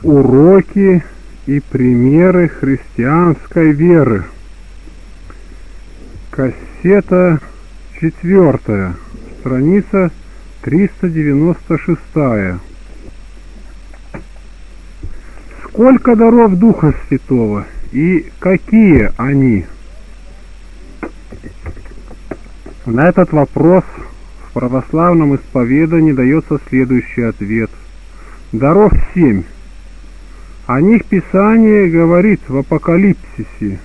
Уроки и примеры христианской веры. Кассета 4, страница 396. Сколько даров Духа Святого и какие они? На этот вопрос в православном исповедании дается следующий ответ. Даров 7. О них Писание говорит в Апокалипсисе.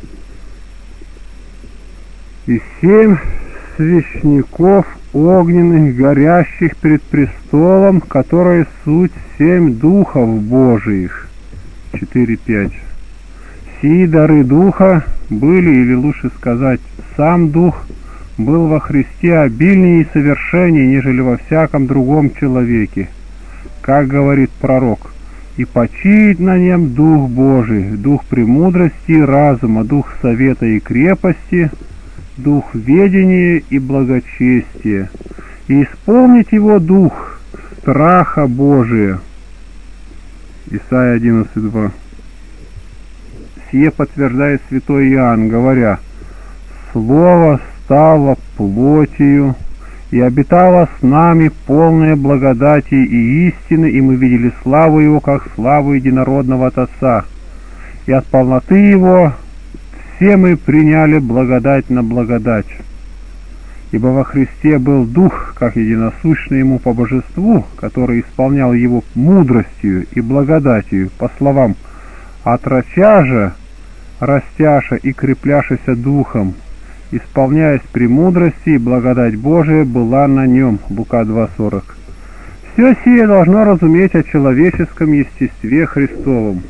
И 7 свечников огненных, горящих перед престолом, которые суть 7 духов Божиих. 4:5. Сии дары Духа были, или лучше сказать, сам Дух был во Христе обильнее и совершеннее, нежели во всяком другом человеке. Как говорит пророк, «И почиет на нем Дух Божий, Дух премудрости и разума, Дух совета и крепости, Дух ведения и благочестия, и исполнит его Дух страха Божия». Исайя 11:2. Сие подтверждает святой Иоанн, говоря: «Слово стало плотью и обитало с нами, полное благодати и истины, и мы видели славу Его, как славу единородного от Отца, и от полноты Его все мы приняли благодать на благодать. Ибо во Христе был Дух, как единосущный Ему по божеству, который исполнял Его мудростью и благодатью, по словам «отрача же, растяша и крепляшися Духом, исполняясь премудрости, и благодать Божия была на нем». Лука 2:40. Все сие должно разуметь о человеческом естестве Христовом.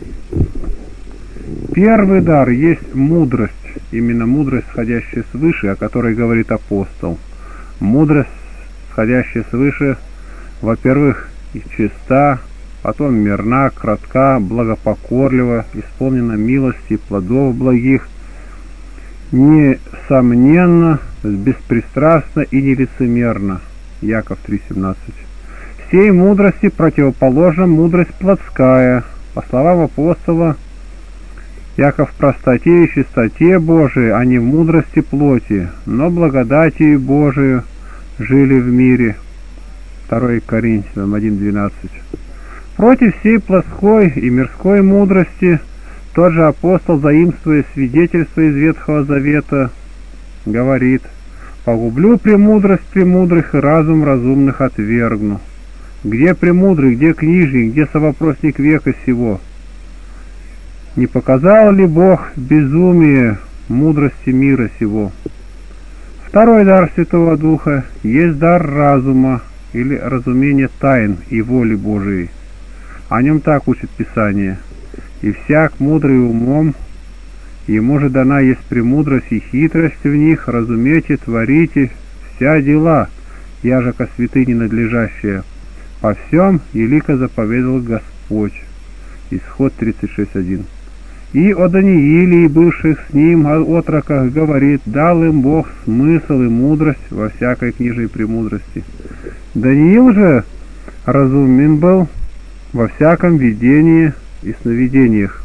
Первый дар есть мудрость, именно мудрость, сходящая свыше, о которой говорит апостол. Мудрость, сходящая свыше, во-первых, и чиста, потом мирна, кратка, благопокорлива, исполнена милости, плодов благих, несомненно, беспристрастно и нелицемерно. Яков 3:17. Сей мудрости противоположна мудрость плотская. По словам апостола, яко в простоте и чистоте Божией, а не в мудрости плоти, но благодатью Божию жили в мире. 2 Коринфянам 1:12. Против всей плотской и мирской мудрости тот же апостол, заимствуя свидетельство из Ветхого Завета, говорит: «Погублю премудрость премудрых и разум разумных отвергну». Где премудрый, где книжник, где совопросник века сего? Не показал ли Бог безумие мудрости мира сего? Второй дар Святого Духа есть дар разума, или разумение тайн и воли Божией. О нем так учит Писание: «И всяк мудрый умом, ему же дана есть премудрость и хитрость в них, разумейте, творите вся дела, яжеко святыни надлежащая. По всем елико заповедал Господь». Исход 36:1. И о Данииле и бывших с ним отроках говорит: «Дал им Бог смысл и мудрость во всякой книжной премудрости». Даниил же разумен был во всяком видении и сновидениях.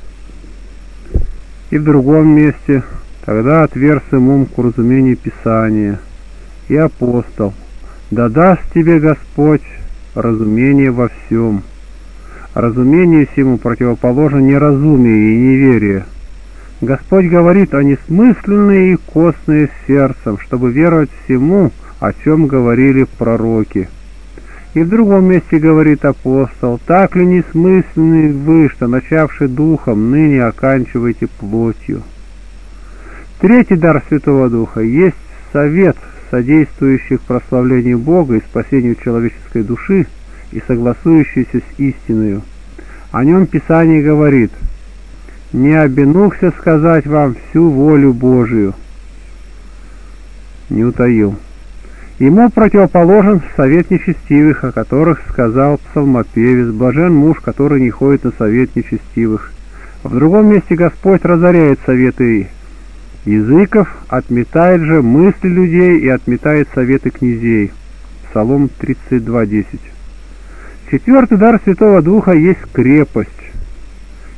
И в другом месте: «Тогда отверз им ум к разумению Писания». И апостол: «Да даст тебе Господь разумение во всем». Разумение сему противоположно неразумие и неверие. Господь говорит о несмысленные и костные сердцем, чтобы веровать всему, о чем говорили пророки. И в другом месте говорит апостол: «Так ли несмысленны вы, что, начавши духом, ныне оканчиваете плотью?» Третий дар Святого Духа есть совет, содействующий прославлению Бога и спасению человеческой души, и согласующийся с истиною. О нем Писание говорит: «Не обинухся сказать вам всю волю Божию». Не утаил. Ему противоположен совет нечестивых, о которых сказал псалмопевец: «Блажен муж, который не ходит на совет нечестивых». В другом месте Господь разоряет советы языков, отметает же мысли людей и отметает советы князей. Псалом 32:10. Четвертый дар Святого Духа есть крепость,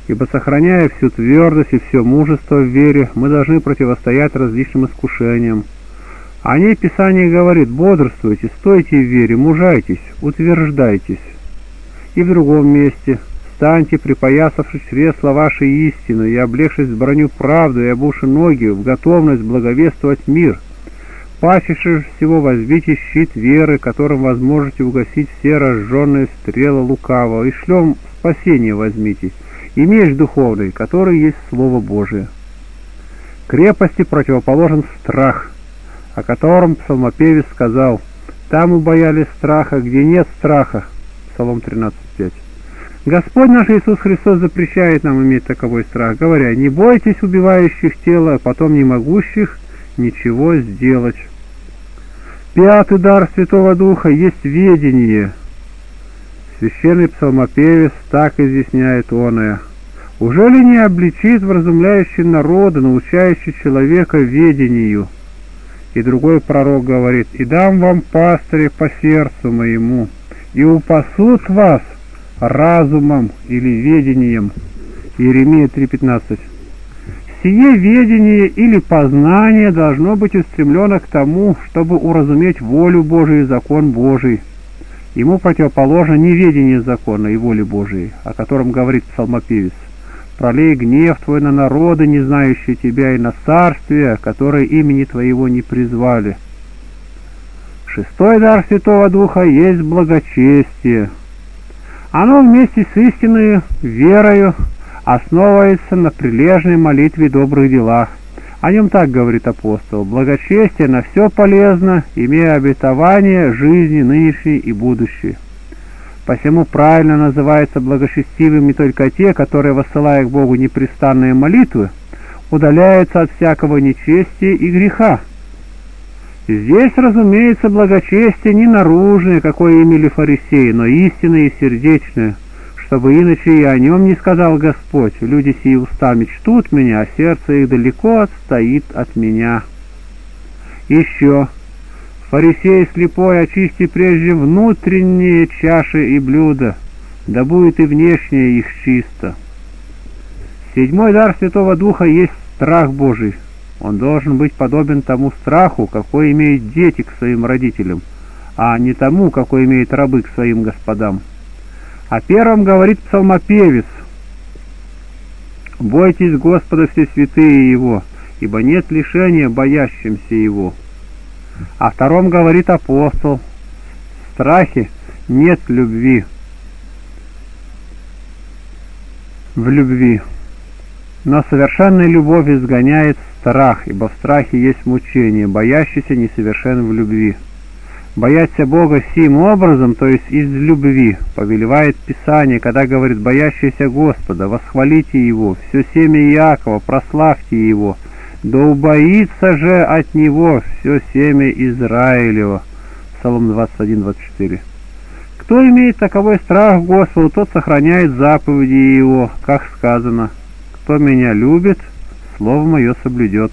Ибо, сохраняя всю твердость и все мужество в вере, мы должны противостоять различным искушениям. О ней Писание говорит: бодрствуйте, стойте в вере, мужайтесь, утверждайтесь. И в другом месте: встаньте, припоясавшись чресла вашей истину, и облегшись в броню правду, и обувши ноги в готовность благовествовать мир. Паче всего возьмите щит веры, которым возможете угасить все разжженные стрелы лукавого, и шлем спасения возьмите, и меч духовный, который есть Слово Божие. Крепости противоположен страх, о котором псалмопевец сказал: «Там убоялись страха, где нет страха». Псалом 13:5. Господь наш Иисус Христос запрещает нам иметь таковой страх, говоря: «Не бойтесь убивающих тело, а потом не могущих ничего сделать». Пятый дар Святого Духа есть ведение. Священный псалмопевец так изъясняет оное: «Уже ли не обличит вразумляющий народа, научающий человека ведению?» И другой пророк говорит: «И дам вам пастыря по сердцу моему, и упасут вас разумом или ведением». Иеремия 3:15. Сие ведение или познание должно быть устремлено к тому, чтобы уразуметь волю Божию и закон Божий. Ему противоположно неведение закона и воли Божией, о котором говорит псалмопевец: «Пролей гнев твой на народы, не знающие тебя, и на царствия, которые имени твоего не призвали». Шестой дар Святого Духа есть благочестие. Оно вместе с истинной верою основывается на прилежной молитве и добрых делах. О нем так говорит апостол: «Благочестие на все полезно, имея обетование жизни нынешней и будущей». Посему правильно называются благочестивыми только те, которые, воссылая к Богу непрестанные молитвы, удаляются от всякого нечестия и греха. Здесь, разумеется, благочестие не наружное, какое имели фарисеи, но истинное и сердечное, чтобы иначе и о нем не сказал Господь: «Люди сии устами чтут меня, а сердце их далеко отстоит от меня». Еще: «Фарисей слепой, очисти прежде внутренние чаши и блюда, да будет и внешнее их чисто». Седьмой дар Святого Духа есть страх Божий. Он должен быть подобен тому страху, какой имеют дети к своим родителям, а не тому, какой имеют рабы к своим господам. О первом говорит псалмопевец: «Бойтесь Господа все святые Его, ибо нет лишения боящимся Его». О втором говорит апостол: «В страхе нет любви». В любви. Но совершенная любовь изгоняет страх, ибо в страхе есть мучение, боящийся несовершен в любви. Бояться Бога сим образом, то есть из любви, повелевает Писание, когда говорит: «Боящийся Господа, восхвалите Его, все семя Иакова, прославьте Его, да убоится же от Него все семя Израилева». Псалом 21:24. Кто имеет таковой страх Господу, тот сохраняет заповеди Его, как сказано: «Кто меня любит, слово мое соблюдет».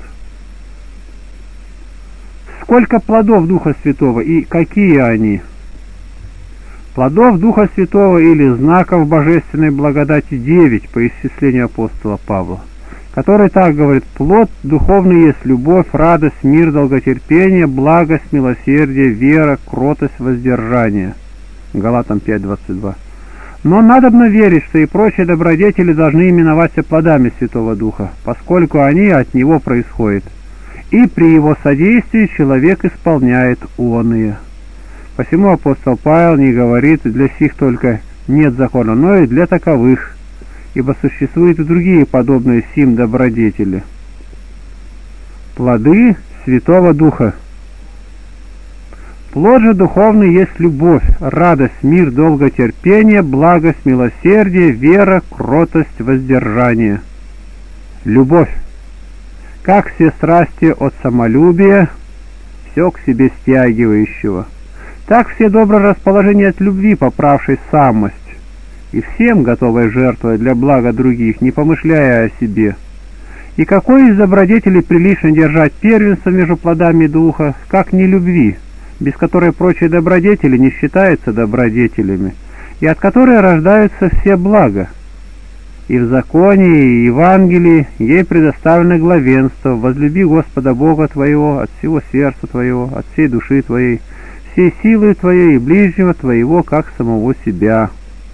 Сколько плодов Духа Святого и какие они? Плодов Духа Святого или знаков божественной благодати 9 по исчислению апостола Павла, который так говорит: «Плод духовный есть любовь, радость, мир, долготерпение, благость, милосердие, вера, кротость, воздержание». Галатам 5:22. Но надобно верить, что и прочие добродетели должны именоваться плодами Святого Духа, поскольку они от Него происходят, и при Его содействии человек исполняет оные. Посему апостол Павел не говорит: «Для сих только нет закона», но и для таковых, ибо существуют и другие подобные сим добродетели. Плоды Святого Духа. Плод же духовный есть любовь, радость, мир, долготерпение, благость, милосердие, вера, кротость, воздержание. Любовь. Как все страсти от самолюбия, все к себе стягивающего, так все доброрасположения от любви, поправшей самость, и всем готовой жертвовать для блага других, не помышляя о себе. И какой из добродетелей прилично держать первенство между плодами Духа, как не любви, без которой прочие добродетели не считаются добродетелями, и от которой рождаются все блага? И в законе, и в Евангелии ей предоставлено главенство. Возлюби Господа Бога твоего от всего сердца твоего, от всей души твоей, всей силы твоей и ближнего твоего, как самого себя.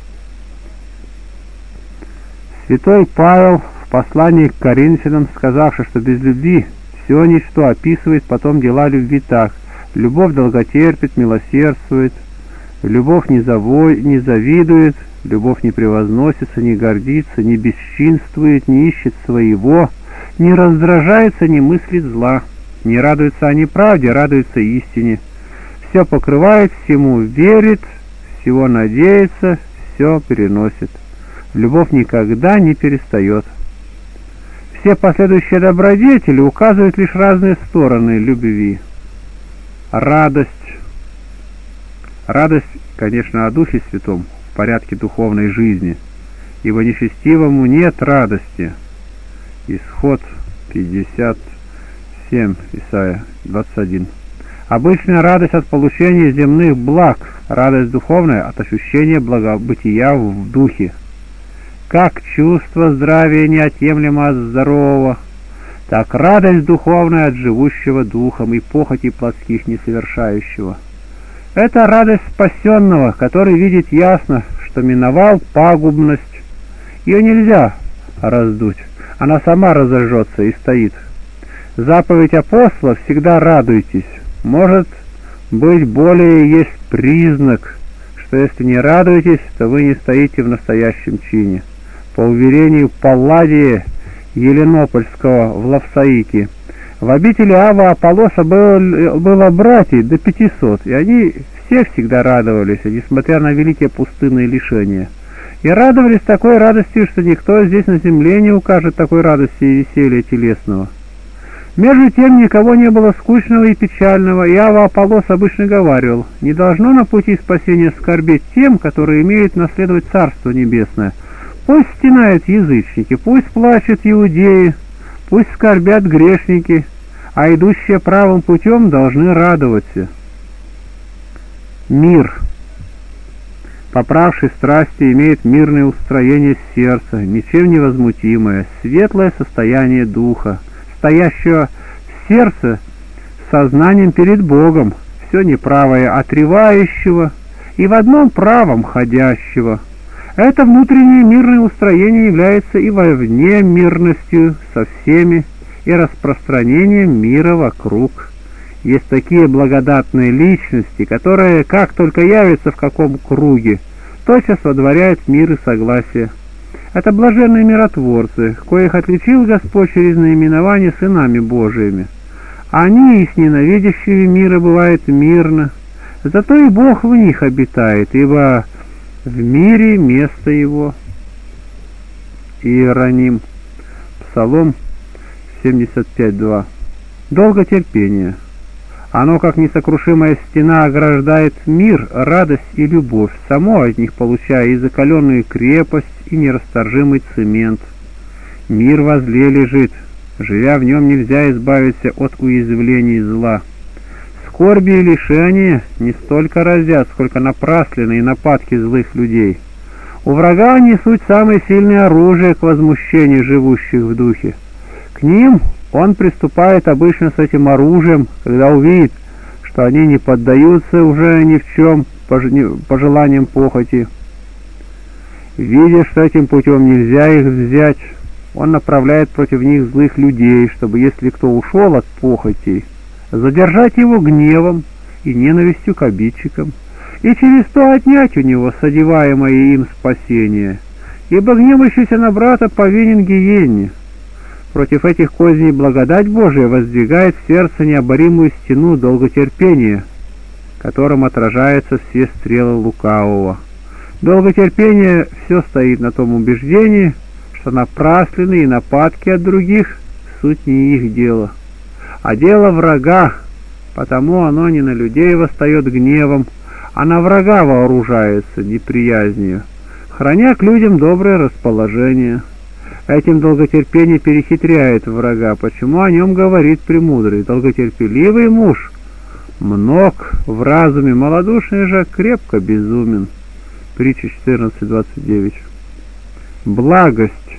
Святой Павел в послании к Коринфянам, сказавши, что без любви все ничто, описывает потом дела любви так: любовь долготерпит, милосердствует, любовь не завидует, любовь не превозносится, не гордится, не бесчинствует, не ищет своего, не раздражается, не мыслит зла, не радуется о неправде, радуется истине. Все покрывает, всему верит, всего надеется, все переносит. Любовь никогда не перестает. Все последующие добродетели указывают лишь разные стороны любви. Радость, конечно, о Духе Святом, в порядке духовной жизни, ибо нечестивому нет радости. Исход 57, Исайя 21. Обычная радость от получения земных благ, радость духовная от ощущения благобытия в духе. Как чувство здравия неотъемлемо от здорового, так радость духовная от живущего духом и похоти плотских несовершающего. Это радость спасенного, который видит ясно, что миновал пагубность. Ее нельзя раздуть, она сама разожжется и стоит. Заповедь апостола «всегда радуйтесь» может быть более есть признак, что если не радуетесь, то вы не стоите в настоящем чине. По уверению Палладия Еленопольского в Лавсаике, в обители Ава Аполлоса было братьев до 500, и они все всегда радовались, несмотря на великие пустынные лишения. И радовались такой радостью, что никто здесь на земле не укажет такой радости и веселья телесного. Между тем никого не было скучного и печального, и Ава Аполлос обычно говаривал: не должно на пути спасения скорбеть тем, которые имеют наследовать Царство Небесное. Пусть стенают язычники, пусть плачут иудеи, пусть скорбят грешники, а идущие правым путем должны радоваться. Мир, поправший страсти, имеет мирное устроение сердца, ничем невозмутимое, светлое состояние духа, стоящего в сердце сознанием перед Богом, все неправое отревающего и в одном правом ходящего. Это внутреннее мирное устроение является и вовне мирностью со всеми и распространением мира вокруг. Есть такие благодатные личности, которые, как только явятся в каком круге, тотчас водворяют мир и согласие. Это блаженные миротворцы, коих отличил Господь через наименование сынами Божиими. Они и с ненавидящими мира бывает мирно, зато и Бог в них обитает, ибо в мире место его. Иероним, Псалом 75:2. Долготерпение. Оно, как несокрушимая стена, ограждает мир, радость и любовь, само от них получая и закаленную крепость, и нерасторжимый цемент. Мир возле лежит, живя в нем нельзя избавиться от уязвлений зла. Скорби и лишения не столько разят, сколько напрасленные нападки злых людей. У врага они суть самое сильное оружие к возмущению живущих в духе. К ним он приступает обычно с этим оружием, когда увидит, что они не поддаются уже ни в чем пожеланиям похоти. Видя, что этим путем нельзя их взять, он направляет против них злых людей, чтобы, если кто ушел от похотей, задержать его гневом и ненавистью к обидчикам, и через то отнять у него содеваемое им спасение, ибо гневающийся на брата повинен гиенне. Против этих козней благодать Божия воздвигает в сердце необоримую стену долготерпения, которым отражаются все стрелы лукавого. Долготерпение все стоит на том убеждении, что напрасленные нападки от других суть не их дело, а дело врага, потому оно не на людей восстает гневом, а на врага вооружается неприязнью, храня к людям доброе расположение. Этим долготерпение перехитряет врага, почему о нем говорит премудрый: долготерпеливый муж мног в разуме, малодушный же крепко безумен. Притча 14:29. Благость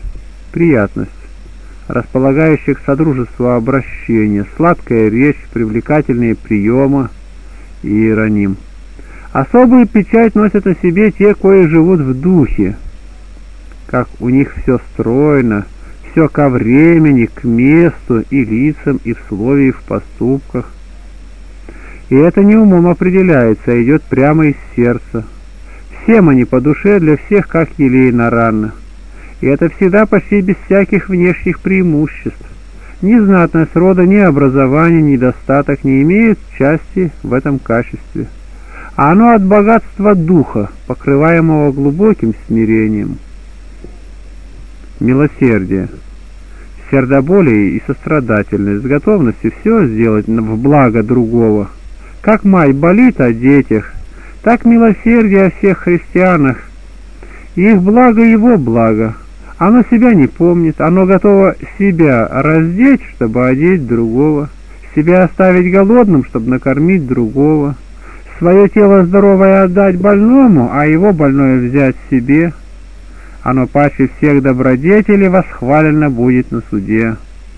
приятность, располагающая к содружеству обращения, сладкая речь, привлекательные приемы, иероним. Особую печать носят о себе те, кои живут в духе, как у них все стройно, все ко времени, к месту и лицам, и в слове, и в поступках. И это не умом определяется, а идет прямо из сердца. Всем они по душе, для всех как елейна рана. И это всегда почти без всяких внешних преимуществ. Ни знатность рода, ни образование, ни достаток не имеют части в этом качестве. А оно от богатства духа, покрываемого глубоким смирением. Милосердие, сердоболие и сострадательность, с готовностью все сделать в благо другого. Как мать болит о детях, так милосердие о всех христианах. Их благо его благо. Оно себя не помнит, оно готово себя раздеть, чтобы одеть другого, себя оставить голодным, чтобы накормить другого, свое тело здоровое отдать больному, а его больное взять себе. Оно паче всех добродетелей восхвалено будет на суде.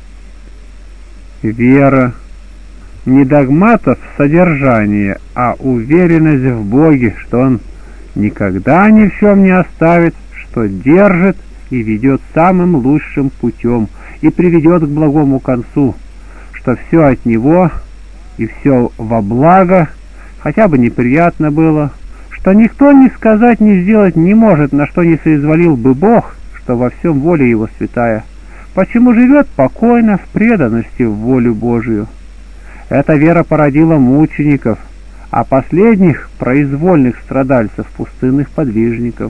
Вера. Не догматов содержание, а уверенность в Боге, что Он никогда ни в чем не оставит, что держит и ведет самым лучшим путем и приведет к благому концу, что все от Него и все во благо, хотя бы неприятно было, что никто ни сказать, ни сделать не может, на что не соизволил бы Бог, что во всем воля Его святая, почему живет покойно в преданности в волю Божию. Эта вера породила мучеников, а последних — произвольных страдальцев, пустынных подвижников.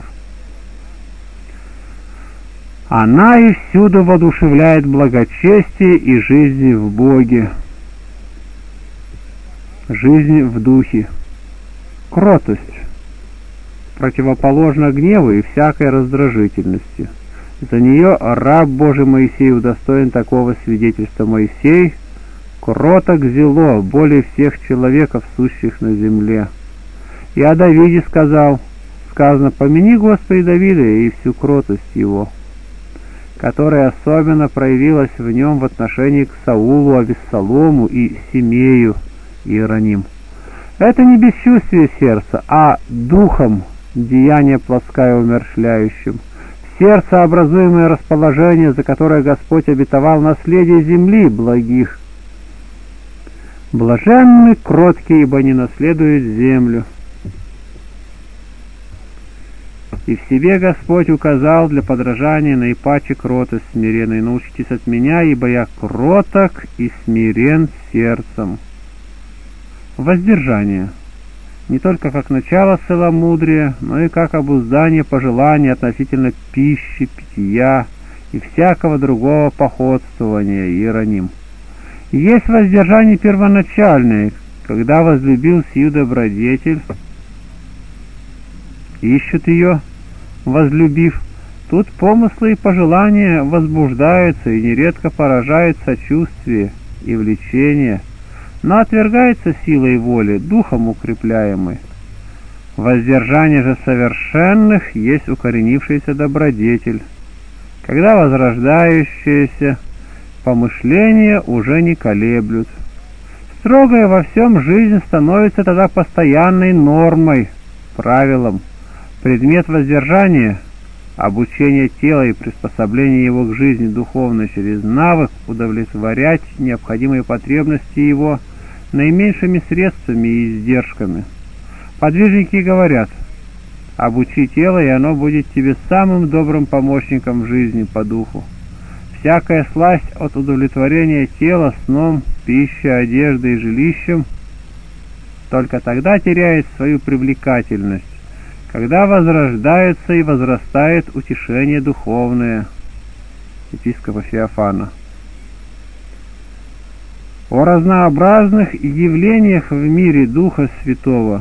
Она и всюду воодушевляет благочестие и жизнь в Боге, жизнь в духе. Кротость противоположна гневу и всякой раздражительности. За нее раб Божий Моисей удостоен такого свидетельства. Моисей кроток зело более всех человеков, сущих на земле. И о Давиде сказано: помяни, Господи, Давида и всю кротость его, которая особенно проявилась в нем в отношении к Саулу, Авессалому и Симею, иероним. Это не бесчувствие сердца, а духом деяние плотское умерщвляющим. В сердце образуемое расположение, за которое Господь обетовал наследие земли благих. Блаженны кроткие, ибо не наследуют землю. И в себе Господь указал для подражания наипаче кротость смиренной. Научитесь от меня, ибо я кроток и смирен сердцем. Воздержание. Не только как начало целомудрия, но и как обуздание пожеланий относительно пищи, питья и всякого другого походствования, иероним. Есть воздержание первоначальное, когда возлюбил сию добродетель, ищут ее, возлюбив. Тут помыслы и пожелания возбуждаются и нередко поражают сочувствие и влечение, но отвергается силой воли, духом укрепляемой. Воздержание же совершенных есть укоренившийся добродетель, когда возрождающиеся помышления уже не колеблют. Строгая во всем жизнь становится тогда постоянной нормой, правилом. Предмет воздержания — обучение тела и приспособление его к жизни духовной через навык удовлетворять необходимые потребности его наименьшими средствами и издержками. Подвижники говорят: обучи тело, и оно будет тебе самым добрым помощником в жизни по духу. Всякая сласть от удовлетворения тела сном, пищей, одеждой и жилищем только тогда теряет свою привлекательность, когда возрождается и возрастает утешение духовное. Епископа Феофана. О разнообразных явлениях в мире Духа Святого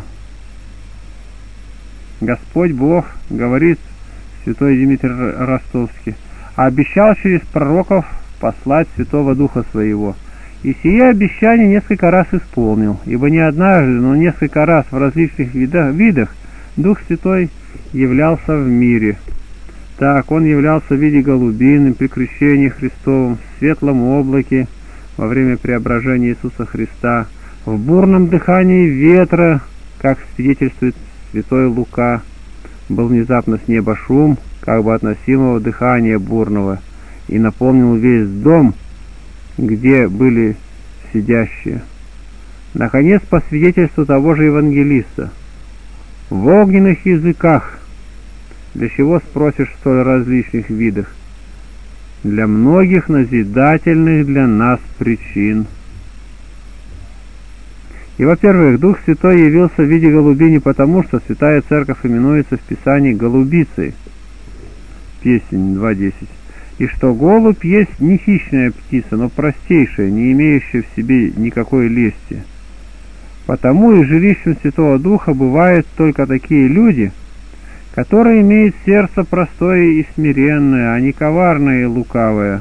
Господь Бог, говорит святой Дмитрий Ростовский, обещал через пророков послать Святого Духа Своего. И сие обещание несколько раз исполнил, ибо не однажды, но несколько раз в различных видах Дух Святой являлся в мире. Так, он являлся в виде голубины при крещении Христовом, в светлом облаке во время преображения Иисуса Христа, в бурном дыхании ветра, как свидетельствует святой Лука, был внезапно с неба шум, как бы относимого дыхания бурного, и наполнил весь дом, где были сидящие. Наконец, по свидетельству того же евангелиста, в огненных языках. Для чего, спросишь, в столь различных видах? Для многих назидательных для нас причин. И, во-первых, Дух Святой явился в виде голуби потому, что Святая Церковь именуется в Писании голубицей. Песнь 2.10. И что голубь есть не хищная птица, но простейшая, не имеющая в себе никакой лести. Потому и жилищем Святого Духа бывают только такие люди, которые имеют сердце простое и смиренное, а не коварное и лукавое.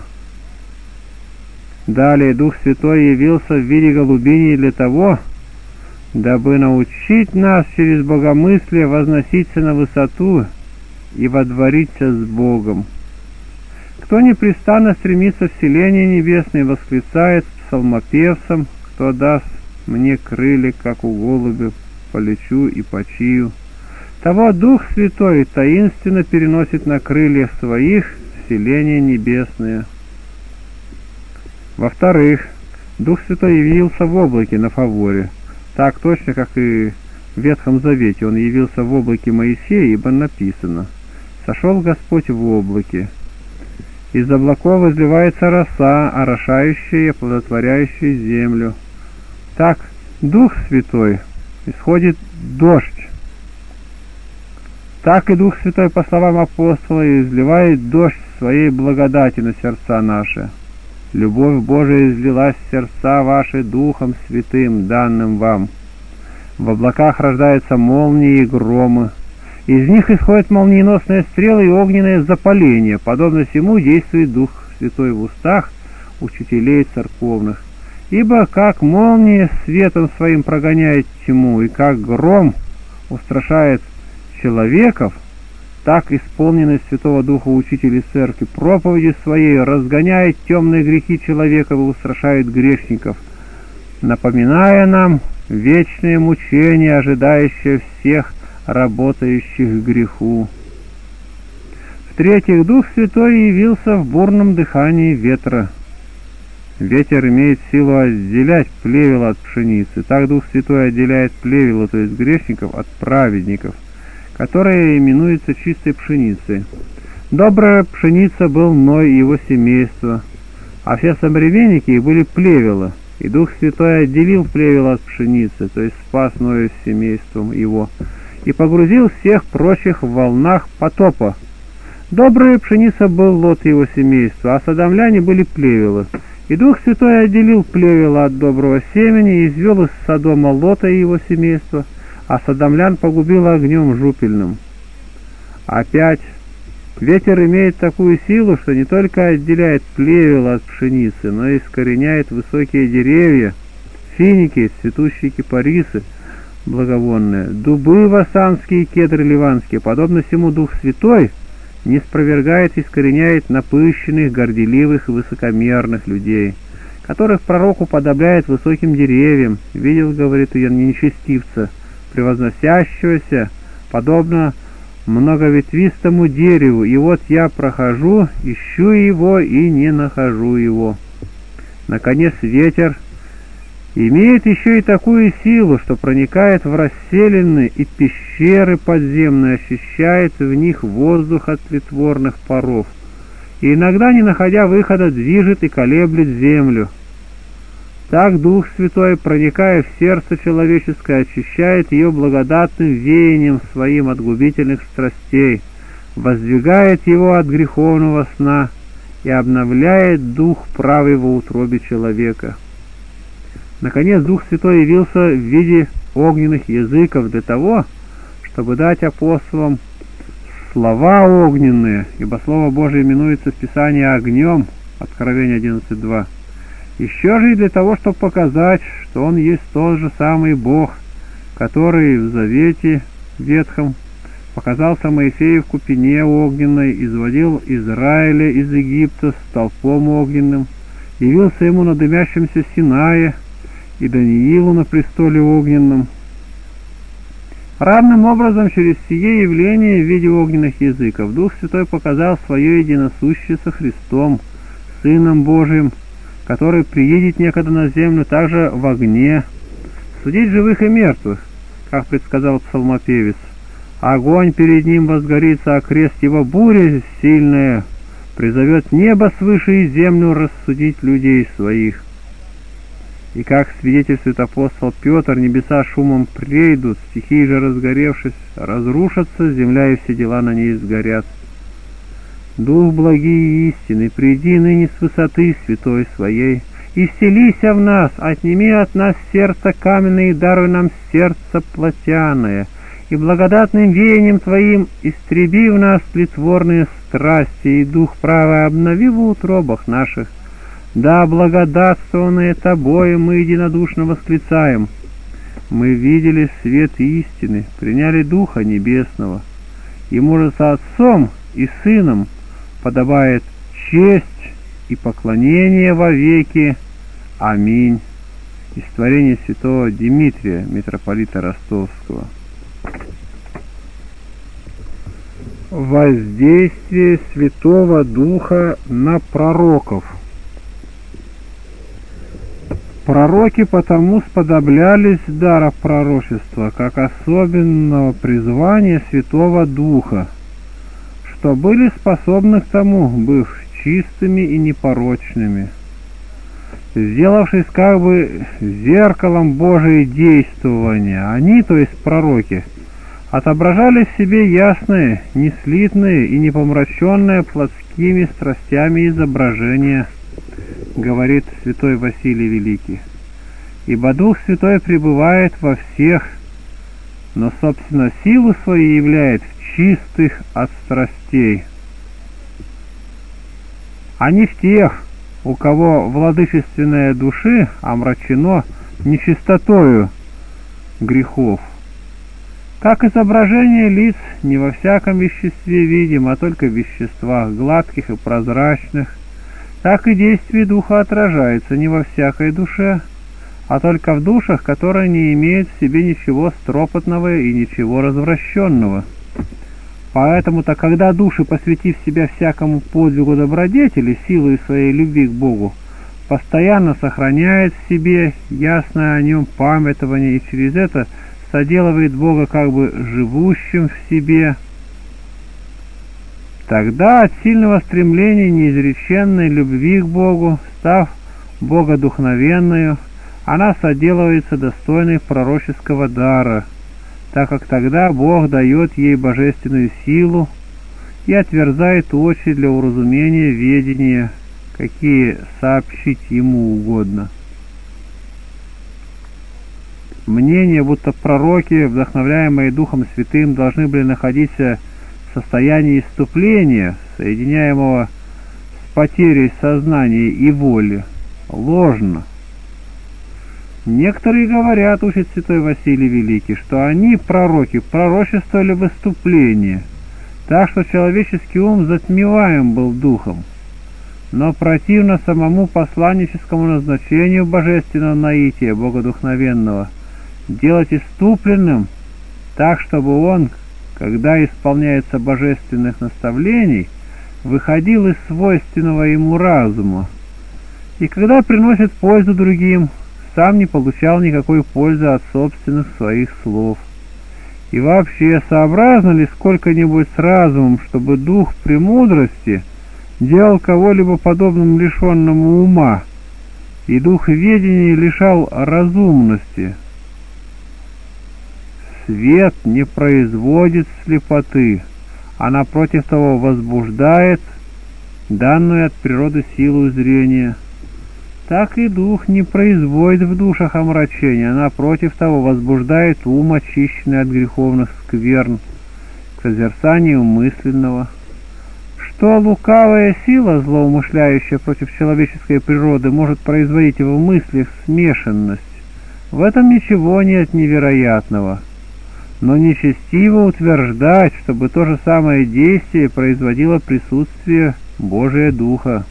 Далее Дух Святой явился в виде голубини для того, дабы научить нас через богомыслие возноситься на высоту и водвориться с Богом. Кто непрестанно стремится в селение небесное, восклицает псалмопевцам: «Кто даст мне крылья, как у голубя, полечу и почию». Того Дух Святой таинственно переносит на крыльях своих в селение небесное. Во-вторых, Дух Святой явился в облаке на Фаворе, так точно, как и в Ветхом Завете он явился в облаке Моисея, ибо написано: «Сошел Господь в облаке». Из облаков изливается роса, орошающая и оплодотворяющая землю. Так Дух Святой исходит дождь. Так и Дух Святой, по словам апостола, изливает дождь своей благодати на сердца наши. Любовь Божия излилась в сердца ваши Духом Святым, данным вам. В облаках рождаются молнии и громы. Из них исходят молниеносные стрелы и огненное запаление. Подобно всему действует Дух Святой в устах учителей церковных. Ибо как молния светом своим прогоняет тьму, и как гром устрашает человеков, так исполненный Святого Духа учители церкви проповеди своей разгоняет темные грехи человека и устрашает грешников, напоминая нам вечное мучение, ожидающее всех работающих к греху. В-третьих, Дух Святой явился в бурном дыхании ветра. Ветер имеет силу отделять плевело от пшеницы. Так Дух Святой отделяет плевело, то есть грешников, от праведников, которая именуется чистой пшеницей. Добрая пшеница был Ной и его семейство, а все современники были плевела, и Дух Святой отделил плевело от пшеницы, то есть спас Ноя с семейством его, и погрузил всех прочих в волнах потопа. Добрая пшеница был Лот и его семейство, а содомляне были плевела, и Дух Святой отделил плевела от доброго семени и извел из Содома Лота и его семейство, а содомлян погубил огнем жупельным. Опять, ветер имеет такую силу, что не только отделяет плевел от пшеницы, но и искореняет высокие деревья, финики, цветущие кипарисы благовонные, дубы васанские и кедры ливанские. Подобно всему Дух Святой не спровергает и искореняет напыщенных, горделивых и высокомерных людей, которых пророк уподобляет высоким деревьям. Видел, говорит, я нечестивца, превозносящегося, подобно многоветвистому дереву, и вот я прохожу, ищу его и не нахожу его. Наконец, ветер имеет еще и такую силу, что проникает в расселины и пещеры подземные, ощущает в них воздух от тлетворных паров, и иногда, не находя выхода, движет и колеблет землю. Так Дух Святой, проникая в сердце человеческое, очищает ее благодатным веянием своим от губительных страстей, воздвигает его от греховного сна и обновляет дух правый во утробе человека. Наконец, Дух Святой явился в виде огненных языков для того, чтобы дать апостолам слова огненные, ибо Слово Божие именуется в Писании огнем, Откровение 11.2. Еще же и для того, чтобы показать, что Он есть тот же самый Бог, который в Завете Ветхом показался Моисею в купине огненной, изводил Израиля из Египта с столпом огненным, явился ему на дымящемся Синае и Даниилу на престоле огненном. Равным образом через сие явление в виде огненных языков Дух Святой показал свое единосущее со Христом, Сыном Божиим, который приедет некогда на землю также в огне, судить живых и мертвых, как предсказал псалмопевец. Огонь перед ним возгорится, а крест его буря сильная призовет небо свыше и землю рассудить людей своих. И как свидетельствует апостол Петр, небеса шумом прейдут, стихии же разгоревшись, разрушатся, земля и все дела на ней сгорят. Дух благий и истинный, приди ныне с высоты святой своей, и вселися в нас, отними от нас сердце каменное и даруй нам сердце плотяное, и благодатным веянием Твоим истреби в нас тлетворные страсти, и дух правый обнови в утробах наших. Да, благодатствованные Тобою мы единодушно восклицаем. Мы видели свет истины, приняли Духа Небесного. Ему же со Отцом и Сыном подобает честь и поклонение вовеки. Аминь. Из творения святого Дмитрия, митрополита Ростовского. Воздействие Святого Духа на пророков. Пророки потому сподоблялись дара пророчества, как особенного призвания Святого Духа, что были способны к тому, быв чистыми и непорочными, сделавшись как бы зеркалом Божие действования. Они, то есть пророки, отображали в себе ясные, неслитные и непомраченные плотскими страстями изображения, говорит святой Василий Великий. Ибо Дух Святой пребывает во всех, но, собственно, силу свою являет в чистых от страстей, а не в тех, у кого владычественное души омрачено нечистотою грехов. Как изображение лиц не во всяком веществе видим, а только в веществах гладких и прозрачных, так и действие Духа отражается не во всякой душе, а только в душах, которые не имеют в себе ничего стропотного и ничего развращенного. Поэтому-то, когда души, посвятив себя всякому подвигу добродетели, силой своей любви к Богу, постоянно сохраняет в себе ясное о нем памятование и через это соделывает Бога как бы живущим в себе, тогда от сильного стремления неизреченной любви к Богу, став богодухновенную, она соделывается достойной пророческого дара, так как тогда Бог дает ей божественную силу и отверзает очи для уразумения ведения, какие сообщить ему угодно. Мнение, будто пророки, вдохновляемые Духом Святым, должны были находиться в состоянии исступления, соединяемого с потерей сознания и воли, ложно. Некоторые говорят, учит святой Василий Великий, что они, пророки, пророчествовали в исступлении, так что человеческий ум затмеваем был духом. Но противно самому посланническому назначению божественного наития, богодухновенного, делать исступленным, так, чтобы он, когда исполняется божественных наставлений, выходил из свойственного ему разума, и когда приносит пользу другим, сам не получал никакой пользы от собственных своих слов. И вообще, сообразно ли сколько-нибудь с разумом, чтобы дух премудрости делал кого-либо подобным лишенному ума, и дух ведения лишал разумности? Свет не производит слепоты, а напротив того возбуждает данную от природы силу зрения. Так и дух не производит в душах омрачения, а напротив того возбуждает ум, очищенный от греховных скверн, к созерцанию мысленного. Что лукавая сила, злоумышляющая против человеческой природы, может производить в мыслях смешанность, в этом ничего нет невероятного. но нечестиво утверждать, чтобы то же самое действие производило присутствие Божия Духа.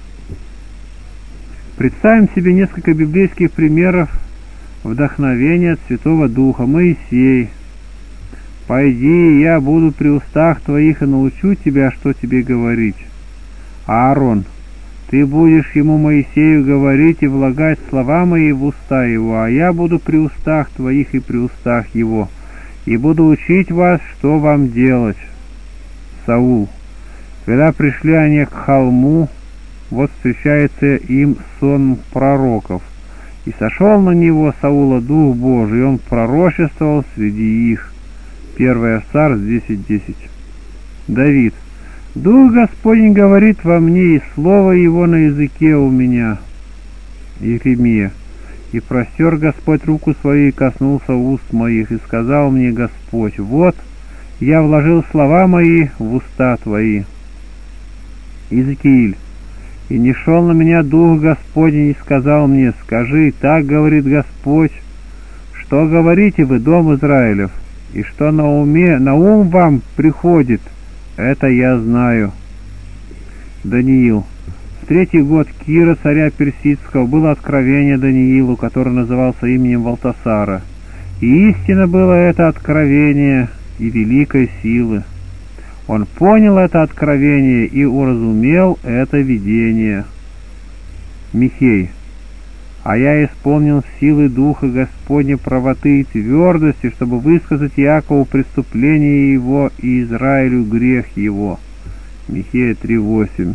Представим себе несколько библейских примеров вдохновения от Святого Духа. Моисей: «Пойди, я буду при устах твоих и научу тебя, что тебе говорить». Аарон: «Ты будешь ему, Моисею, говорить и влагать слова мои в уста его, а я буду при устах твоих и при устах его, и буду учить вас, что вам делать». Саул: «Когда пришли они к холму, вот встречается им сон пророков, и сошел на него, Саула, Дух Божий, и он пророчествовал среди их». 1 Царств 10:10. Давид: «Дух Господень говорит во мне, и слово его на языке у меня». Иеремия: «И простер Господь руку свою, и коснулся уст моих, и сказал мне Господь: вот, я вложил слова мои в уста твои». Иезекииль: «И не шел на меня Дух Господень, и сказал мне: скажи, так говорит Господь, что говорите вы, дом Израилев, и что на ум вам приходит, это я знаю». Даниил: «В 3-й год Кира, царя Персидского, было откровение Даниилу, который назывался именем Валтасара. И истинно было это откровение и великой силы. Он понял это откровение и уразумел это видение». Михей: «А я исполнил силы Духа Господня правоты и твердости, чтобы высказать Якову преступление его и Израилю грех его». Михея 3:8.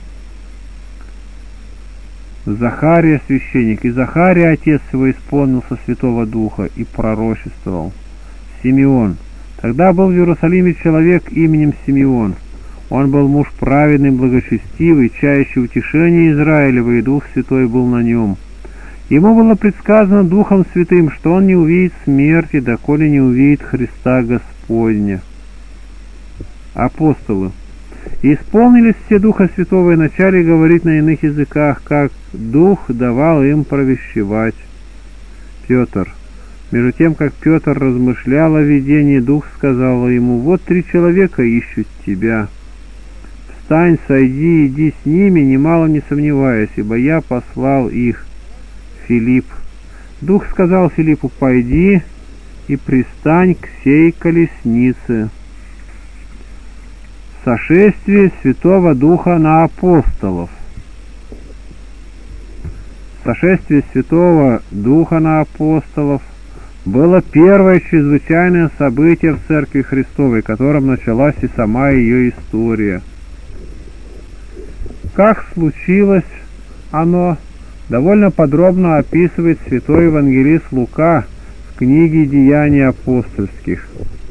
Захария священник: «И Захария, отец его, исполнился Святого Духа и пророчествовал». Симеон: «Тогда был в Иерусалиме человек именем Симеон. Он был муж праведный, благочестивый, чающий утешение Израилева, и Дух Святой был на нем. Ему было предсказано Духом Святым, что он не увидит смерти, доколе не увидит Христа Господня». Апостолы: «И исполнились все Духа Святого, и начали говорить на иных языках, как Дух давал им провещевать». Петр: «Между тем, как Петр размышлял о видении, Дух сказал ему: вот 3 человека ищут тебя. Встань, сойди, иди с ними, немало не сомневаясь, ибо я послал их». Филипп: «Дух сказал Филиппу: пойди и пристань к сей колеснице». Сошествие Святого Духа на апостолов. Сошествие Святого Духа на апостолов было первое чрезвычайное событие в Церкви Христовой, которым началась и сама ее история. Как случилось оно, довольно подробно описывает святой евангелист Лука в книге «Деяний апостольских».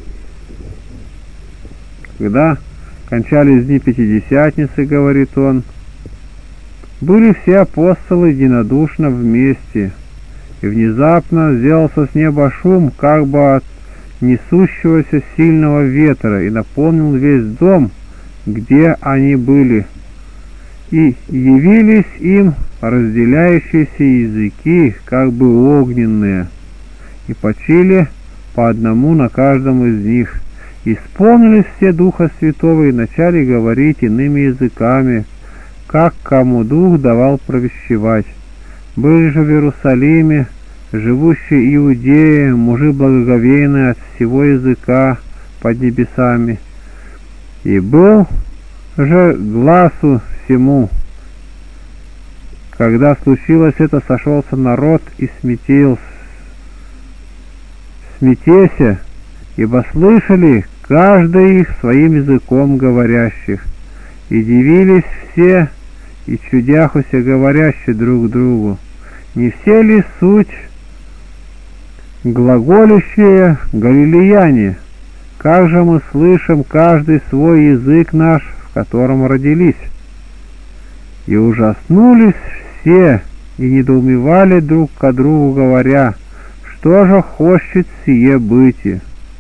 Когда кончались дни Пятидесятницы, говорит он, были все апостолы единодушно вместе, и внезапно сделался с неба шум, как бы от несущегося сильного ветра, и наполнил весь дом, где они были. И явились им разделяющиеся языки, как бы огненные, и почили по одному на каждом из них. Исполнились все Духа Святого и начали говорить иными языками, как кому Дух давал провещевать. Были же в Иерусалиме живущие иудеи, мужи благоговейные от всего языка под небесами. И был же гласу всему. Когда случилось это, сошелся народ и смятеся, ибо слышали каждый их своим языком говорящих, и дивились все, и чудяхуся говорящие друг другу: не все ли суть глаголющие галилеяне? Как же мы слышим каждый свой язык наш, в котором родились? И ужаснулись все, и недоумевали друг к другу, говоря: что же хочет сие быти?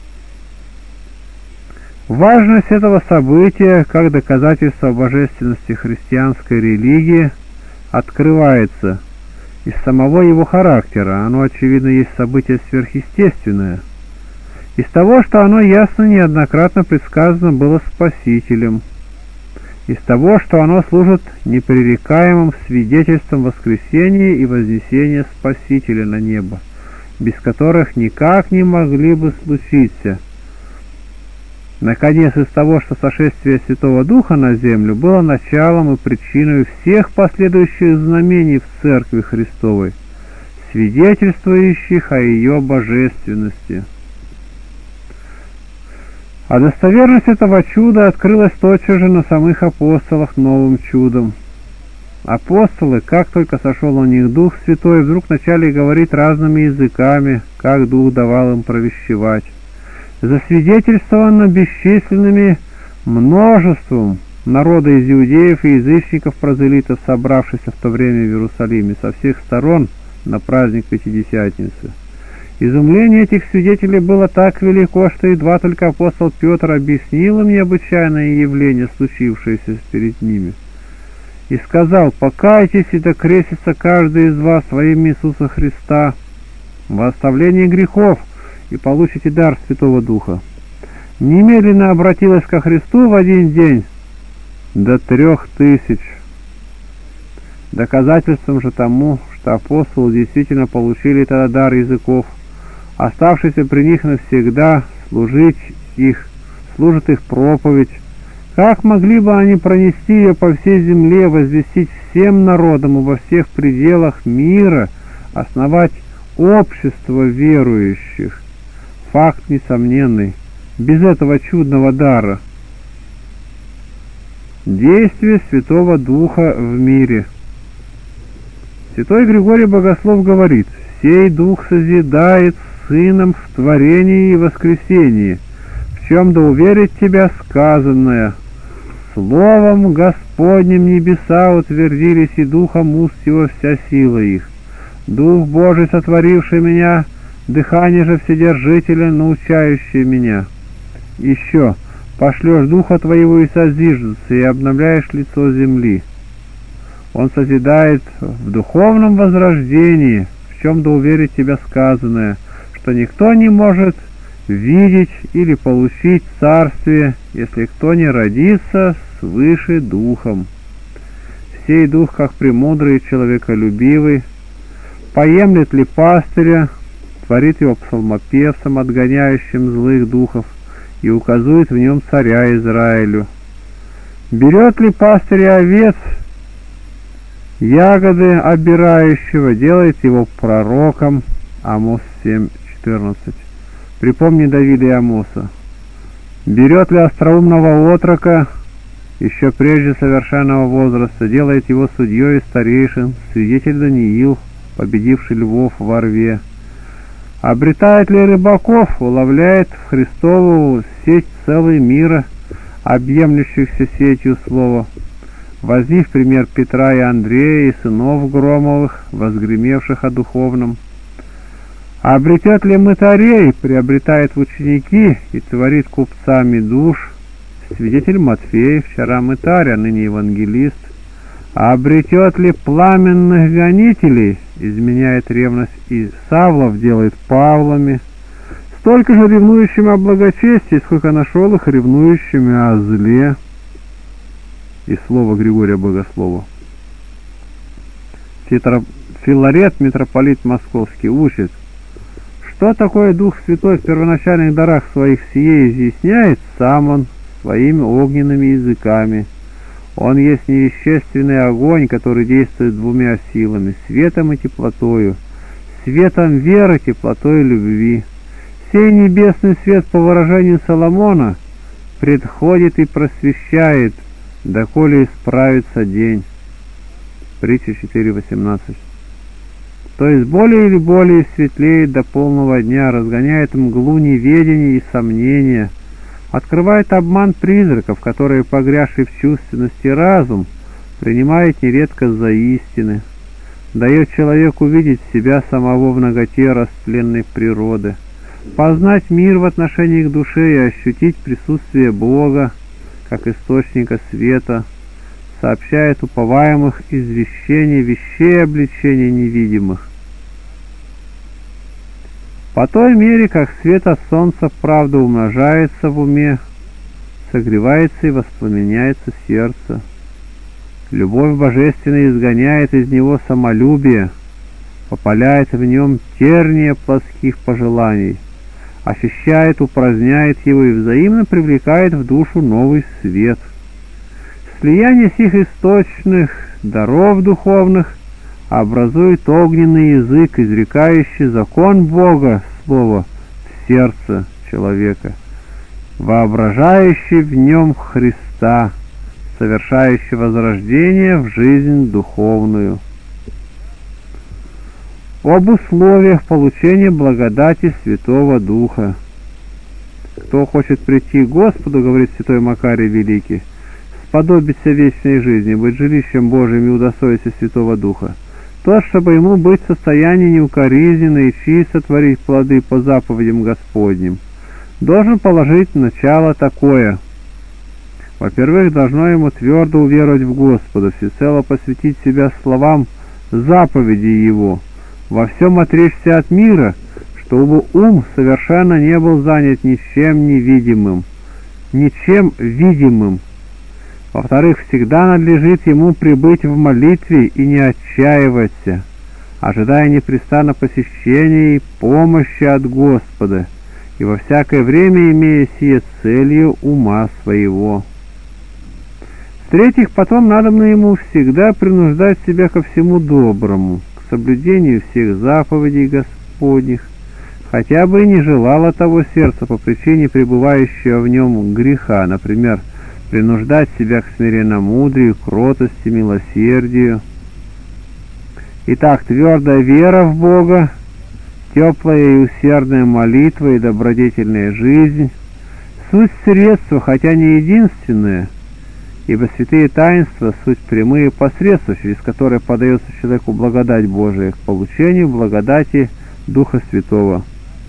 Важность этого события, как доказательство божественности христианской религии, открывается из самого его характера. Оно, очевидно, есть событие сверхъестественное. из того, что оно ясно неоднократно предсказано было Спасителем, из того, что оно служит непререкаемым свидетельством воскресения и вознесения Спасителя на небо, без которых никак не могли бы случиться. Наконец, из того, что сошествие Святого Духа на землю было началом и причиной всех последующих знамений в Церкви Христовой, свидетельствующих о ее божественности. А достоверность этого чуда открылась тотчас же на самых апостолах новым чудом. Апостолы, как только сошел на них Дух Святой, вдруг начали говорить разными языками, как Дух давал им провещевать. Засвидетельствовано бесчисленными множеством народа из иудеев и язычников-прозелитов, собравшихся в то время в Иерусалиме со всех сторон на праздник Пятидесятницы. Изумление этих свидетелей было так велико, что едва только апостол Петр объяснил им необычайное явление, случившееся перед ними, и сказал: «Покайтесь, и докрестится каждый из вас во имя Иисуса Христа во оставление грехов, и получите дар Святого Духа». Немедленно обратилось ко Христу в один день до 3000. Доказательством же тому, что апостолы действительно получили тогда дар языков, оставшийся при них навсегда, служит их проповедь. Как могли бы они пронести ее по всей земле, возвестить всем народам и во всех пределах мира, основать общество верующих? Факт несомненный. Без этого чудного дара. Действие Святого Духа в мире. Святой Григорий Богослов говорит: «Сей Дух созидает Сыном в творении и воскресении, в чем да уверит тебя сказанное. Словом Господним небеса утвердились, и Духом уст его вся сила их. Дух Божий, сотворивший меня, дыхание же Вседержителя, научающее меня. Еще пошлешь Духа Твоего, и созиждутся, и обновляешь лицо земли». Он созидает в духовном возрождении, в чем да уверит тебя сказанное, что никто не может видеть или получить царствие, если кто не родится свыше Духом. Сей Дух, как премудрый и человеколюбивый, поемлет ли пастыря, творит его псалмопевцем, отгоняющим злых духов, и указует в нем царя Израилю. Берет ли пастыря овец, ягоды обирающего, делает его пророком. Амос 7:14. Припомни Давида и Амоса. Берет ли остроумного отрока, еще прежде совершенного возраста, делает его судьей и старейшин, свидетель Даниил, победивший львов во рве. Обретает ли рыбаков, уловляет в Христову сеть целый мира, объемлющихся сетью слова. Возьми в пример Петра и Андрея и сынов Громовых, возгремевших о духовном. Обретет ли мытарей, приобретает в ученики и творит купцами душ, свидетель Матфей, вчера мытарь, а ныне евангелист. Обретет ли пламенных гонителей, изменяет ревность, и Савлов делает Павлами. Столько же ревнующими о благочестии, сколько нашел их ревнующими о зле. И слово Григория Богослова. Филарет, митрополит Московский, учит, что такое Дух Святой в первоначальных дарах своих сие изъясняет сам он своими огненными языками. Он есть невещественный огонь, который действует двумя силами, светом и теплотою, светом веры, теплотой любви. Сей небесный свет, по выражению Соломона, предходит и просвещает, доколе исправится день. Притча 4:18. То есть более или более светлеет до полного дня, разгоняет мглу неведения и сомнения, открывает обман призраков, которые, погрязший в чувственности разум, принимает нередко за истины, дает человеку видеть себя самого в наготе растленной природы, познать мир в отношении к душе и ощутить присутствие Бога, как источника света, сообщает уповаемых извещений вещей обличения невидимых. По той мере, как свет от солнца правда умножается в уме, согревается и воспламеняется сердце. Любовь божественная изгоняет из него самолюбие, попаляет в нем терния плотских пожеланий, очищает, упраздняет его и взаимно привлекает в душу новый свет. Слияние сих источных даров духовных образует огненный язык, изрекающий закон Бога, Слово, в сердце человека, воображающий в нем Христа, совершающий возрождение в жизнь духовную. Об условиях получения благодати Святого Духа. Кто хочет прийти к Господу, говорит святой Макарий Великий, сподобиться вечной жизни, быть жилищем Божьим и удостоиться Святого Духа, тот, чтобы ему быть в состоянии неукоризненно и чисто творить плоды по заповедям Господним, должен положить начало такое. Во-первых, должно ему твердо уверовать в Господа, всецело посвятить себя словам заповедей Его, во всем отречься от мира, чтобы ум совершенно не был занят ничем невидимым, ничем видимым. Во-вторых, всегда надлежит ему пребыть в молитве и не отчаиваться, ожидая непрестанно посещения и помощи от Господа, и во всякое время имея сие целью ума своего. В-третьих, потом надобно ему всегда принуждать себя ко всему доброму, к соблюдению всех заповедей Господних, хотя бы и не желало того сердца по причине пребывающего в нем греха, например, принуждать себя к смиренномудрию, кротости, милосердию. Итак, твердая вера в Бога, теплая и усердная молитва и добродетельная жизнь — суть средства, хотя не единственное, ибо святые таинства — суть прямые посредства, через которые подается человеку благодать Божия к получению благодати Духа Святого.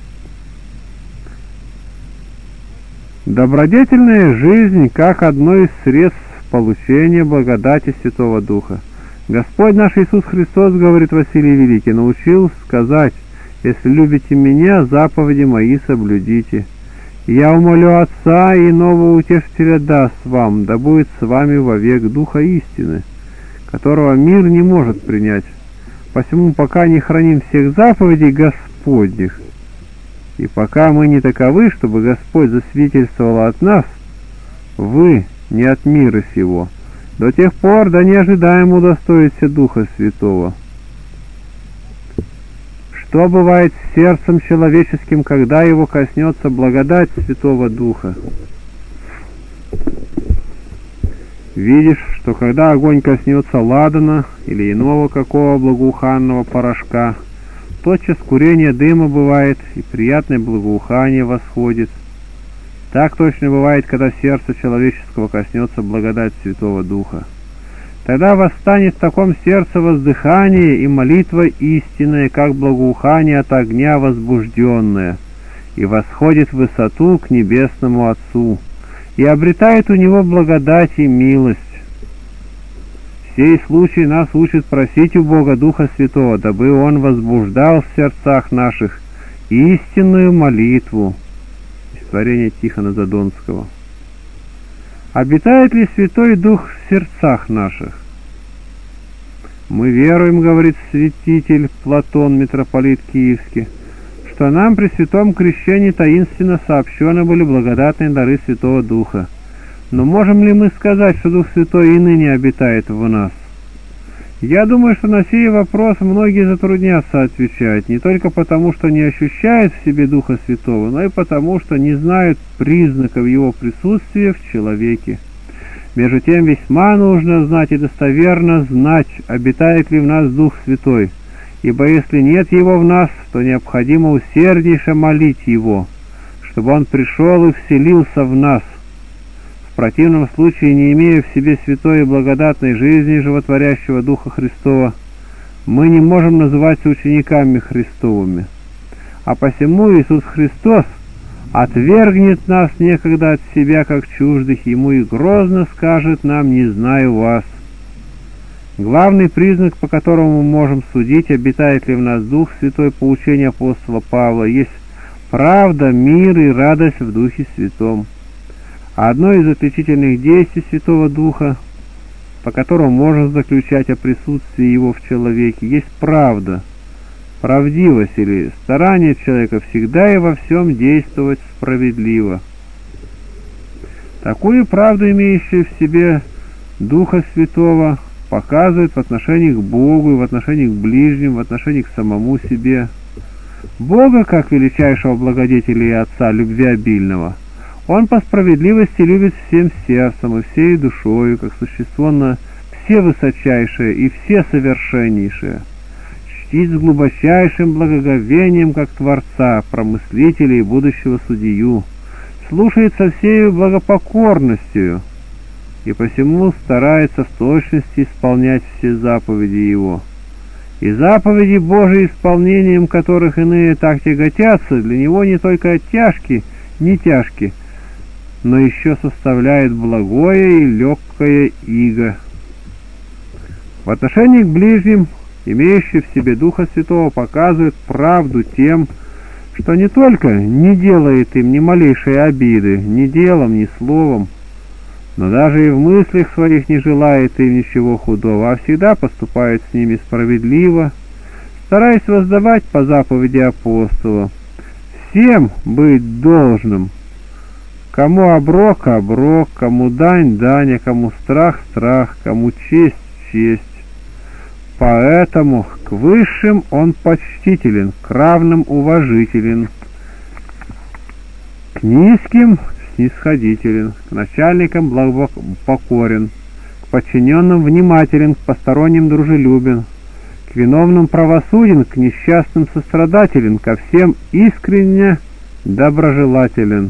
Добродетельная жизнь как одно из средств получения благодати Святого Духа. Господь наш Иисус Христос, говорит Василий Великий, научил сказать: «Если любите Меня, заповеди Мои соблюдите. Я умолю Отца, и нового Утешителя даст вам, да будет с вами вовек Духа истины, которого мир не может принять. Посему, пока не храним всех заповедей Господних, и пока мы не таковы, чтобы Господь засвидетельствовал от нас, вы не от мира сего, до тех пор да не ожидаем удостоиться Духа Святого». Что бывает с сердцем человеческим, когда его коснется благодать Святого Духа? Видишь, что когда огонь коснется ладана или иного какого благоуханного порошка, тотчас курение дыма бывает, и приятное благоухание восходит. Так точно бывает, когда сердце человеческого коснется благодать Святого Духа. Тогда восстанет в таком сердце воздыхание и молитва истинная, как благоухание от огня возбужденное, и восходит в высоту к небесному Отцу, и обретает у Него благодать и милость. Сей случай нас учит просить у Бога Духа Святого, дабы Он возбуждал в сердцах наших истинную молитву. Из творения Тихона Задонского. Обитает ли Святой Дух в сердцах наших? Мы веруем, говорит святитель Платон, митрополит Киевский, что нам при святом крещении таинственно сообщены были благодатные дары Святого Духа. Но можем ли мы сказать, что Дух Святой и ныне обитает в нас? Я думаю, что на сей вопрос многие затруднятся отвечать, не только потому, что не ощущают в себе Духа Святого, но и потому, что не знают признаков Его присутствия в человеке. Между тем, весьма нужно знать и достоверно знать, обитает ли в нас Дух Святой, ибо если нет Его в нас, то необходимо усерднейше молить Его, чтобы Он пришел и вселился в нас. В противном случае, не имея в себе святой и благодатной жизни животворящего Духа Христова, мы не можем называться учениками Христовыми. А посему Иисус Христос отвергнет нас некогда от себя, как чуждых Ему, и грозно скажет нам: «Не знаю вас». Главный признак, по которому мы можем судить, обитает ли в нас Дух Святой по учению апостола Павла, есть правда, мир и радость в Духе Святом. А одно из отличительных действий Святого Духа, по которому можно заключать о присутствии Его в человеке, есть правда, правдивость или старание человека всегда и во всем действовать справедливо. Такую правду, имеющую в себе Духа Святого, показывает в отношении к Богу и в отношении к ближним, в отношении к самому себе. Бога, как величайшего благодетеля и Отца любвеобильного, Он по справедливости любит всем сердцем и всей душою, как существо на все высочайшее и все совершеннейшее, чтить с глубочайшим благоговением, как Творца, промыслителя и будущего судью, слушает со всею благопокорностью, и посему старается в точности исполнять все заповеди Его. И заповеди Божии, исполнением которых иные так тяготятся, для Него не только не тяжки, но еще составляет благое и легкое иго. В отношении к ближним, имеющий в себе Духа Святого, показывает правду тем, что не только не делает им ни малейшей обиды, ни делом, ни словом, но даже и в мыслях своих не желает им ничего худого, а всегда поступает с ними справедливо, стараясь воздавать по заповеди апостола, всем быть должным, кому оброк — оброк, кому дань — дань, а кому страх — страх, кому честь — честь. Поэтому к высшим он почтителен, к равным уважителен, к низким снисходителен, к начальникам покорен, к подчиненным внимателен, к посторонним дружелюбен, к виновным правосуден, к несчастным сострадателен, ко всем искренне доброжелателен.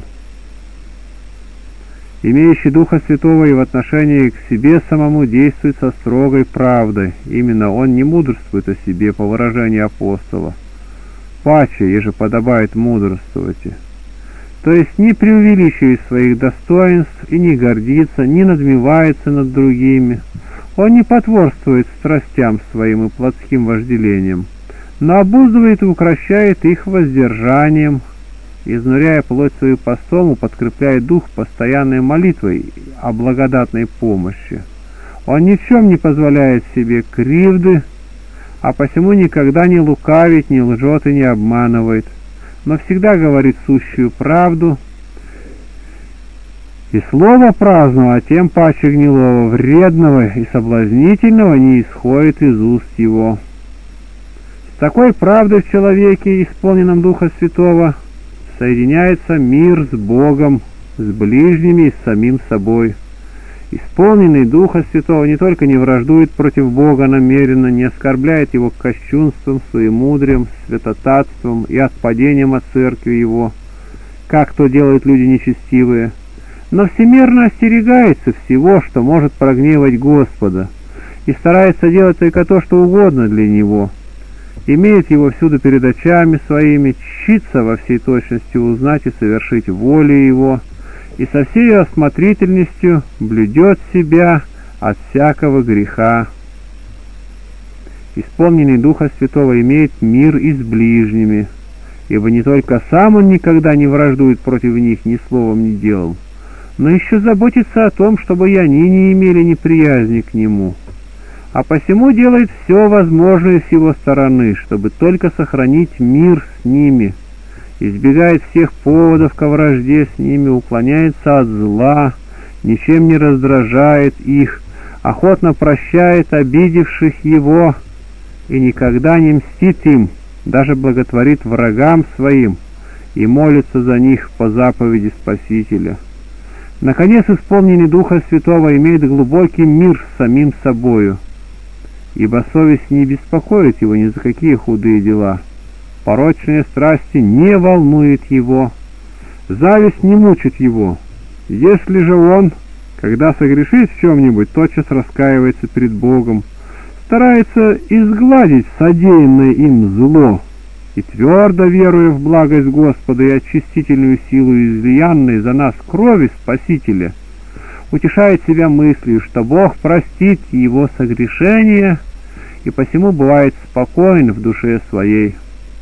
Имеющий Духа Святого и в отношении к себе самому действует со строгой правдой. Именно он не мудрствует о себе, по выражению апостола. Паче, еже подобает мудрствовать. То есть не преувеличивает своих достоинств и не гордится, не надмевается над другими. Он не потворствует страстям своим и плотским вожделениям, но обуздывает и укрощает их воздержанием, изнуряя плоть свою постом, подкрепляет дух постоянной молитвой о благодатной помощи. Он ни в чем не позволяет себе кривды, а посему никогда не лукавит, не лжет и не обманывает, но всегда говорит сущую правду, и слово праздного, тем паче гнилого, вредного и соблазнительного не исходит из уст его. С такой правдой в человеке, исполненном Духа Святого, соединяется мир с Богом, с ближними и с самим собой. Исполненный Духа Святого не только не враждует против Бога намеренно, не оскорбляет Его кощунством, своемудрием, святотатством и отпадением от церкви Его, как то делают люди нечестивые, но всемерно остерегается всего, что может прогневать Господа, и старается делать только то, что угодно для Него, имеет Его всюду перед очами своими, чтится во всей точности узнать и совершить волю Его, и со всей осмотрительностью блюдет себя от всякого греха. Исполненный Духа Святого имеет мир и с ближними, ибо не только сам он никогда не враждует против них ни словом, ни делом, но еще заботится о том, чтобы и они не имели неприязни к нему, а посему делает все возможное с его стороны, чтобы только сохранить мир с ними, избегает всех поводов ко вражде с ними, уклоняется от зла, ничем не раздражает их, охотно прощает обидевших его и никогда не мстит им, даже благотворит врагам своим и молится за них по заповеди Спасителя. Наконец, исполненный Духа Святого имеет глубокий мир с самим собою, ибо совесть не беспокоит его ни за какие худые дела, порочные страсти не волнуют его, зависть не мучит его. Если же он, когда согрешит в чем-нибудь, тотчас раскаивается перед Богом, старается изгладить содеянное им зло, и твердо веруя в благость Господа и очистительную силу излиянной за нас крови Спасителя, утешает себя мыслью, что Бог простит его согрешения, и посему бывает спокоен в душе своей.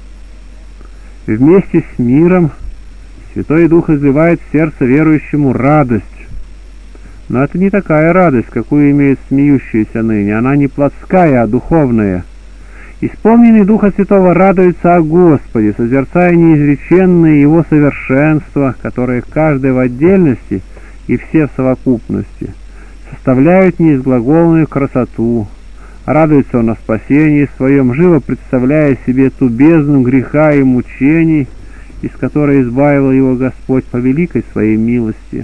Вместе с миром Святой Дух изливает в сердце верующему радость. Но это не такая радость, какую имеет смеющаяся ныне. Она не плотская, а духовная. Исполненный Духа Святого радуется о Господе, созерцая неизреченные Его совершенства, которые каждый в отдельности и все в совокупности составляют неизглагольную красоту. Радуется он о спасении своем, живо представляя себе ту бездну греха и мучений, из которой избавил его Господь по великой своей милости.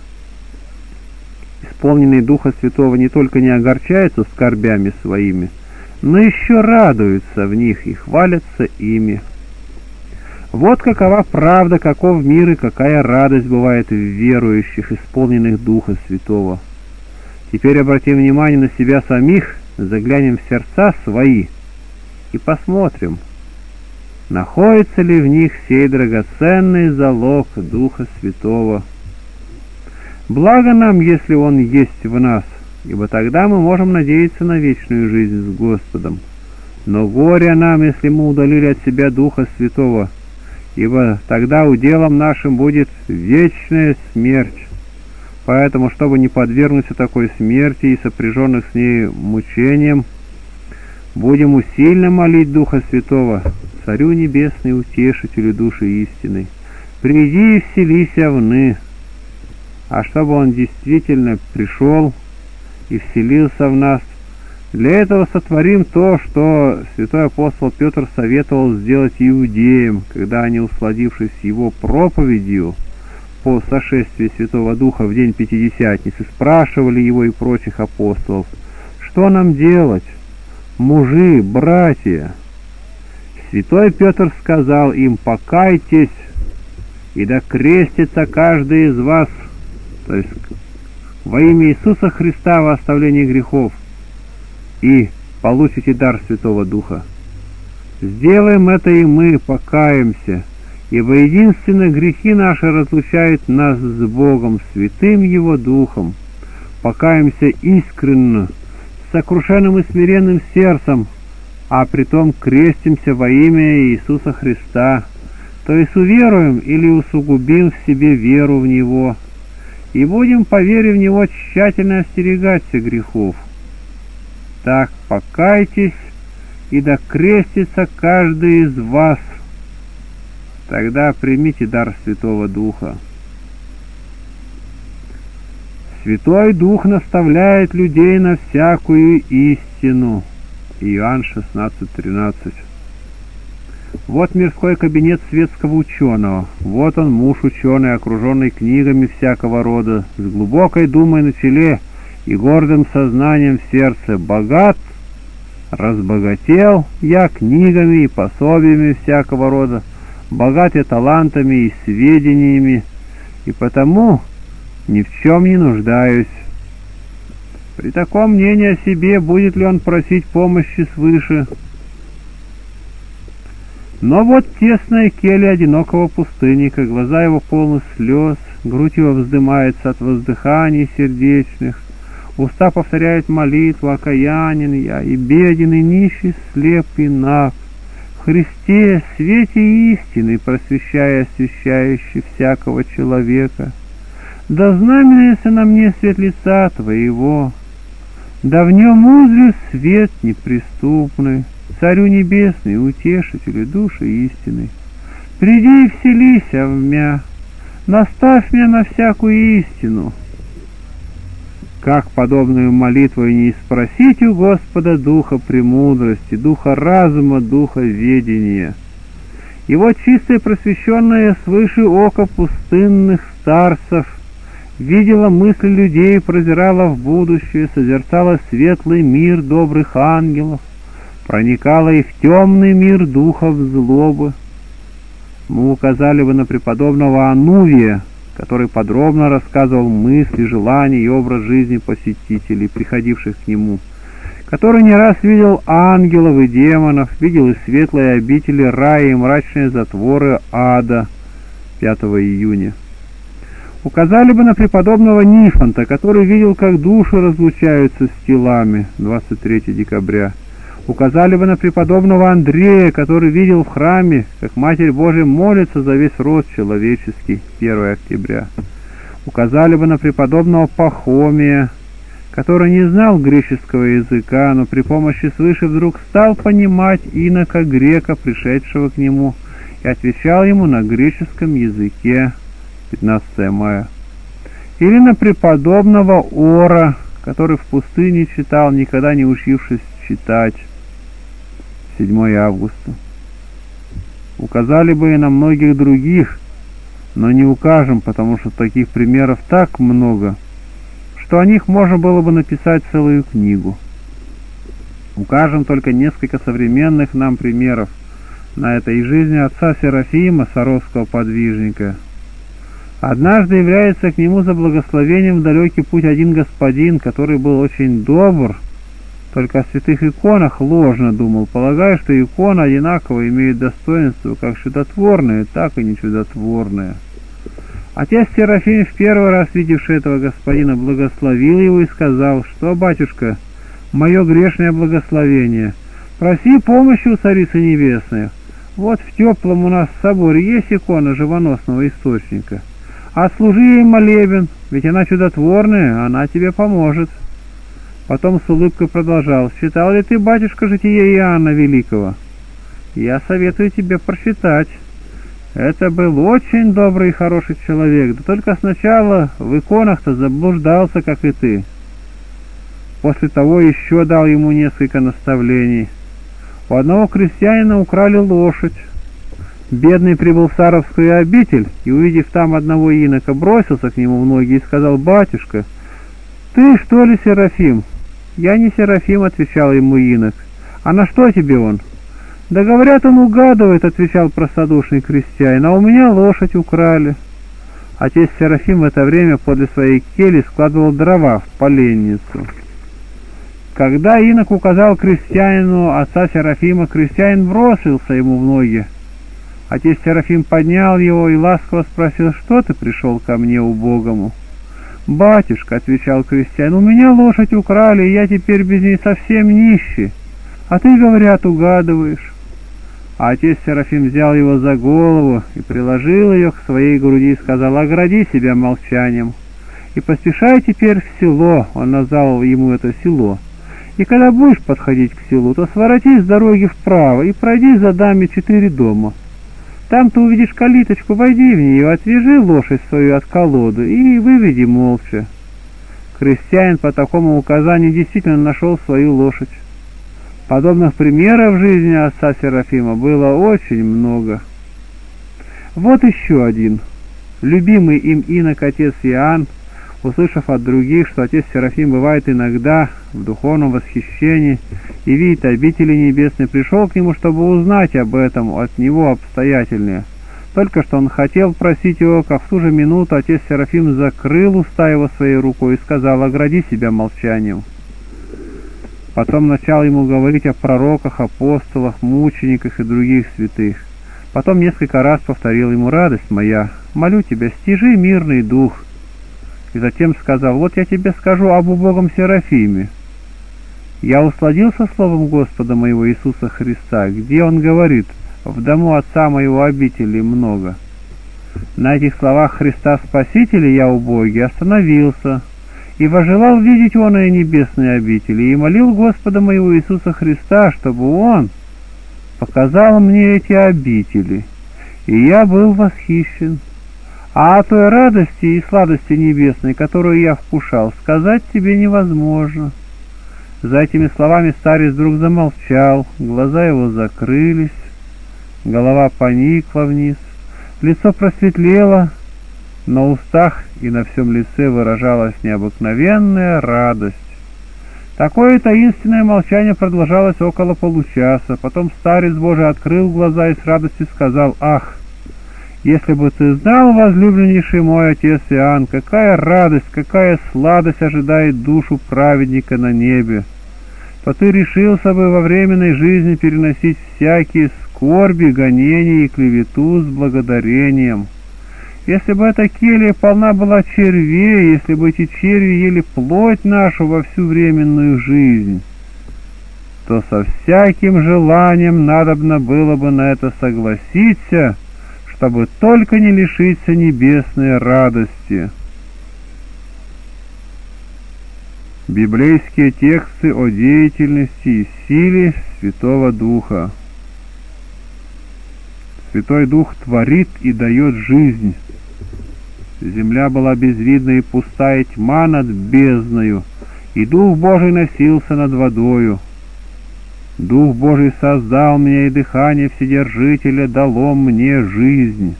Исполненный Духа Святого не только не огорчается скорбями своими, но еще радуются в них и хвалятся ими. Вот какова правда, каков мир и какая радость бывает в верующих, исполненных Духа Святого. Теперь обратим внимание на себя самих, заглянем в сердца свои и посмотрим, находится ли в них сей драгоценный залог Духа Святого. Благо нам, если Он есть в нас, ибо тогда мы можем надеяться на вечную жизнь с Господом. Но горе нам, если мы удалили от себя Духа Святого, ибо тогда уделом нашим будет вечная смерть. Поэтому, чтобы не подвергнуться такой смерти и сопряженных с ней мучениям, будем усильно молить Духа Святого, Царю Небесный, Утешителю души истины, приди и вселися вны. А чтобы Он действительно пришел и вселился в нас, для этого сотворим то, что святой апостол Петр советовал сделать иудеям, когда они, усладившись его проповедью по сошествии Святого Духа в день Пятидесятницы, спрашивали его и прочих апостолов: «Что нам делать, мужи, братья?» Святой Петр сказал им: «Покайтесь, и да крестится каждый из вас, то есть во имя Иисуса Христа, во оставление грехов, и получите дар Святого Духа. Сделаем это и мы, покаемся, ибо единственно грехи наши разлучают нас с Богом, святым Его Духом. Покаемся искренно, с сокрушенным и смиренным сердцем, а притом крестимся во имя Иисуса Христа, то есть уверуем или усугубим в себе веру в Него, и будем, по вере в Него, тщательно остерегаться грехов. Так покайтесь, и да крестится каждый из вас. Тогда примите дар Святого Духа». Святой Дух наставляет людей на всякую истину. Иоанн 16:13. Вот мирской кабинет светского ученого. Вот он, муж ученый, окруженный книгами всякого рода, с глубокой думой на челе и гордым сознанием в сердце. Богат, разбогател я книгами и пособиями всякого рода, богат я талантами и сведениями, и потому ни в чем не нуждаюсь. При таком мнении о себе будет ли он просить помощи свыше? Но вот тесная келья одинокого пустынника, глаза его полны слез, грудь его вздымается от воздыханий сердечных, уста повторяют молитву: «Окаянен я, и беден, и нищий, слеп и наг, в Христе, свете истины, просвещая, освящающий всякого человека. Да знаменуется на мне свет лица Твоего, да в нем узрю свет неприступный, Царю Небесный, Утешителю души истины. Приди и вселися в мя, наставь меня на всякую истину». Как подобную молитву не спросить у Господа духа премудрости, духа разума, духа ведения? И вот чистое просвещенное свыше око пустынных старцев видела мысли людей, прозирала в будущее, созерцала светлый мир добрых ангелов, проникала и в темный мир духов злобы. Мы указали бы на преподобного Анувия, который подробно рассказывал мысли, желания и образ жизни посетителей, приходивших к нему, который не раз видел ангелов и демонов, видел и светлые обители рая, и мрачные затворы ада. 5 июня. Указали бы на преподобного Нифонта, который видел, как души разлучаются с телами, 23 декабря. Указали бы на преподобного Андрея, который видел в храме, как Матерь Божия молится за весь род человеческий, 1 октября. Указали бы на преподобного Пахомия, который не знал греческого языка, но при помощи свыше вдруг стал понимать инока грека, пришедшего к нему, и отвечал ему на греческом языке, 15 мая. Или на преподобного Ора, который в пустыне читал, никогда не учившись читать, 7 августа. Указали бы и на многих других, но не укажем, потому что таких примеров так много, что о них можно было бы написать целую книгу. Укажем только несколько современных нам примеров на этой жизни отца Серафима, саровского подвижника. Однажды является к нему за благословением в далекий путь один господин, который был очень добр, только о святых иконах ложно думал, полагая, что икона одинаково имеет достоинство как чудотворное, так и нечудотворное. Отец Серафим, в первый раз видевший этого господина, благословил его и сказал: «Что, батюшка, мое грешное благословение, проси помощи у Царицы Небесной. Вот в теплом у нас в соборе есть икона живоносного источника. Отслужи ей молебен, ведь она чудотворная, она тебе поможет». Потом с улыбкой продолжал: «Читал ли ты, батюшка, житие Иоанна Великого? Я советую тебе прочитать. Это был очень добрый и хороший человек, да только сначала в иконах-то заблуждался, как и ты». После того еще дал ему несколько наставлений. У одного крестьянина украли лошадь. Бедный прибыл в Саровскую обитель и, увидев там одного инока, бросился к нему в ноги и сказал: «Батюшка, ты что ли Серафим?» «Я не Серафим», — отвечал ему инок. «А на что тебе он?» «Да говорят, он угадывает», — отвечал простодушный крестьянин, «а у меня лошадь украли». Отец Серафим в это время подле своей кельи складывал дрова в поленницу. Когда инок указал крестьянину отца Серафима, крестьянин бросился ему в ноги. Отец Серафим поднял его и ласково спросил: «Что ты пришел ко мне, убогому?» «Батюшка», — отвечал крестьянин, — «у меня лошадь украли, и я теперь без ней совсем нищий, а ты, говорят, угадываешь». А отец Серафим взял его за голову и приложил ее к своей груди и сказал: «Огради себя молчанием, и поспешай теперь в село», — он назвал ему это село, «и когда будешь подходить к селу, то свороти с дороги вправо и пройди за даме 4 дома. Там ты увидишь калиточку, войди в нее, отвяжи лошадь свою от колоды и выведи молча». Крестьянин по такому указанию действительно нашел свою лошадь. Подобных примеров в жизни отца Серафима было очень много. Вот еще один. Любимый им инок отец Иоанн, услышав от других, что отец Серафим бывает иногда в духовном восхищении и видит обители небесные, пришел к нему, чтобы узнать об этом от него обстоятельнее. Только что он хотел просить его, как в ту же минуту отец Серафим закрыл уста его своей рукой и сказал: «Огради себя молчанием». Потом начал ему говорить о пророках, апостолах, мучениках и других святых. Потом несколько раз повторил ему: «Радость моя, молю тебя, стяжи мирный дух». И затем сказал: «Вот я тебе скажу об убогом Серафиме. Я усладился словом Господа моего Иисуса Христа, где Он говорит: в дому Отца моего обителей много». На этих словах Христа Спасителя я, убогий, остановился, и возжелал видеть оное небесные обители, и молил Господа моего Иисуса Христа, чтобы Он показал мне эти обители, и я был восхищен. А о той радости и сладости небесной, которую я вкушал, сказать тебе невозможно». За этими словами старец вдруг замолчал, глаза его закрылись, голова поникла вниз, лицо просветлело, на устах и на всем лице выражалась необыкновенная радость. Такое таинственное молчание продолжалось около получаса. Потом старец Божий открыл глаза и с радостью сказал: «Ах, если бы ты знал, возлюбленнейший мой отец Иоанн, какая радость, какая сладость ожидает душу праведника на небе, то ты решился бы во временной жизни переносить всякие скорби, гонения и клевету с благодарением. Если бы эта келья полна была червей, если бы эти черви ели плоть нашу во всю временную жизнь, то со всяким желанием надобно было бы на это согласиться, чтобы только не лишиться небесной радости. Библейские тексты о деятельности и силе Святого Духа. Святой Дух творит и дает жизнь. Земля была безвидна и пустая, тьма над бездною, и Дух Божий носился над водою. Дух Божий создал меня, и дыхание Вседержителя дало мне жизнь.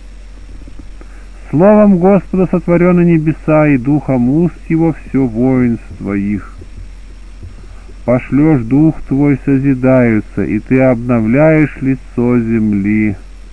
Словом Господа сотворены небеса, и духом уст Его все воинство их. Пошлешь Дух Твой, созидаются, и Ты обновляешь лицо земли.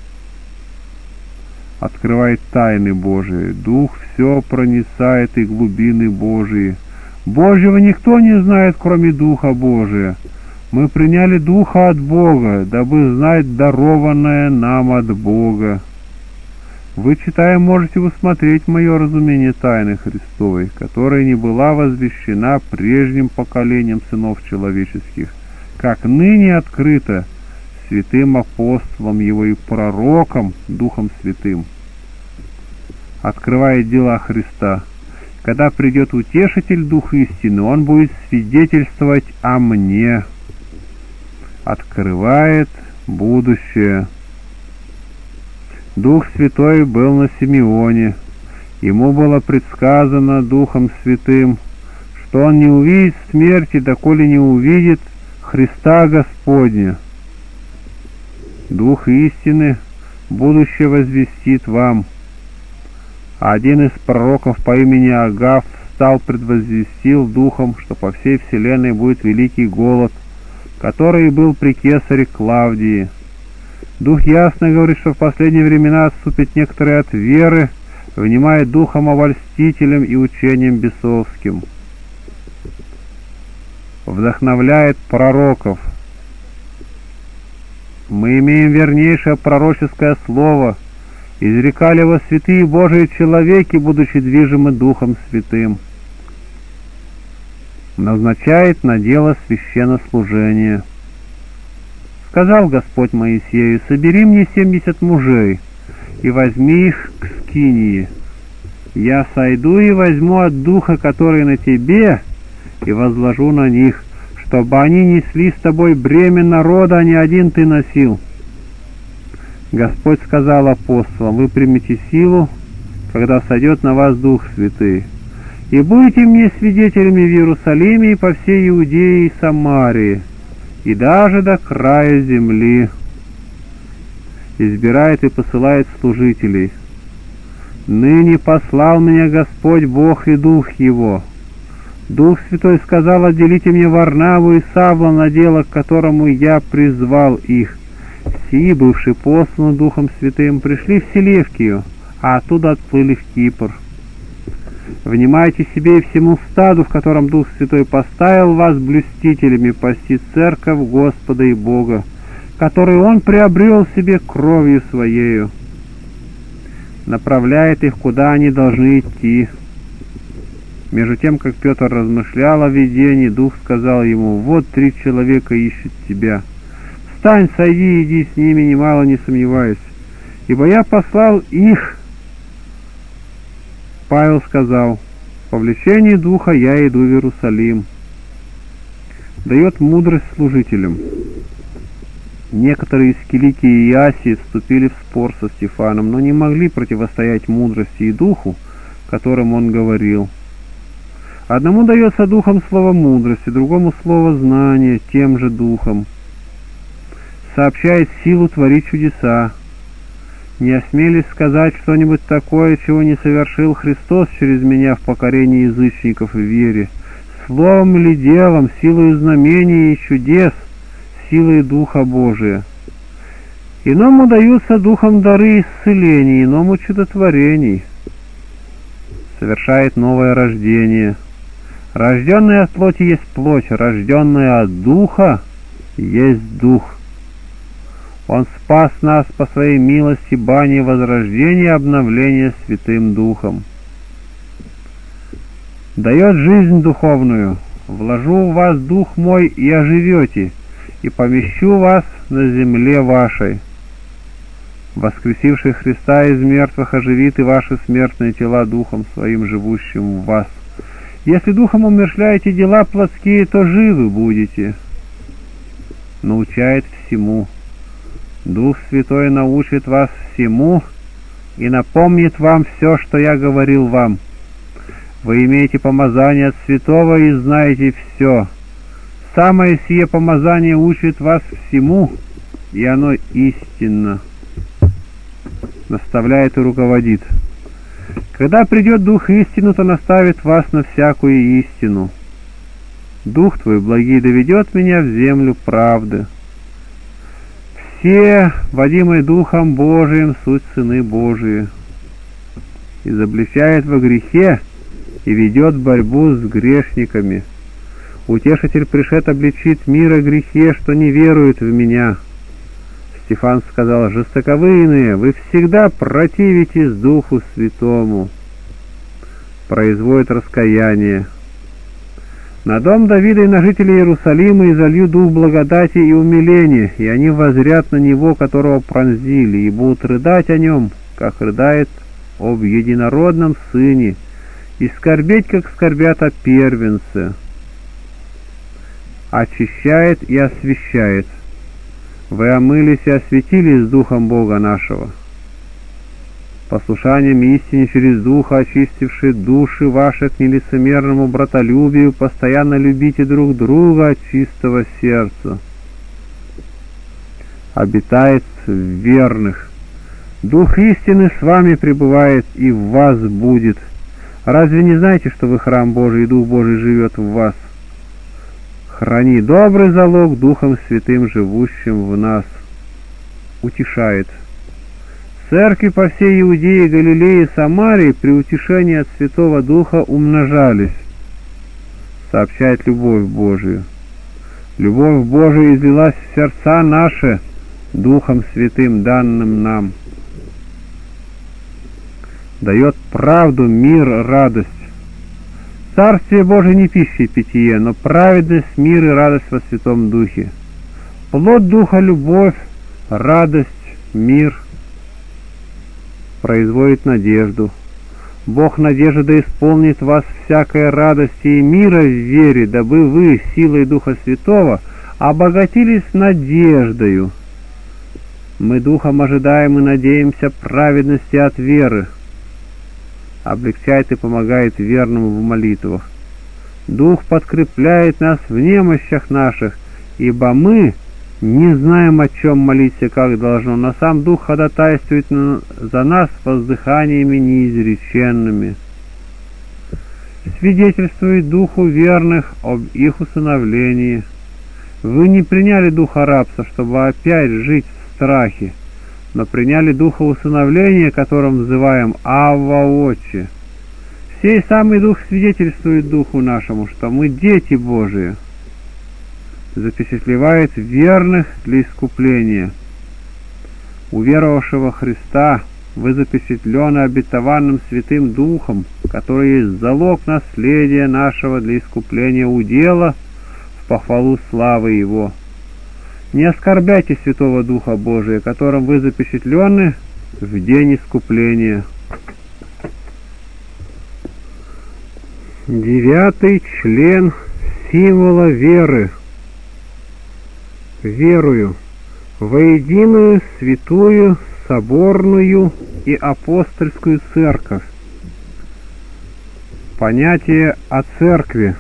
Открывает тайны Божии, Дух все проницает и глубины Божии. Божьего никто не знает, кроме Духа Божия. Мы приняли Духа от Бога, дабы знать дарованное нам от Бога. Вы, читая, можете усмотреть мое разумение тайны Христовой, которая не была возвещена прежним поколением сынов человеческих, как ныне открыто святым апостолом Его и пророком Духом Святым. Открывает дела Христа. Когда придет Утешитель, Дух истины, Он будет свидетельствовать о мне. Открывает будущее. Дух Святой был на Симеоне. Ему было предсказано Духом Святым, что он не увидит смерти, доколе не увидит Христа Господня. Дух истины будущее возвестит вам. Один из пророков по имени Агав встал, предвозвестил Духом, что по всей вселенной будет великий голод, который был при кесаре Клавдии. Дух ясно говорит, что в последние времена отступят некоторые от веры, внимая духом обольстителем и учением бесовским. Вдохновляет пророков. Мы имеем вернейшее пророческое слово, изрекали его святые Божии человеки, будучи движимы Духом Святым. Назначает на дело священнослужения. Сказал Господь Моисею: собери мне 70 мужей, и возьми их к скинии. Я сойду и возьму от Духа, который на тебе, и возложу на них, чтобы они несли с тобой бремя народа, а не один ты носил. Господь сказал апостолам: вы примете силу, когда сойдет на вас Дух Святый, и будете мне свидетелями в Иерусалиме и по всей Иудее и Самарии, и даже до края земли. Избирает и посылает служителей. Ныне послал меня Господь Бог и Дух Его. Дух Святой сказал: отделите мне Варнаву и Савла на дело, к которому я призвал их. Сии, бывшие посланы Духом Святым, пришли в Селевкию, а оттуда отплыли в Кипр. Внимайте себе и всему стаду, в котором Дух Святой поставил вас блюстителями пасти церковь Господа и Бога, которую Он приобрел себе кровью Своею. Направляет их, куда они должны идти. Между тем, как Петр размышлял о видении, Дух сказал ему: вот 3 человека ищут тебя. Встань, сойди и иди с ними, немало не сомневаясь, ибо я послал их. Павел сказал: по влечению Духа я иду в Иерусалим. Дает мудрость служителям. Некоторые из Киликии и Асии вступили в спор со Стефаном, но не могли противостоять мудрости и Духу, которым он говорил. Одному дается Духом слово мудрости, другому слово знания, тем же Духом. Сообщает силу творить чудеса. Не осмелись сказать что-нибудь такое, чего не совершил Христос через меня в покорении язычников в вере, словом или делом, силою знамений и чудес, силой Духа Божия. Иному даются Духом дары исцелений, иному чудотворений. Совершает новое рождение. Рожденное от плоти есть плоть, рожденное от Духа есть Дух. Он спас нас по своей милости бани возрождения и обновления Святым Духом. Дает жизнь духовную. Вложу в вас Дух мой, и оживете, и помещу вас на земле вашей. Воскресивший Христа из мертвых оживит и ваши смертные тела Духом Своим, живущим в вас. Если Духом умерщвляете дела плотские, то живы будете. Научает всему. Дух Святой научит вас всему и напомнит вам все, что я говорил вам. Вы имеете помазание от Святого и знаете все. Самое сие помазание учит вас всему, и оно истинно. Наставляет и руководит. Когда придет Дух истину, то наставит вас на всякую истину. Дух Твой благий доведет меня в землю правды. Все, водимые Духом Божиим, суть сыны Божии. Изобличает во грехе и ведет борьбу с грешниками. Утешитель пришед обличит мир о грехе, что не верует в меня. Стефан сказал: жестоковыйные, вы всегда противитесь Духу Святому. Производит раскаяние. На дом Давида и на жителей Иерусалима изолью дух благодати и умиления, и они воззрят на него, которого пронзили, и будут рыдать о нем, как рыдает об единородном сыне, и скорбеть, как скорбят о первенце. Очищает и освящает. Вы омылись и осветились Духом Бога нашего. Послушанием истине через Духа, очистивший души ваши к нелицемерному братолюбию, постоянно любите друг друга от чистого сердца. Обитает в верных. Дух истины с вами пребывает и в вас будет. Разве не знаете, что вы храм Божий, и Дух Божий живет в вас? Храни добрый залог Духом Святым, живущим в нас. Утешает. Церкви по всей Иудее, Галилее и Самарии при утешении от Святого Духа умножались. Сообщает любовь Божию. Любовь Божия излилась в сердца наши Духом Святым, данным нам. Дает правду, мир, радость. Царствие Божие не пища и питье, но праведность, мир и радость во Святом Духе. Плод Духа — любовь, радость, мир. Производит надежду. Бог надежды да исполнит вас всякой радости и мира в вере, дабы вы силой Духа Святого обогатились надеждою. Мы Духом ожидаем и надеемся праведности от веры. Облегчает и помогает верному в молитвах. Дух подкрепляет нас в немощах наших, ибо мы не знаем, о чем молиться, как должно, но сам Дух ходатайствует за нас воздыханиями неизреченными. Свидетельствует Духу верных об их усыновлении. Вы не приняли Духа рабства, чтобы опять жить в страхе, но приняли Духа усыновления, которым взываем «Авва, Отче». Сей самый Дух свидетельствует Духу нашему, что мы дети Божии. Запечатлевает верных для искупления. У веровавшего Христа вы запечатлены обетованным Святым Духом, который есть залог наследия нашего для искупления удела в похвалу славы Его. Не оскорбляйте Святого Духа Божия, которым вы запечатлены в день искупления. 9 член символа веры. Верую во единую святую, соборную и апостольскую церковь. Понятие о церкви.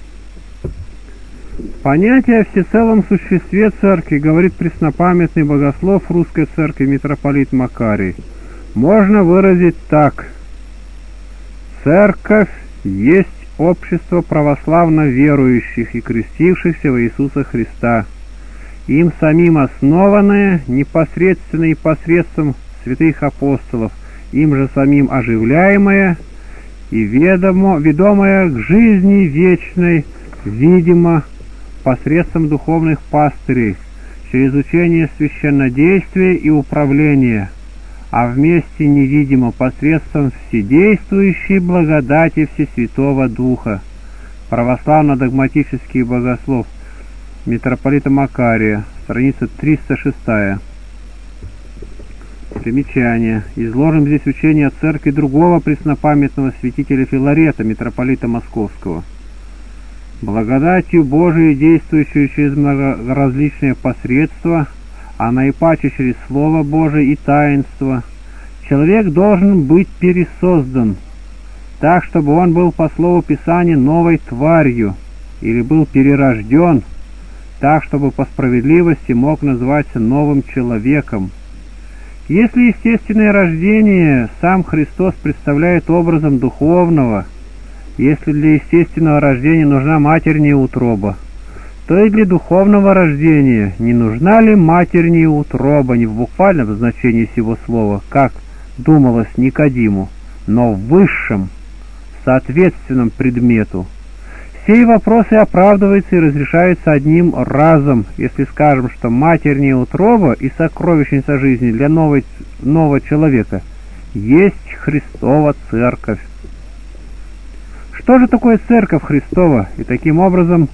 Понятие о всецелом существе церкви говорит преснопамятный богослов русской церкви митрополит Макарий. Можно выразить так: церковь есть общество православно верующих и крестившихся во Иисуса Христа, им самим основанное непосредственно и посредством святых апостолов, им же самим оживляемое и ведомое к жизни вечной, видимо, посредством духовных пастырей, через учение священнодействия и управления, а вместе невидимо посредством вседействующей благодати Всесвятого Духа. Православно-догматический богослов митрополита Макария, страница 306. Примечание. Изложим здесь учение о церкви другого преснопамятного святителя Филарета, митрополита Московского. Благодатью Божией, действующую через многоразличные посредства, а наипаче через Слово Божие и таинство, человек должен быть пересоздан, так, чтобы он был по слову Писания новой тварью, или был перерожден, так, чтобы по справедливости мог называться новым человеком. Если естественное рождение сам Христос представляет образом духовного, если для естественного рождения нужна матерняя утроба, то и для духовного рождения не нужна ли матерняя утроба не в буквальном значении сего слова, как думалось Никодиму, но в высшем, соответственном предмету. Сей вопросы оправдываются и разрешаются одним разом, если скажем, что матерняя утроба и сокровищница жизни для нового человека есть Христова Церковь. Что же такое Церковь Христова, и каким образом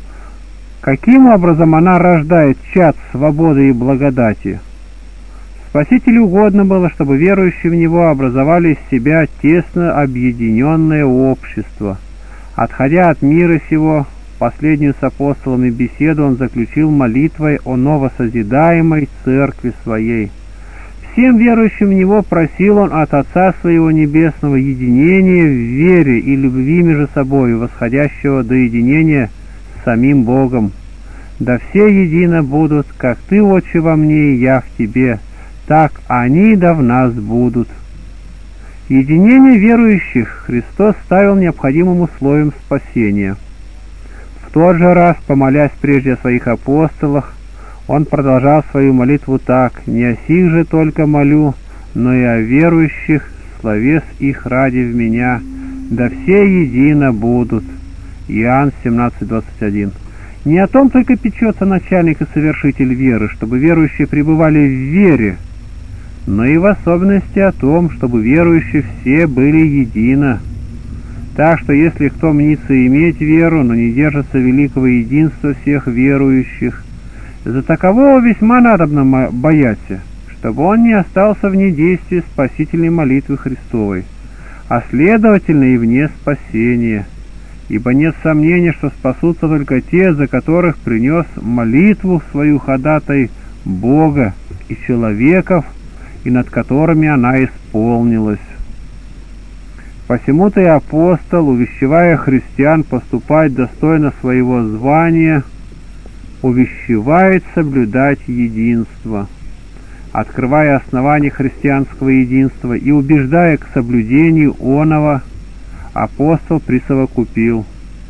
она рождает чад свободы и благодати? Спасителю угодно было, чтобы верующие в Него образовали из себя тесно объединенное общество. Отходя от мира сего, последнюю с апостолами беседу он заключил молитвой о новосозидаемой Церкви Своей. Всем верующим в Него просил он от Отца Своего Небесного единения в вере и любви между собой, восходящего до единения с самим Богом. Да все едино будут, как Ты, Отче, во мне, и я в Тебе, так они да в нас будут. Единение верующих Христос ставил необходимым условием спасения. В тот же раз, помолясь прежде о своих апостолах, он продолжал свою молитву так: «Не о сих же только молю, но и о верующих, словес их ради в меня, да все едино будут». Иоанн 17:21. Не о том только печется начальник и совершитель веры, чтобы верующие пребывали в вере, но и в особенности о том, чтобы верующие все были едино. Так что если кто мнится иметь веру, но не держится великого единства всех верующих, за такового весьма надобно бояться, чтобы он не остался вне действия спасительной молитвы Христовой, а следовательно и вне спасения. Ибо нет сомнения, что спасутся только те, за которых принес молитву свою ходатай Бога и человеков, и над которыми она исполнилась. Посему-то и апостол, увещевая христиан поступать достойно своего звания, увещевает соблюдать единство. Открывая основания христианского единства и убеждая к соблюдению оного, апостол присовокупил: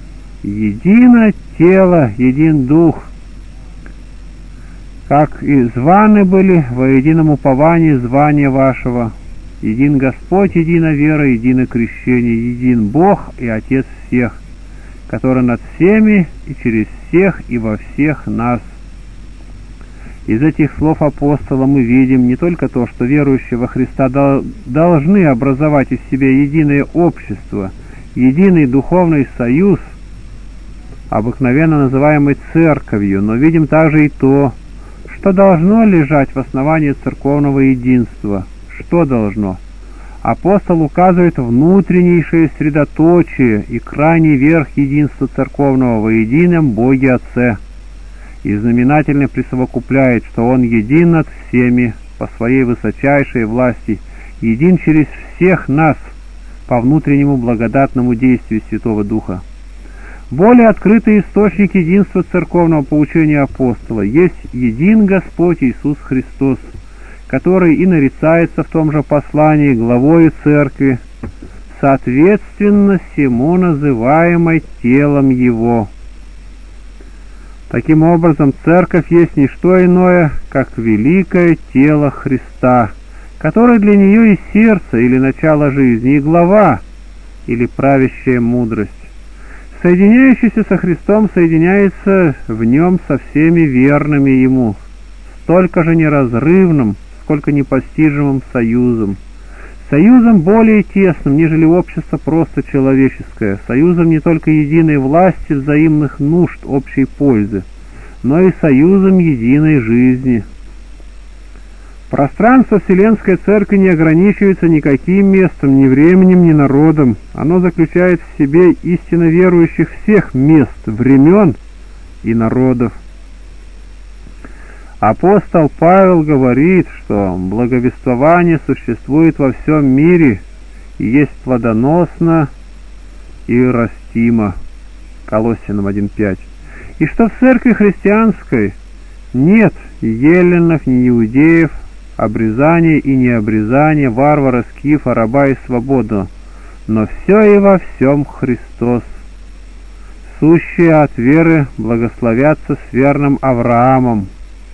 «Едино тело, един дух, как и званы были во едином уповании звания вашего, един Господь, едина вера, едино крещение, един Бог и Отец всех, который над всеми и через всех и во всех нас». Из этих слов апостола мы видим не только то, что верующие во Христа должны образовать из себя единое общество, единый духовный союз, обыкновенно называемый церковью, но видим также и то, что должно лежать в основании церковного единства. Что должно? Апостол указывает внутреннейшее средоточие и крайний верх единства церковного во едином Боге Отце, и знаменательно присовокупляет, что Он един над всеми по Своей высочайшей власти, един через всех нас по внутреннему благодатному действию Святого Духа. Более открытый источник единства церковного поучения апостола есть един Господь Иисус Христос, который и нарицается в том же послании главою церкви, соответственно сему называемой телом Его. Таким образом, церковь есть не что иное, как великое тело Христа, которое для нее и сердце, или начало жизни, и глава, или правящая мудрость. Соединяющийся со Христом соединяется в нем со всеми верными Ему, столько же неразрывным, сколько непостижимым союзом. Союзом более тесным, нежели общество просто человеческое, союзом не только единой власти, взаимных нужд, общей пользы, но и союзом единой жизни. Пространство Вселенской Церкви не ограничивается никаким местом, ни временем, ни народом. Оно заключает в себе истинно верующих всех мест, времен и народов. Апостол Павел говорит, что благовествование существует во всем мире и есть плодоносно и растимо. Колоссянам 1:5. И что в церкви христианской нет еллинов, ни иудеев, обрезания и необрезания, варвара, скифа, раба и свободного, но все и во всем Христос. Сущие от веры благословятся с верным Авраамом.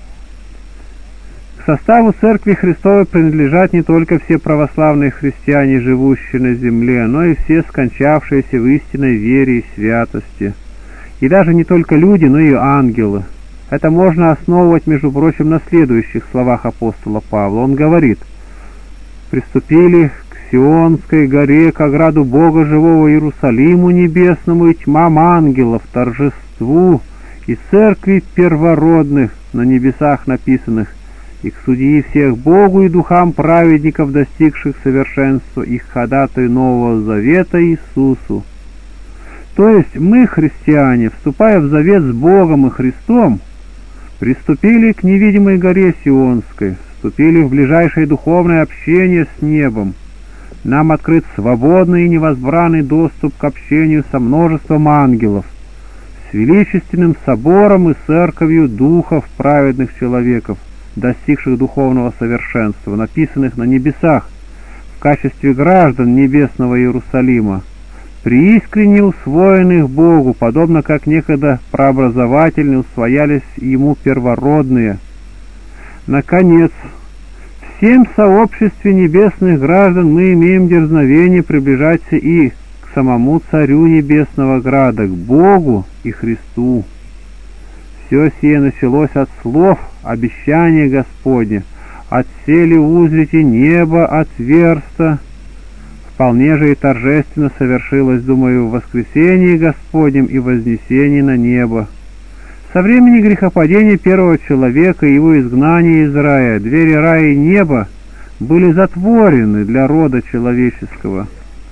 К составу Церкви Христовой принадлежат не только все православные христиане, живущие на земле, но и все скончавшиеся в истинной вере и святости. И даже не только люди, но и ангелы. Это можно основывать, между прочим, на следующих словах апостола Павла. Он говорит: «Приступили к Сионской горе, к ограду Бога живого, Иерусалиму небесному, и тьмам ангелов, торжеству, и церкви первородных на небесах написанных, и к судьи всех Богу и духам праведников, достигших совершенства, их ходатаю Нового Завета Иисусу». То есть мы, христиане, вступая в завет с Богом и Христом, приступили к невидимой горе Сионской, вступили в ближайшее духовное общение с небом. Нам открыт свободный и невозбранный доступ к общению со множеством ангелов, с величественным собором и церковью духов праведных человеков, достигших духовного совершенства, написанных на небесах, в качестве граждан небесного Иерусалима, преискренне усвоенных Богу, подобно как некогда прообразовательно усвоялись Ему первородные. Наконец, в всем сообществе небесных граждан мы имеем дерзновение приближаться и к самому Царю Небесного Града, к Богу и Христу. Все сие началось от слов обещания Господня: «Отсели узрите небо отверсто». Вполне же и торжественно совершилось, думаю, в воскресении Господнем и вознесении на небо. Со времени грехопадения первого человека и его изгнания из рая двери рая и неба были затворены для рода человеческого.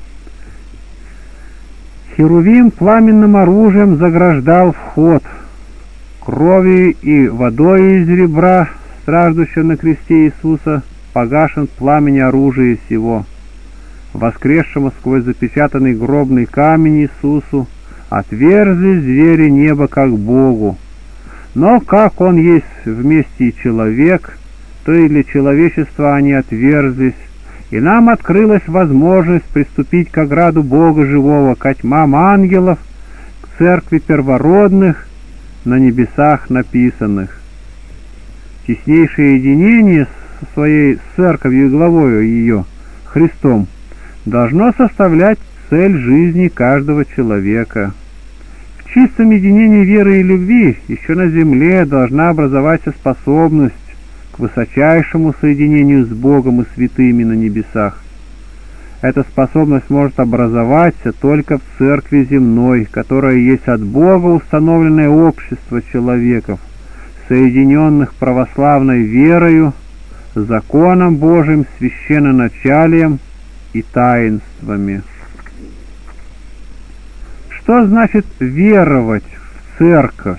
Херувим пламенным оружием заграждал вход. Кровью и водой из ребра, страждущего на кресте Иисуса, погашен пламень оружия сего. Воскресшему сквозь запечатанный гробный камень Иисусу отверзлись двери неба как Богу. Но как Он есть вместе и человек, то и для человечества они отверзлись, и нам открылась возможность приступить к ограду Бога живого, ко тьмам ангелов, к церкви первородных, на небесах написанных. Теснейшее единение со своей церковью и главою ее, Христом, должно составлять цель жизни каждого человека. В чистом единении веры и любви еще на земле должна образоваться способность к высочайшему соединению с Богом и святыми на небесах. Эта способность может образоваться только в церкви земной, которая есть от Бога установленное общество человеков, соединенных православной верою, законом Божиим, священноначалием и таинствами. Что значит веровать в церковь?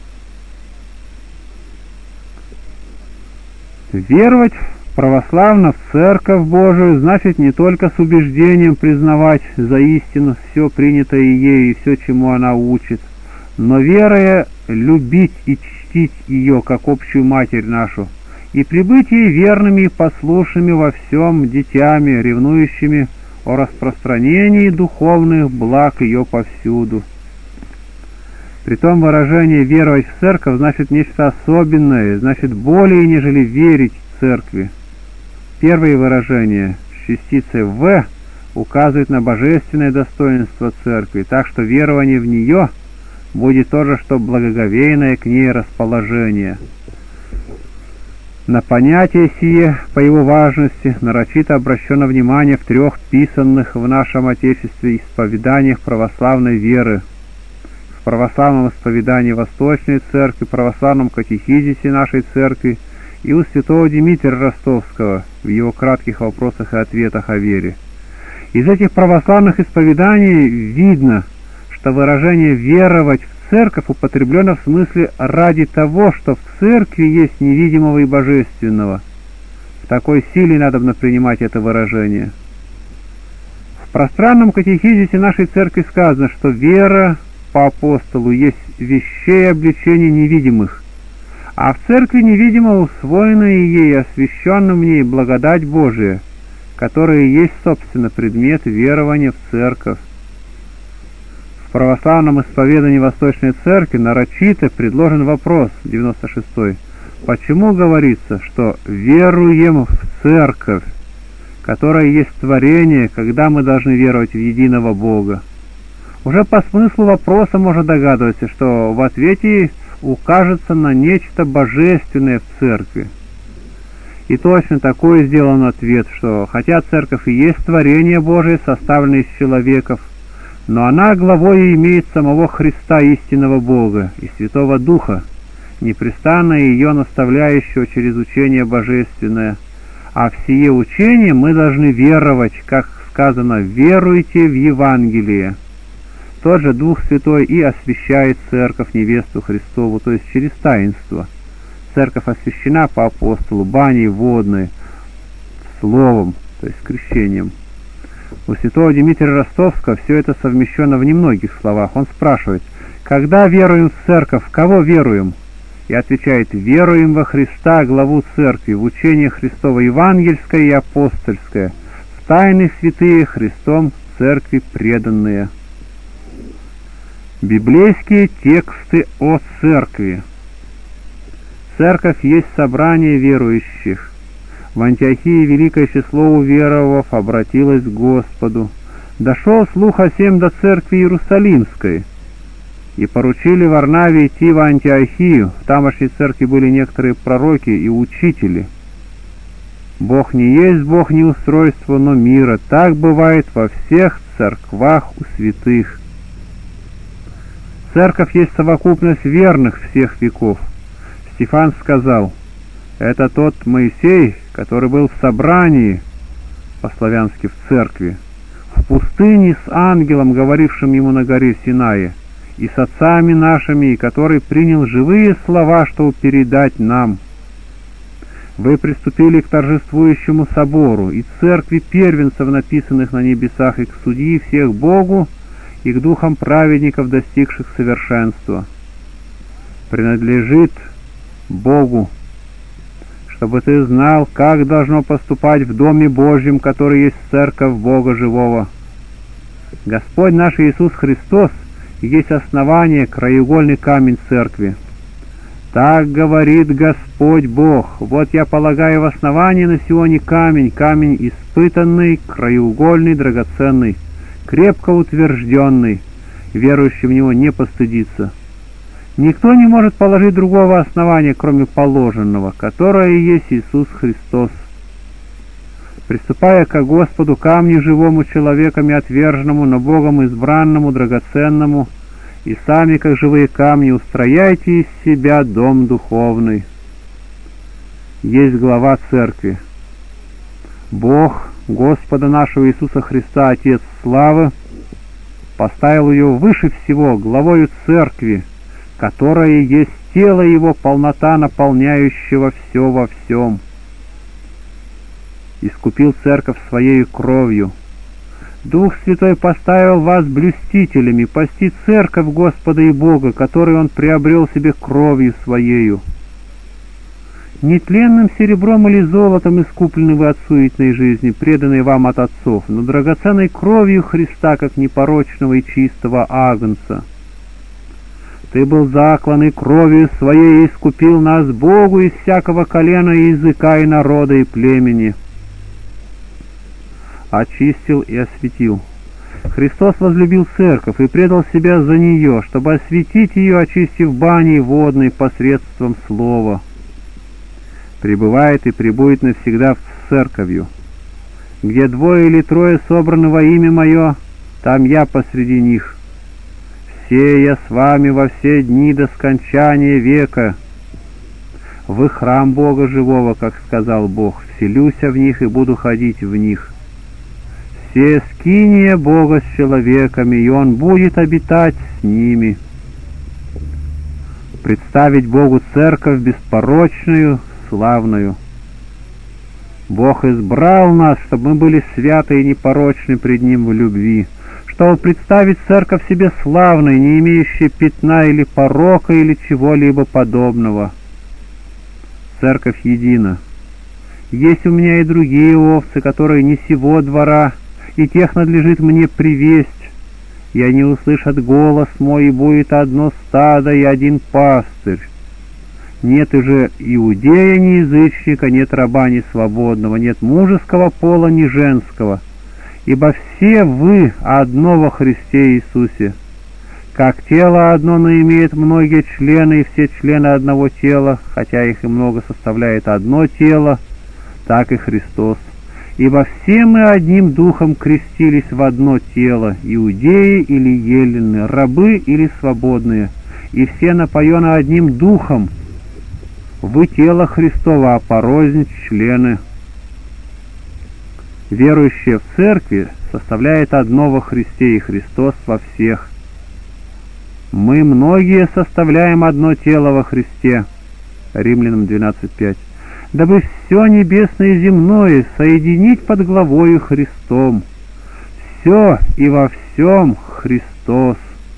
Веровать православно в Церковь Божию значит не только с убеждением признавать за истину все принятое ею и все, чему она учит, но веруя любить и чтить ее как общую Матерь нашу, и прибыть ей верными и послушными во всем дитями, ревнующими о распространении духовных благ ее повсюду. Притом выражение «веровать в церковь» значит нечто особенное, значит более, нежели верить в церкви. Первое выражение с частицей «в» указывает на божественное достоинство церкви, так что верование в нее будет то же, что благоговейное к ней расположение. На понятие сие, по его важности, нарочито обращено внимание в 3 писанных в нашем Отечестве исповеданиях православной веры: в православном исповедании Восточной Церкви, православном катехизисе нашей Церкви и у святого Димитрия Ростовского в его кратких вопросах и ответах о вере. Из этих православных исповеданий видно, что выражение «веровать в Церковь» употреблено в смысле «ради того, что в Церкви есть невидимого и божественного». В такой силе надобно принимать это выражение. В пространном катехизисе нашей Церкви сказано, что вера по апостолу есть вещей обличения невидимых, а в Церкви невидимо усвоенная ей и освященная в ней благодать Божия, которая и есть, собственно, предмет верования в Церковь. В православном исповедании Восточной Церкви нарочито предложен вопрос, 96-й, почему говорится, что «веруем в Церковь», которая есть творение, когда мы должны веровать в единого Бога. Уже по смыслу вопроса можно догадываться, что в ответе укажется на нечто божественное в Церкви. И точно такой сделан ответ, что хотя Церковь и есть творение Божие, составленное из человеков, но она главой имеет самого Христа, истинного Бога, и Святого Духа, непрестанно ее наставляющего через учение божественное. А в сие учение мы должны веровать, как сказано, «веруйте в Евангелие». Тот же Дух Святой и освящает Церковь, невесту Христову, то есть через таинство. Церковь освящена по апостолу баней водной, словом, то есть крещением. У святого Димитрия Ростовского все это совмещено в немногих словах. Он спрашивает: когда веруем в Церковь, в кого веруем? И отвечает: веруем во Христа, главу Церкви, в учение Христово евангельское и апостольское, в тайны святые Христом Церкви преданные. Библейские тексты о Церкви. Церковь есть собрание верующих. В Антиохии великое число уверовав обратилось к Господу. Дошел слух о сем до церкви Иерусалимской, и поручили Варнаве идти в Антиохию. В тамошней церкви были некоторые пророки и учители. Бог не есть Бог неустройства, но мира. Так бывает во всех церквах у святых. Церковь есть совокупность верных всех веков. Стефан сказал: это тот Моисей, который был в собрании, по-славянски в церкви, в пустыне с ангелом, говорившим ему на горе Синае, и с отцами нашими, и который принял живые слова, чтобы передать нам. Вы приступили к торжествующему собору, и церкви первенцев, написанных на небесах, и к судьи всех Богу, и к духам праведников, достигших совершенства. Принадлежит Богу, чтобы ты знал, как должно поступать в Доме Божьем, который есть церковь Бога живого. Господь наш Иисус Христос есть основание, краеугольный камень церкви. Так говорит Господь Бог: вот я полагаю в основании на Сионе камень, камень испытанный, краеугольный, драгоценный, крепко утвержденный, верующий в него не постыдится. Никто не может положить другого основания, кроме положенного, которое и есть Иисус Христос. Приступая к Господу, камню живому, человеками отверженному, но Богом избранному, драгоценному, и сами, как живые камни, устрояйте из себя дом духовный. Есть глава церкви. Бог Господа нашего Иисуса Христа, Отец славы, поставил ее выше всего главою церкви, которая есть тело Его, полнота, наполняющего все во всем. Искупил церковь Своею кровью. Дух Святой поставил вас блюстителями, пасти церковь Господа и Бога, которую Он приобрел себе кровью Своею. Не тленным серебром или золотом искуплены вы от суетной жизни, преданной вам от отцов, но драгоценной кровью Христа, как непорочного и чистого агнца. Ты был заклан и кровью Своей искупил нас Богу из всякого колена и языка и народа и племени. Очистил и осветил. Христос возлюбил церковь и предал себя за нее, чтобы осветить ее, очистив баней водной посредством слова. пребывает и пребудет навсегда в церковью. Где 2 или 3 собраны во имя Мое, там Я посреди них. Все Я с вами во все дни до скончания века. Вы храм Бога живого, как сказал Бог, вселюся в них и буду ходить в них. Все скиния Бога с человеками, и Он будет обитать с ними. Представить Богу церковь беспорочную, славную. Бог избрал нас, чтобы мы были святы и непорочны пред Ним в любви, чтобы представить церковь себе славной, не имеющей пятна или порока или чего-либо подобного. Церковь едина. Есть у меня и другие овцы, которые не сего двора, и тех надлежит мне привесть. И они услышат голос мой, и будет одно стадо и один пастырь. Нет уже иудея, ни язычника, нет раба, ни свободного, нет мужеского пола, ни женского, ибо все вы одно во Христе Иисусе. Как тело одно, но имеет многие члены, и все члены одного тела, хотя их и много составляет одно тело, так и Христос. Ибо все мы одним духом крестились в одно тело, иудеи или елены, рабы или свободные, и все напоены одним духом. Вы тело Христово, а порознь члены. Верующие в церкви составляет одно во Христе, и Христос во всех. Мы многие составляем одно тело во Христе. Римлянам 12:5. Дабы все небесное и земное соединить под главою Христом. Все и во всем Христос.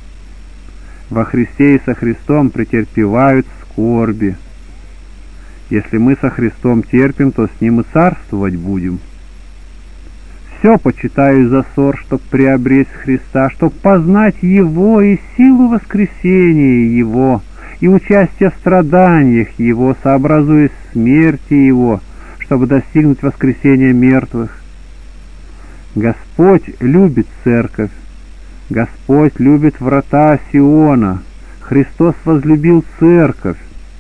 Во Христе и со Христом претерпевают скорби. Если мы со Христом терпим, то с Ним и царствовать будем. Все почитаю за ссор, чтоб приобресть Христа, чтоб познать Его и силу воскресения Его, и участие в страданиях Его, сообразуясь смерти Его, чтобы достигнуть воскресения мертвых. Господь любит церковь, Господь любит врата Сиона, Христос возлюбил церковь,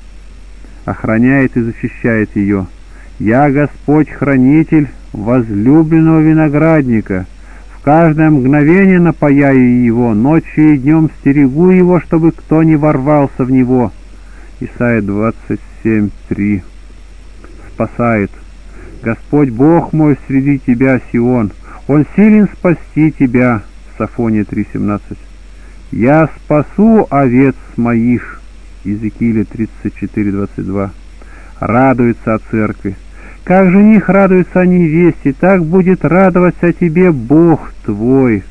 охраняет и защищает ее. Я, Господь, хранитель возлюбленного виноградника, в каждое мгновение напояю его, ночью и днем стерегу его, чтобы кто не ворвался в него. Исайя 27:3. Спасает. Господь Бог мой среди тебя, Сион, Он силен спасти тебя. Софония 3:17. Я спасу овец моих. Иезекииля 34:22. Радуется о церкви. Как жених радуется о невесте, так будет радоваться о тебе Бог твой.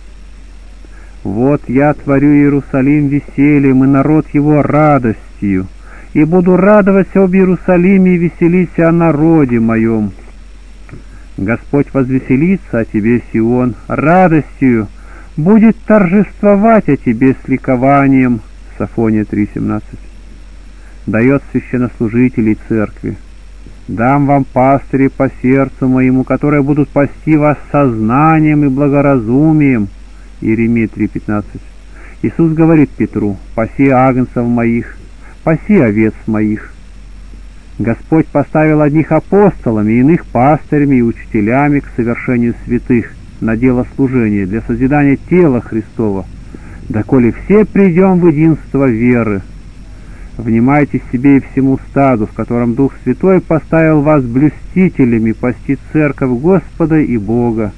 Вот я творю Иерусалим весельем, и народ его радостью, и буду радоваться об Иерусалиме и веселиться о народе моем. Господь возвеселится о тебе, Сион, радостью, будет торжествовать о тебе с ликованием. Софония 3:17. Дает священнослужителей церкви. Дам вам пастыри по сердцу моему, которые будут пасти вас сознанием и благоразумием. Иеремия 3:15. Иисус говорит Петру: паси агнцев моих, паси овец моих. Господь поставил одних апостолами, иных пастырями и учителями к совершению святых, на дело служения, для созидания тела Христова, доколе все придем в единство веры. Внимайте себе и всему стаду, в котором Дух Святой поставил вас блюстителями пасти церковь Господа и Бога.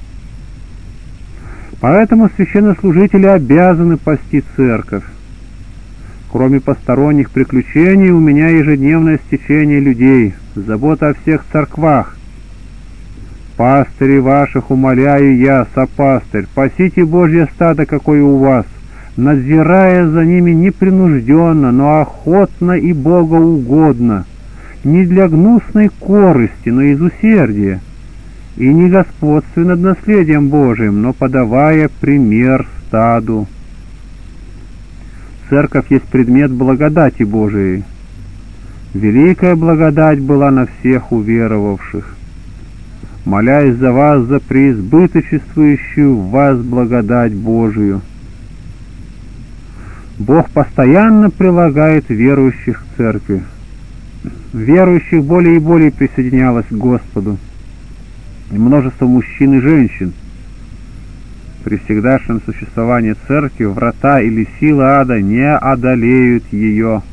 Поэтому священнослужители обязаны пасти церковь. Кроме посторонних приключений, у меня ежедневное стечение людей, забота о всех церквах. Пастырей ваших умоляю я, сопастырь, пасите Божье стадо, какое у вас, надзирая за ними непринужденно, но охотно и богоугодно, не для гнусной корысти, но из усердия, и не господствуя над наследием Божиим, но подавая пример стаду. Церковь есть предмет благодати Божией. Великая благодать была на всех уверовавших. Молясь за вас, за преизбыточествующую в вас благодать Божию. Бог постоянно прилагает верующих к церкви. верующих более и более присоединялось к Господу, и множество мужчин и женщин. При всегдашнем существовании церкви врата или силы ада не одолеют ее.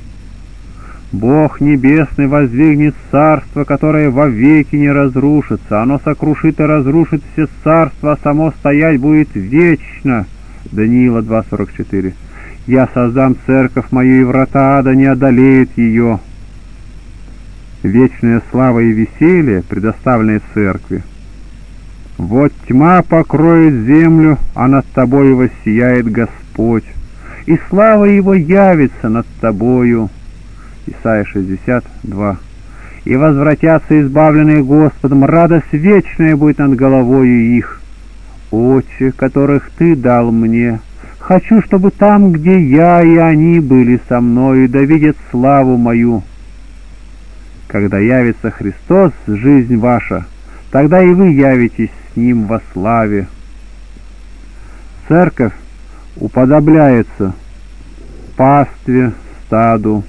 Бог Небесный воздвигнет царство, которое вовеки не разрушится. Оно сокрушит и разрушит все царства, а само стоять будет вечно. Даниила 2:44. Я создам церковь мою, и врата ада не одолеют ее. Вечная слава и веселье, предоставленные церкви. Вот тьма покроет землю, а над тобою воссияет Господь, и слава Его явится над тобою. Исайя 62. И возвратятся избавленные Господом, радость вечная будет над головою их. Отче, которых Ты дал мне, хочу, чтобы там, где я и они были со мною, да видят славу мою. Когда явится Христос, жизнь ваша, тогда и вы явитесь с Ним во славе. Церковь уподобляется пастве, стаду.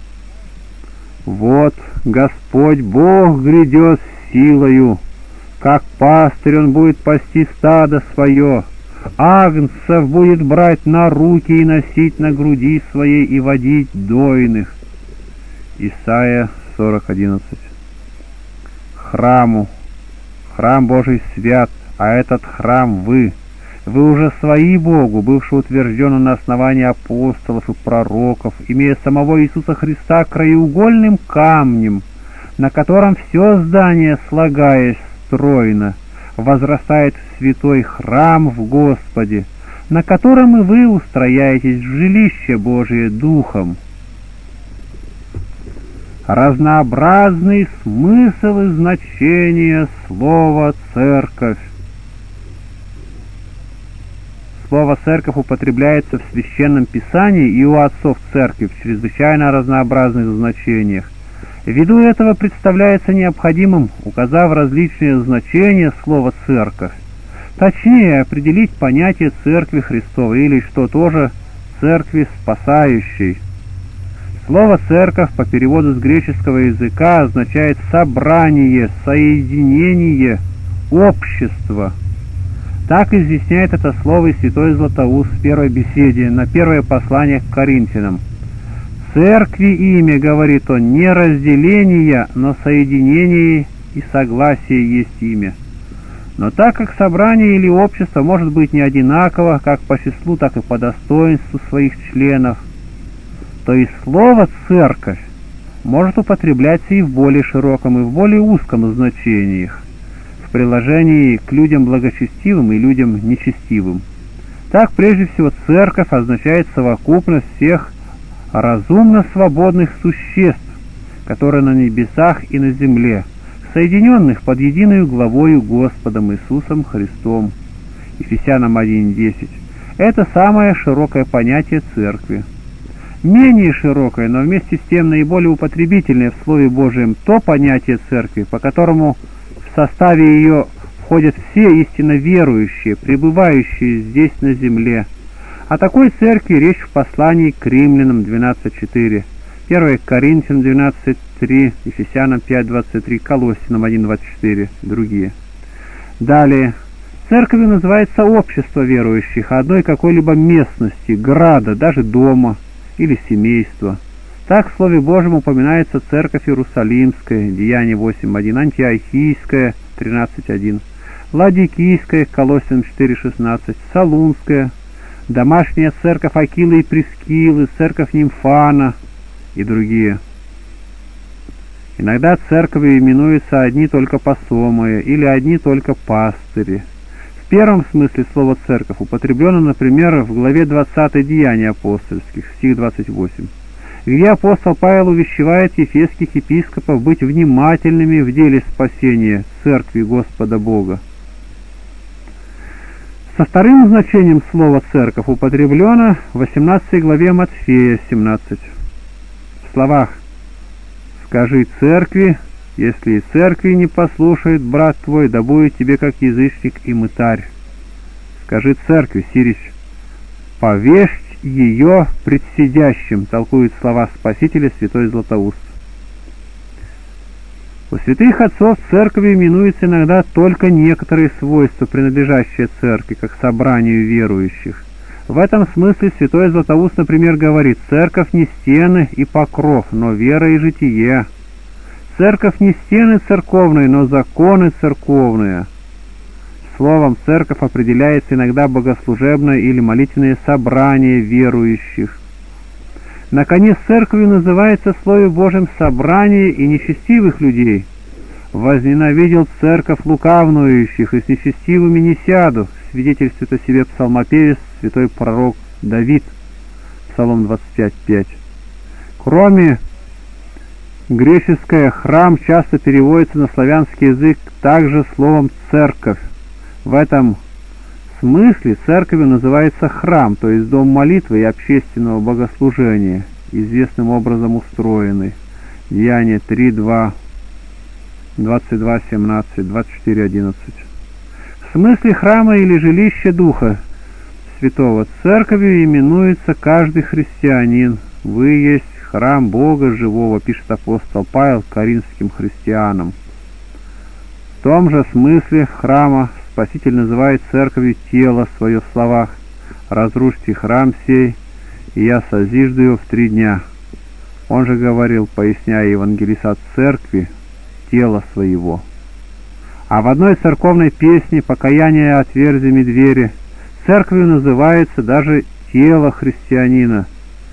Вот Господь Бог грядет с силою, как пастырь Он будет пасти стадо свое, агнцев будет брать на руки и носить на груди своей и водить дойных. Исайя 40:11. Храму. Храм Божий свят, а этот храм вы. Вы уже свои Богу, бывшие утверждены на основании апостолов и пророков, имея самого Иисуса Христа краеугольным камнем, на котором все здание, слагаясь стройно, возрастает в святой храм в Господе, на котором и вы устрояетесь в жилище Божие Духом. Разнообразный смысл и значение слова «церковь». Слово «церковь» употребляется в Священном Писании и у отцов церкви в чрезвычайно разнообразных значениях. Ввиду этого представляется необходимым, указав различные значения слова «церковь», точнее определить понятие церкви Христовой или, что тоже, церкви спасающей. Слово «церковь» по переводу с греческого языка означает «собрание», «соединение», «общество». Так изъясняет это слово и святой Златоуст в первой беседе на первое послание к Коринфянам. «Церкви имя, — говорит он, — не разделение, но соединение и согласие есть имя». Но так как собрание или общество может быть не одинаково, как по числу, так и по достоинству своих членов, то и слово «церковь» может употребляться и в более широком, и в более узком значениях, в приложении к людям благочестивым и людям нечестивым. Так, прежде всего, церковь означает совокупность всех разумно свободных существ, которые на небесах и на земле, соединенных под единую главою Господом Иисусом Христом. Ефесянам 1:10. Это самое широкое понятие церкви. Менее широкое, но вместе с тем наиболее употребительное в Слове Божьем то понятие церкви, по которому в составе ее входят все истинно верующие, пребывающие здесь на земле. О такой церкви речь в послании к Римлянам 12:4, 1 Коринфянам 12:3, Ефесянам 5:23, Колоссянам 1:24, другие. Далее. Церковью называется общество верующих одной какой-либо местности, града, даже дома или семейства. Так в Слове Божьем упоминается церковь Иерусалимская, Деяние 8:1, Антиохийская, 13:1, Ладикийская, Колоссянам 4:16, Салунская, домашняя церковь Акилы и Прискилы, церковь Нимфана и другие. Иногда церковью именуются одни только посомые или одни только пастыри. В первом смысле слова «церковь» употреблено, например, в главе 20 Деяний апостольских, стих 28, где апостол Павел увещевает ефесских епископов быть внимательными в деле спасения церкви Господа Бога. Со вторым значением слова «церковь» употреблено в 18 главе Матфея 17. В словах «Скажи церкви, если и церкви не послушает брат твой, да будет тебе как язычник и мытарь. Скажи церкви, сирич, повешь ее пред сидящим», толкует слова Спасителя святой Златоуст. У святых отцов церковью именуются иногда только некоторые свойства, принадлежащие церкви, как собранию верующих. В этом смысле святой Златоуст, например, говорит: «Церковь не стены и покров, но вера и житие. Церковь не стены церковные, но законы церковные». Словом, церковь определяется иногда богослужебное или молитвенное собрание верующих. Наконец, церковью называется в Слове Божьем собрание и нечестивых людей. «Возненавидел церковь лукавнующих, и с нечестивыми не сяду», свидетельствует о себе псалмопевец, святой пророк Давид, Псалом 25:5. Кроме греческое «храм» часто переводится на славянский язык также словом «церковь». В этом смысле церковью называется храм, то есть дом молитвы и общественного богослужения, известным образом устроенный. Деяния 3:2, 22:17, 24:11. В смысле храма или жилища Духа Святого церковью именуется каждый христианин. «Вы есть храм Бога живого», пишет апостол Павел коринфским христианам. В том же смысле храма Спаситель называет церковью тело свое в словах: «Разрушьте храм сей, и я созижду его в 3 дня». Он же говорил, поясняя евангелист о церкви, тело своего. А в одной церковной песне «Покаяние отверзями двери» церковью называется даже тело христианина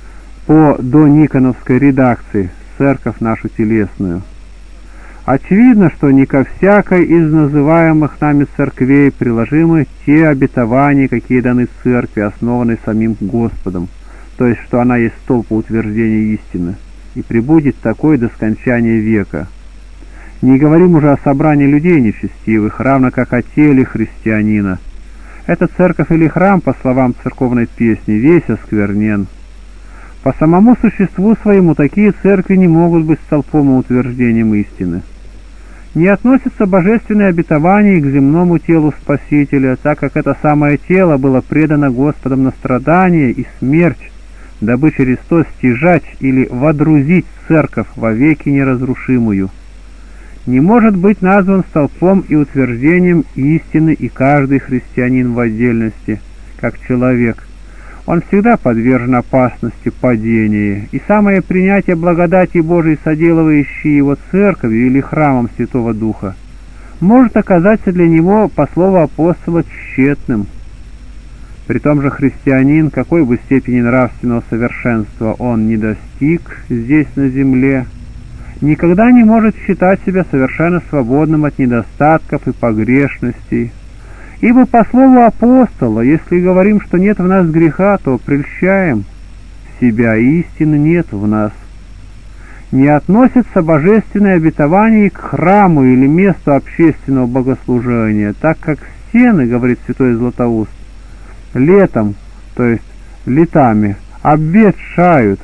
по дониконовской редакции, церковь нашу телесную. Очевидно, что не ко всякой из называемых нами церквей приложимы те обетования, какие даны церкви, основанной самим Господом, то есть, что она есть столб утверждения истины, и пребудет такой до скончания века. Не говорим уже о собрании людей нечестивых, равно как о теле христианина. Эта церковь или храм, по словам церковной песни, весь осквернен. По самому существу своему такие церкви не могут быть столпом и утверждением истины. Не относятся божественные обетования к земному телу Спасителя, так как это самое тело было предано Господом на страдание и смерть, дабы через то стяжать или водрузить церковь вовеки неразрушимую. Не может быть назван столпом и утверждением истины и каждый христианин в отдельности, как человек. Он всегда подвержен опасности падения, и самое принятие благодати Божией, соделывающей его церковью или храмом Святого Духа, может оказаться для него, по слову апостола, тщетным. При том же христианин, какой бы степени нравственного совершенства он не достиг здесь на земле, никогда не может считать себя совершенно свободным от недостатков и погрешностей. Ибо по слову апостола, если говорим, что нет в нас греха, то прельщаем себя, и истины нет в нас. Не относятся божественные обетования к храму или месту общественного богослужения, так как стены, говорит святой Златоуст, летом, то есть летами, обветшают.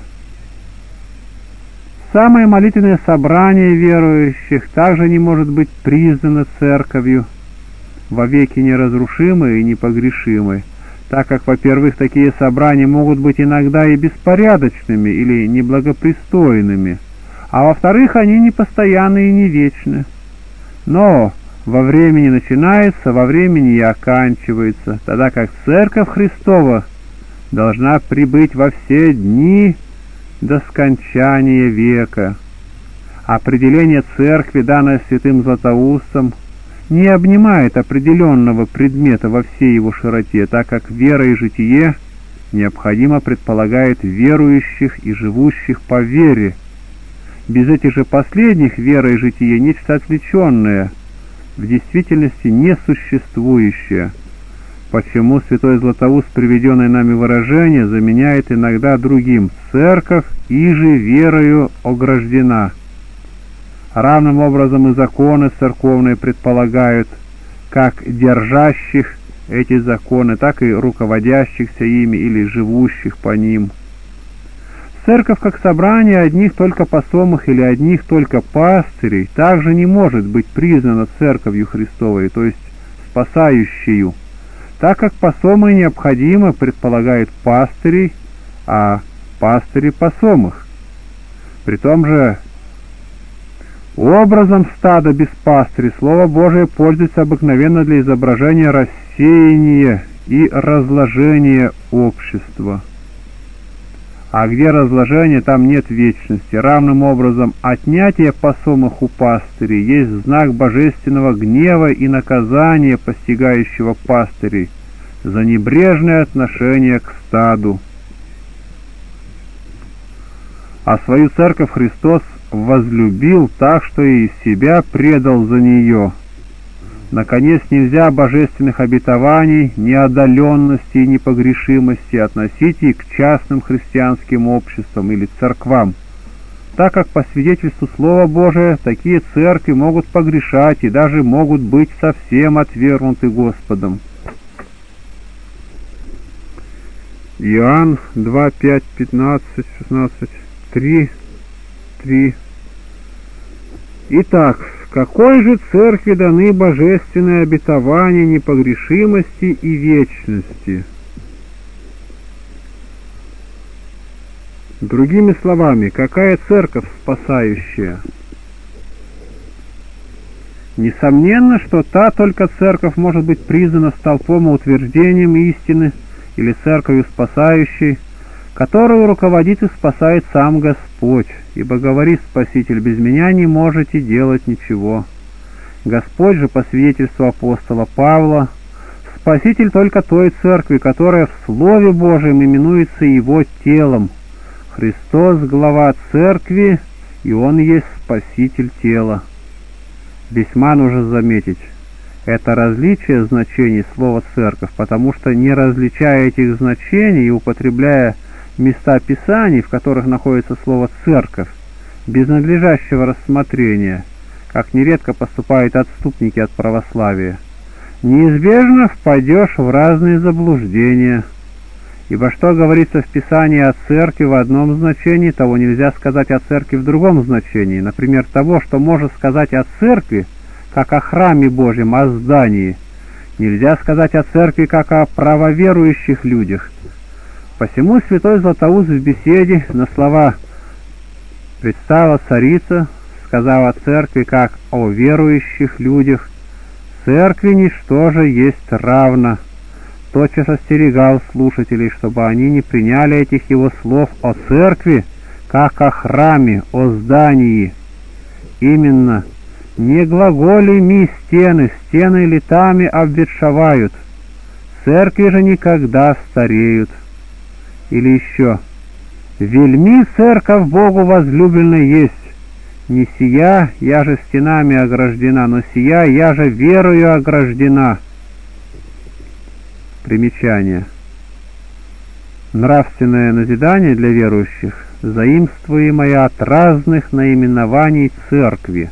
Самое молитвенное собрание верующих также не может быть признано церковью вовеки неразрушимой и непогрешимой, так как, во-первых, такие собрания могут быть иногда и беспорядочными или неблагопристойными, а во-вторых, они не постоянны и не вечны. Но во времени начинается, во времени и оканчивается, тогда как Церковь Христова должна пребыть во все дни до скончания века. Определение Церкви, данное святым Златоустом, не обнимает определенного предмета во всей его широте, так как вера и житие необходимо предполагает верующих и живущих по вере. Без этих же последних вера и житие нечто отвлеченное, в действительности несуществующее. Почему святой Златоуст приведенное нами выражение заменяет иногда другим: «Церковь иже верою ограждена». Равным образом и законы церковные предполагают как держащих эти законы, так и руководящихся ими или живущих по ним. Церковь как собрание одних только посомых или одних только пастырей также не может быть признана Церковью Христовой, то есть спасающую, так как посомые необходимо предполагают пастырей, а пастыри посомых. При том же Образом стада без пастыря Слово Божие пользуется обыкновенно для изображения рассеяния и разложения общества. А где разложение, там нет вечности. Равным образом, отнятие посомых у пастырей есть знак божественного гнева и наказания, постигающего пастырей за небрежное отношение к стаду. А свою церковь Христос возлюбил так, что и себя предал за нее. Наконец, нельзя божественных обетований, неодоленности и непогрешимости относить и к частным христианским обществам или церквам, так как по свидетельству Слова Божия такие церкви могут погрешать и даже могут быть совсем отвергнуты Господом. Иоанн 2, 5, 15, 16, 3. Итак, какой же церкви даны божественные обетования непогрешимости и вечности? Другими словами, какая церковь спасающая? Несомненно, что та только церковь может быть признана столпом и утверждением истины, или церковью спасающей, которую руководит и спасает сам Господь, ибо говорит Спаситель: «Без меня не можете делать ничего». Господь же, по свидетельству апостола Павла, Спаситель только той церкви, которая в Слове Божьем именуется Его телом. Христос — глава церкви, и Он есть Спаситель тела. Весьма нужно заметить это различие значений слова «церковь», потому что, не различая этих значений и употребляя места Писаний, в которых находится слово «церковь», без надлежащего рассмотрения, как нередко поступают отступники от православия, неизбежно впадешь в разные заблуждения. Ибо что говорится в Писании о церкви в одном значении, того нельзя сказать о церкви в другом значении. Например, того, что можно сказать о церкви, как о храме Божьем, о здании, нельзя сказать о церкви, как о правоверующих людях. Посему святой Златоуст в беседе на слова «предстала царица», сказав о церкви как о верующих людях: «Церкви ничто же есть равно». Тотчас остерегал слушателей, чтобы они не приняли этих его слов о церкви как о храме, о здании. Именно: «Не глаголями стены летами обветшавают, церкви же никогда стареют». Или еще: «Вельми церковь Богу возлюбленная есть, не сия я же стенами ограждена, но сия я же верою ограждена». Примечание. Нравственное назидание для верующих, заимствуемое от разных наименований церкви.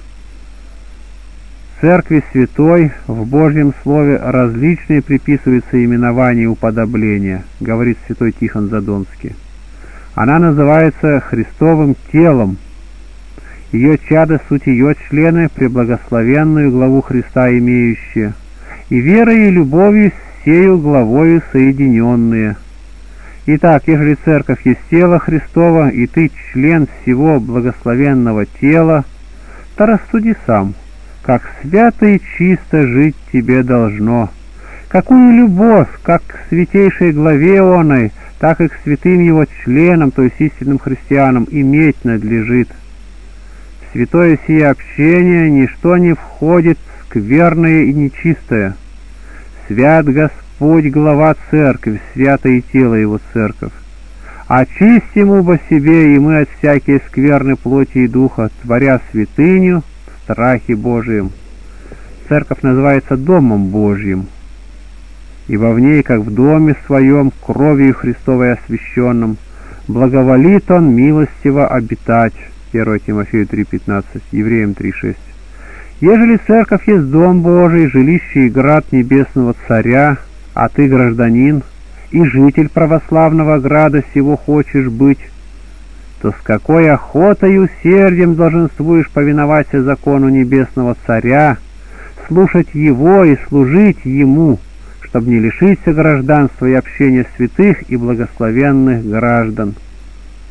Церкви святой в Божьем Слове различные приписываются именования и уподобления, говорит святой Тихон Задонский. Она называется Христовым телом. Ее чада суть ее члены, преблагословенную главу Христа имеющие, и верой и любовью с сею главою соединенные. Итак, ежели церковь есть тело Христово, и ты член всего благословенного тела, то рассуди сам, как свято и чисто жить тебе должно, какую любовь как к святейшей главе оной, так и к святым его членам, то есть истинным христианам, иметь надлежит. В святое сие общение ничто не входит скверное и нечистое. Свят Господь, глава церкви, святое тело его церковь. Очистим убо себе и мы от всякой скверны плоти и духа, творя святыню в страхе Божием. Церковь называется Домом Божьим, ибо в ней, как в доме своем, кровью Христовой освященном, благоволит он милостиво обитать. 1 Тимофею 3,15, Евреям 3,6. Ежели церковь есть дом Божий, жилище и град небесного царя, а ты гражданин и житель православного града сего хочешь быть, то с какой охотой и усердием долженствуешь повиноваться закону небесного царя, слушать его и служить ему, чтобы не лишиться гражданства и общения святых и благословенных граждан.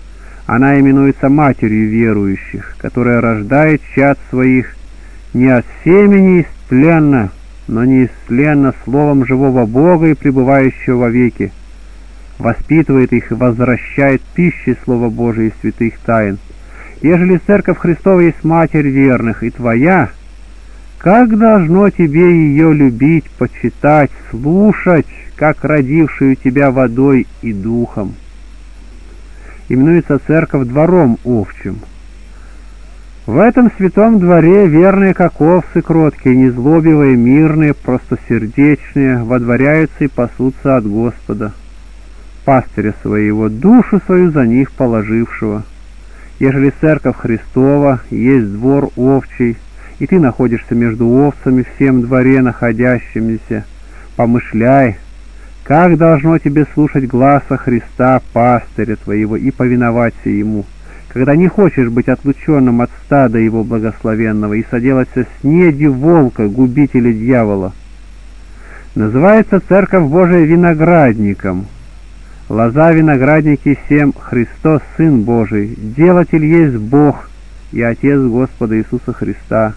Она именуется матерью верующих, которая рождает чад своих не от семени истленно, но неистленно словом живого Бога и пребывающего во веки, воспитывает их и возвращает пищей Слова Божия и святых тайн. Ежели Церковь Христова есть Матерь верных и твоя, как должно тебе ее любить, почитать, слушать, как родившую тебя водой и духом? Именуется Церковь двором овчим. В этом святом дворе верные, как овцы кроткие, незлобивые, мирные, простосердечные, водворяются и пасутся от Господа, пастыря своего, душу свою за них положившего. Ежели Церковь Христова есть двор овчий, и ты находишься между овцами в всем дворе находящимися, помышляй, как должно тебе слушать гласа Христа, пастыря твоего, и повиноваться ему, когда не хочешь быть отлученным от стада его благословенного и соделаться снедью волка, губителя дьявола. Называется Церковь Божия виноградником. Лоза виноградники всем Христос, Сын Божий, делатель есть Бог и Отец Господа Иисуса Христа.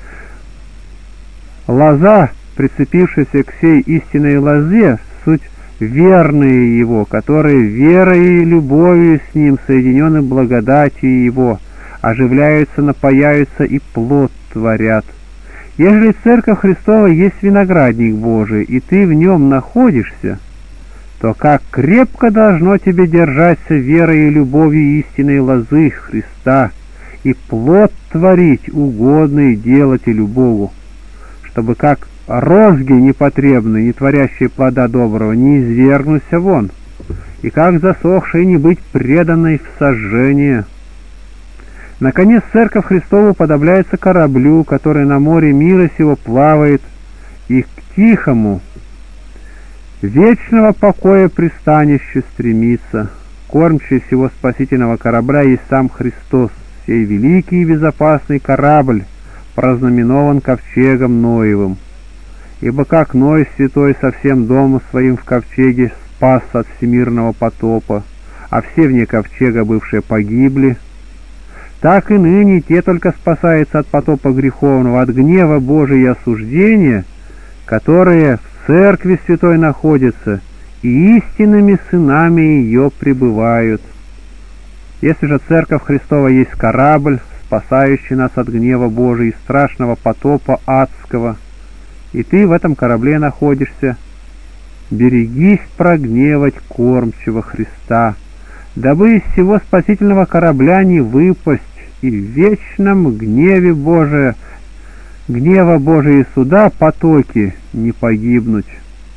Лоза, прицепившаяся к сей истинной лозе, суть верные Его, которые верой и любовью с Ним соединены благодатью Его, оживляются, напаяются и плод творят. Ежели Церковь Христова есть виноградник Божий, и ты в нем находишься, то как крепко должно тебе держаться верой и любовью истинной лозы Христа и плод творить, угодный делателю Богу, чтобы как розги непотребные, не творящие плода доброго, не извергнуться вон, и как засохшие не быть преданной в сожжение. Наконец, Церковь Христова уподобляется кораблю, который на море мира сего плавает, и к тихому, вечного покоя пристанищу стремится. Кормчий всего спасительного корабля есть сам Христос, сей великий и безопасный корабль, прознаменован ковчегом Ноевым. Ибо как Ной святой со всем домом своим в ковчеге спас от всемирного потопа, а все вне ковчега бывшие погибли, так и ныне те только спасаются от потопа греховного, от гнева Божия и осуждения, которые в Церкви Святой находятся и истинными сынами ее пребывают. Если же Церковь Христова есть корабль, спасающий нас от гнева Божия и страшного потопа адского, и ты в этом корабле находишься, берегись прогневать кормчего Христа, дабы из всего спасительного корабля не выпасть и в вечном гневе гнева Божия и суда потоки не погибнуть.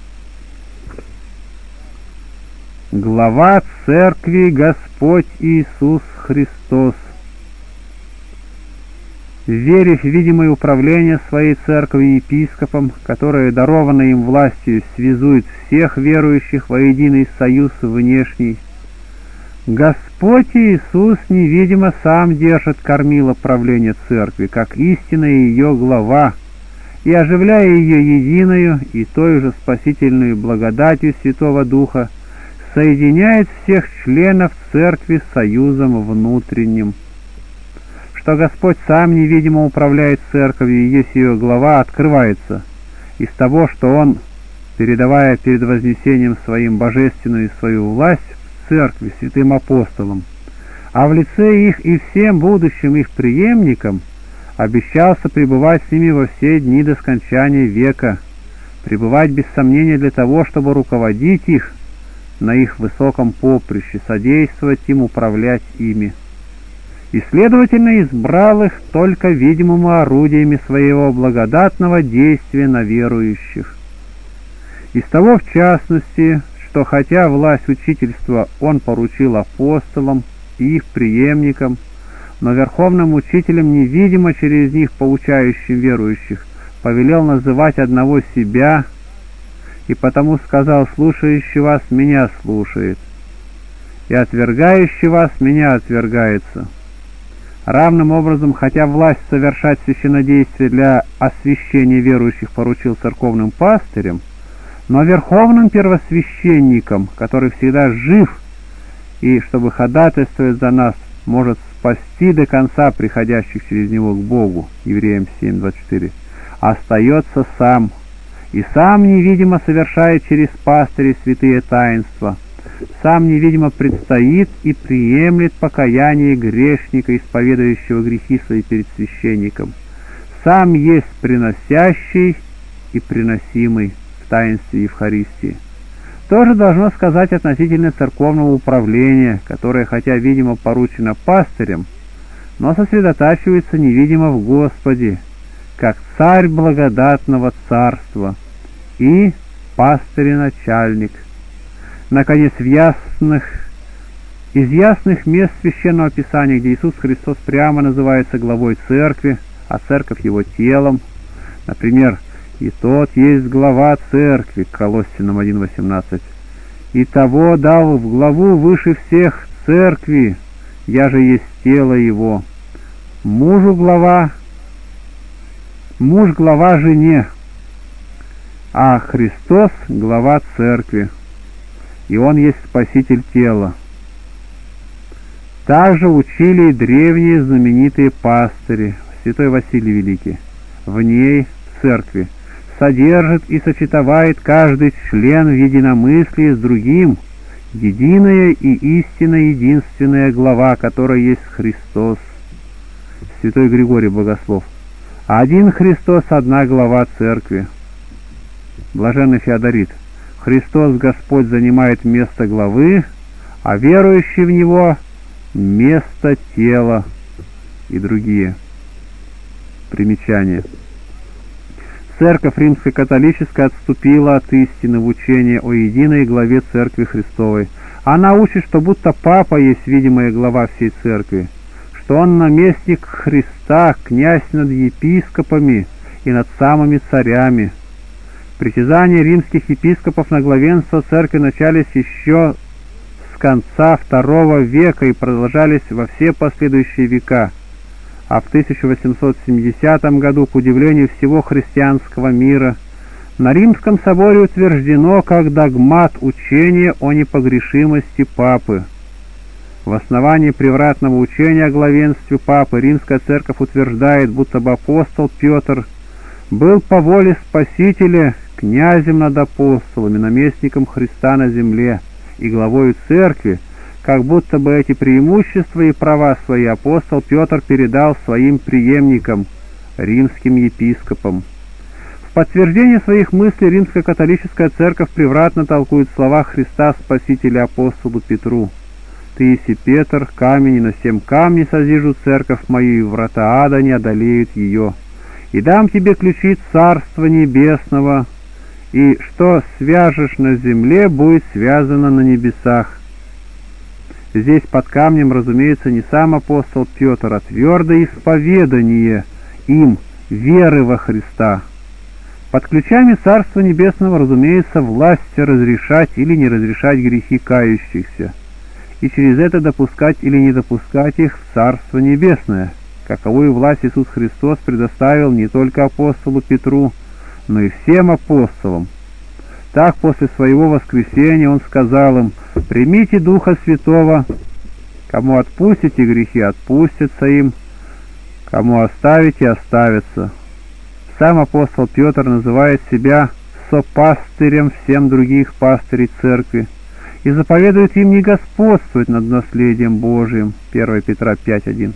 Глава Церкви Господь Иисус Христос. Верив в видимое управление своей церковью епископом, которое даровано им властью связует всех верующих во единый союз внешний, Господь Иисус невидимо сам держит кормило правления церкви, как истинная ее глава, и, оживляя ее единую и той же спасительную благодатью Святого Духа, соединяет всех членов церкви союзом внутренним. Что Господь сам невидимо управляет церковью, и есть ее глава, открывается из того, что Он, передавая перед вознесением своим божественную свою власть в церкви святым апостолам, а в лице их и всем будущим их преемникам обещался пребывать с ними во все дни до скончания века, пребывать без сомнения для того, чтобы руководить их на их высоком поприще, содействовать им управлять ими. И, следовательно, избрал их только видимыми орудиями своего благодатного действия на верующих. Из того, в частности, что хотя власть учительства он поручил апостолам и их преемникам, но верховным учителем невидимо через них поучающим верующих повелел называть одного себя, и потому сказал: «Слушающий вас меня слушает, и отвергающий вас меня отвергается». Равным образом, хотя власть совершать священнодействие для освящения верующих поручил церковным пастырям, но верховным первосвященником, который всегда жив и чтобы ходатайствовать за нас может спасти до конца приходящих через него к Богу, Евреям 7:24, остается сам, и сам невидимо совершает через пастырей святые таинства, сам невидимо предстоит и приемлет покаяние грешника, исповедующего грехи свои перед священником, сам есть приносящий и приносимый в таинстве Евхаристии. Тоже должно сказать относительно церковного управления, которое, хотя видимо поручено пастырям, но сосредотачивается невидимо в Господе, как царь благодатного царства и пастырь-начальник. Наконец, из ясных мест Священного Писания, где Иисус Христос прямо называется главой церкви, а церковь его телом, например, «И тот есть глава церкви», Колоссянам 1:18, «И того дал в главу выше всех церкви, я же есть тело его». Муж глава жене, а Христос глава церкви, и Он есть спаситель тела. Также учили и древние знаменитые пастыри, святой Василий Великий. В ней, в церкви, содержит и сочетает каждый член в единомыслии с другим единая и истинно единственная глава, которая есть Христос. Святой Григорий Богослов. Один Христос, одна глава церкви. Блаженный Феодорит. Христос Господь занимает место главы, а верующий в Него место тела, и другие. Примечание. Церковь римско-католическая отступила от истины в учение о единой главе Церкви Христовой. Она учит, что будто Папа есть видимая глава всей Церкви, что он наместник Христа, князь над епископами и над самыми царями. Притязания римских епископов на главенство Церкви начались еще с конца II века и продолжались во все последующие века. А в 1870 году, к удивлению всего христианского мира, на Римском соборе утверждено как догмат учение о непогрешимости Папы. В основании превратного учения о главенстве Папы Римская Церковь утверждает, будто бы апостол Петр был по воле Спасителя князем над апостолами, наместником Христа на земле и главою Церкви, как будто бы эти преимущества и права свои апостол Петр передал своим преемникам, римским епископам. В подтверждение своих мыслей Римско-католическая церковь превратно толкует слова Христа Спасителя апостолу Петру: «Ты еси Петр, камень, и на сем камне созижу церковь мою, и врата ада не одолеют ее. И дам тебе ключи Царства Небесного, и что свяжешь на земле, будет связано на небесах». Здесь под камнем, разумеется, не сам апостол Петр, а твердое исповедание им веры во Христа. Под ключами Царства Небесного, разумеется, власть разрешать или не разрешать грехи кающихся, и через это допускать или не допускать их в Царство Небесное, каковую власть Иисус Христос предоставил не только апостолу Петру, но и всем апостолам. Так, после своего воскресения Он сказал им: «Примите Духа Святого, кому отпустите грехи, отпустятся им, кому оставите, оставятся». Сам апостол Петр называет себя сопастырем всем других пастырей церкви и заповедует им не господствовать над наследием Божиим. 1 Петра 5:1.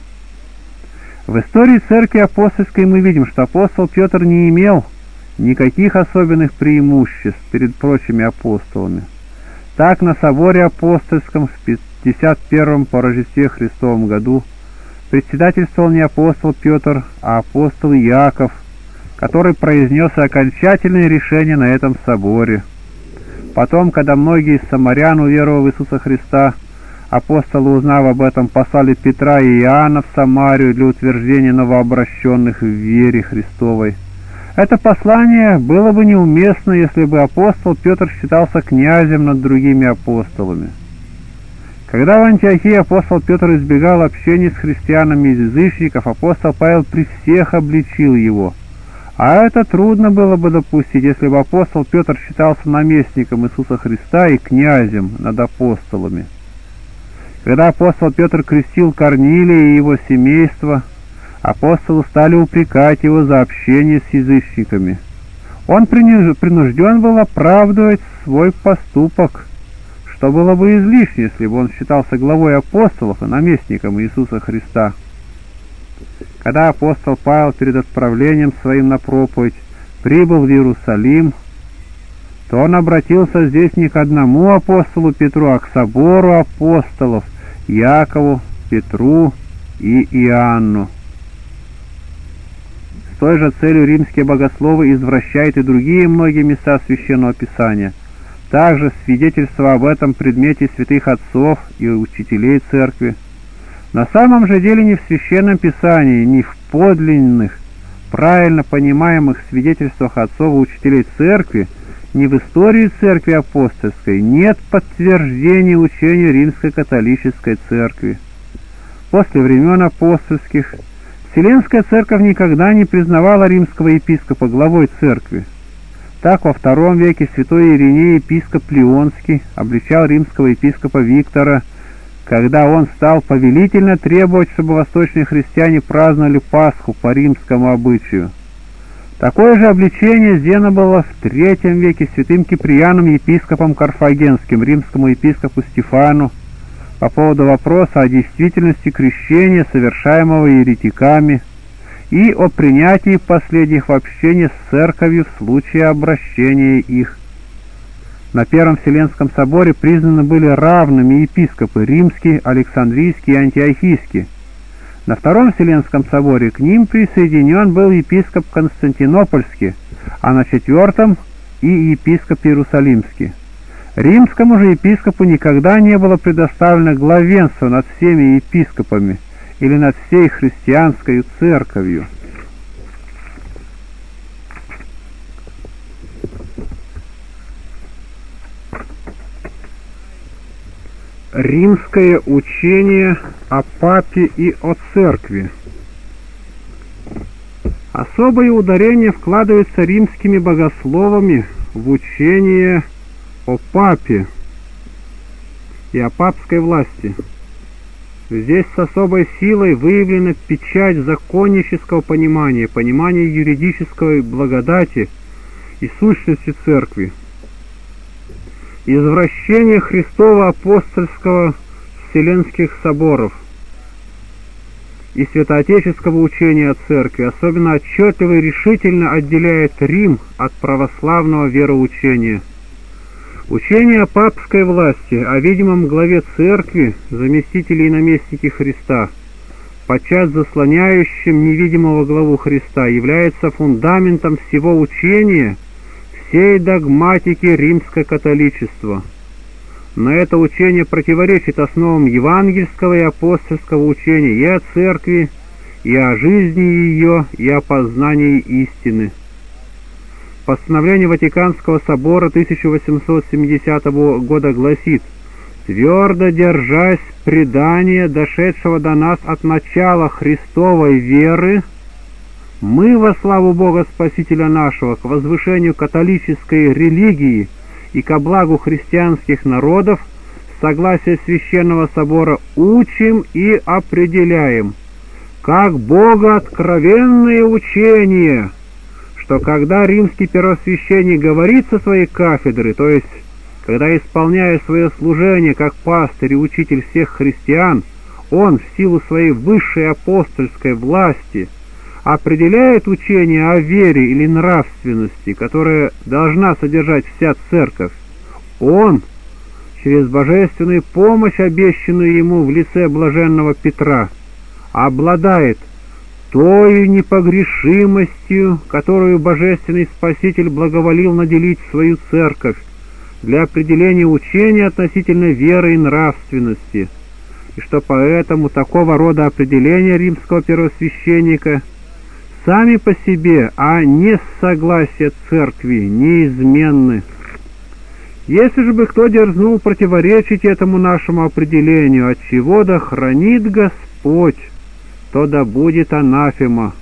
В истории церкви апостольской мы видим, что апостол Петр не имел никаких особенных преимуществ перед прочими апостолами. Так, на соборе апостольском в 51-м по Рождестве Христовом году председательствовал не апостол Петр, а апостол Иаков, который произнес окончательное решение на этом соборе. Потом, когда многие из самарян, уверовав в Иисуса Христа, апостолы, узнав об этом, послали Петра и Иоанна в Самарию для утверждения новообращенных в вере Христовой. Это послание было бы неуместно, если бы апостол Петр считался князем над другими апостолами. Когда в Антиохии апостол Петр избегал общения с христианами из язычников, апостол Павел при всех обличил его. А это трудно было бы допустить, если бы апостол Петр считался наместником Иисуса Христа и князем над апостолами. Когда апостол Петр крестил Корнилия и его семейство, апостолы стали упрекать его за общение с язычниками. Он принужден был оправдывать свой поступок, что было бы излишне, если бы он считался главой апостолов и наместником Иисуса Христа. Когда апостол Павел перед отправлением своим на проповедь прибыл в Иерусалим, то он обратился здесь не к одному апостолу Петру, а к собору апостолов Якову, Петру и Иоанну. С той же целью римские богословы извращают и другие многие места Священного Писания. Также свидетельство об этом предмете святых отцов и учителей Церкви. На самом же деле ни в Священном Писании, ни в подлинных, правильно понимаемых свидетельствах отцов и учителей Церкви, ни в истории Церкви Апостольской нет подтверждения учению Римской католической Церкви. После времен апостольских Вселенская Церковь никогда не признавала римского епископа главой Церкви. Так во II веке святой Ириней, епископ Лионский, обличал римского епископа Виктора, когда он стал повелительно требовать, чтобы восточные христиане праздновали Пасху по римскому обычаю. Такое же обличение сделано было в III веке святым Киприаном, епископом Карфагенским, римскому епископу Стефану, по поводу вопроса о действительности крещения, совершаемого еретиками, и о принятии последних в общение с церковью в случае обращения их. На Первом Вселенском соборе признаны были равными епископы римский, Александрийский и Антиохийский. На Втором Вселенском соборе к ним присоединен был епископ Константинопольский, а на Четвертом и епископ Иерусалимский. Римскому же епископу никогда не было предоставлено главенство над всеми епископами или над всей христианской церковью. Римское учение о папе и о церкви. Особое ударение вкладывается римскими богословами в учение о папе и о папской власти. Здесь с особой силой выявлена печать законнического понимания, понимания юридической благодати и сущности Церкви. Извращение Христова апостольского вселенских соборов и святоотеческого учения о Церкви особенно отчетливо и решительно отделяет Рим от православного вероучения. Учение о папской власти, о видимом главе Церкви, заместителе и наместнике Христа, подчас заслоняющим невидимого главу Христа, является фундаментом всего учения, всей догматики римско-католичества. Но это учение противоречит основам евангельского и апостольского учения и о Церкви, и о жизни ее, и о познании истины. Постановление Ватиканского собора 1870 года гласит: «Твердо держась предания, дошедшего до нас от начала Христовой веры, мы во славу Бога Спасителя нашего, к возвышению католической религии и ко благу христианских народов, согласие Священного Собора учим и определяем, как богооткровенное учение, что когда римский первосвященник говорит со своей кафедры, то есть когда, исполняя свое служение как пастырь и учитель всех христиан, он в силу своей высшей апостольской власти определяет учение о вере или нравственности, которое должна содержать вся церковь, он, через божественную помощь, обещанную ему в лице блаженного Петра, обладает тою непогрешимостью, которую Божественный Спаситель благоволил наделить свою церковь для определения учения относительно веры и нравственности, и что поэтому такого рода определения римского первосвященника сами по себе, а не с согласия церкви, неизменны. Если же бы кто дерзнул противоречить этому нашему определению, от чего да хранит Господь, то да будет анафема.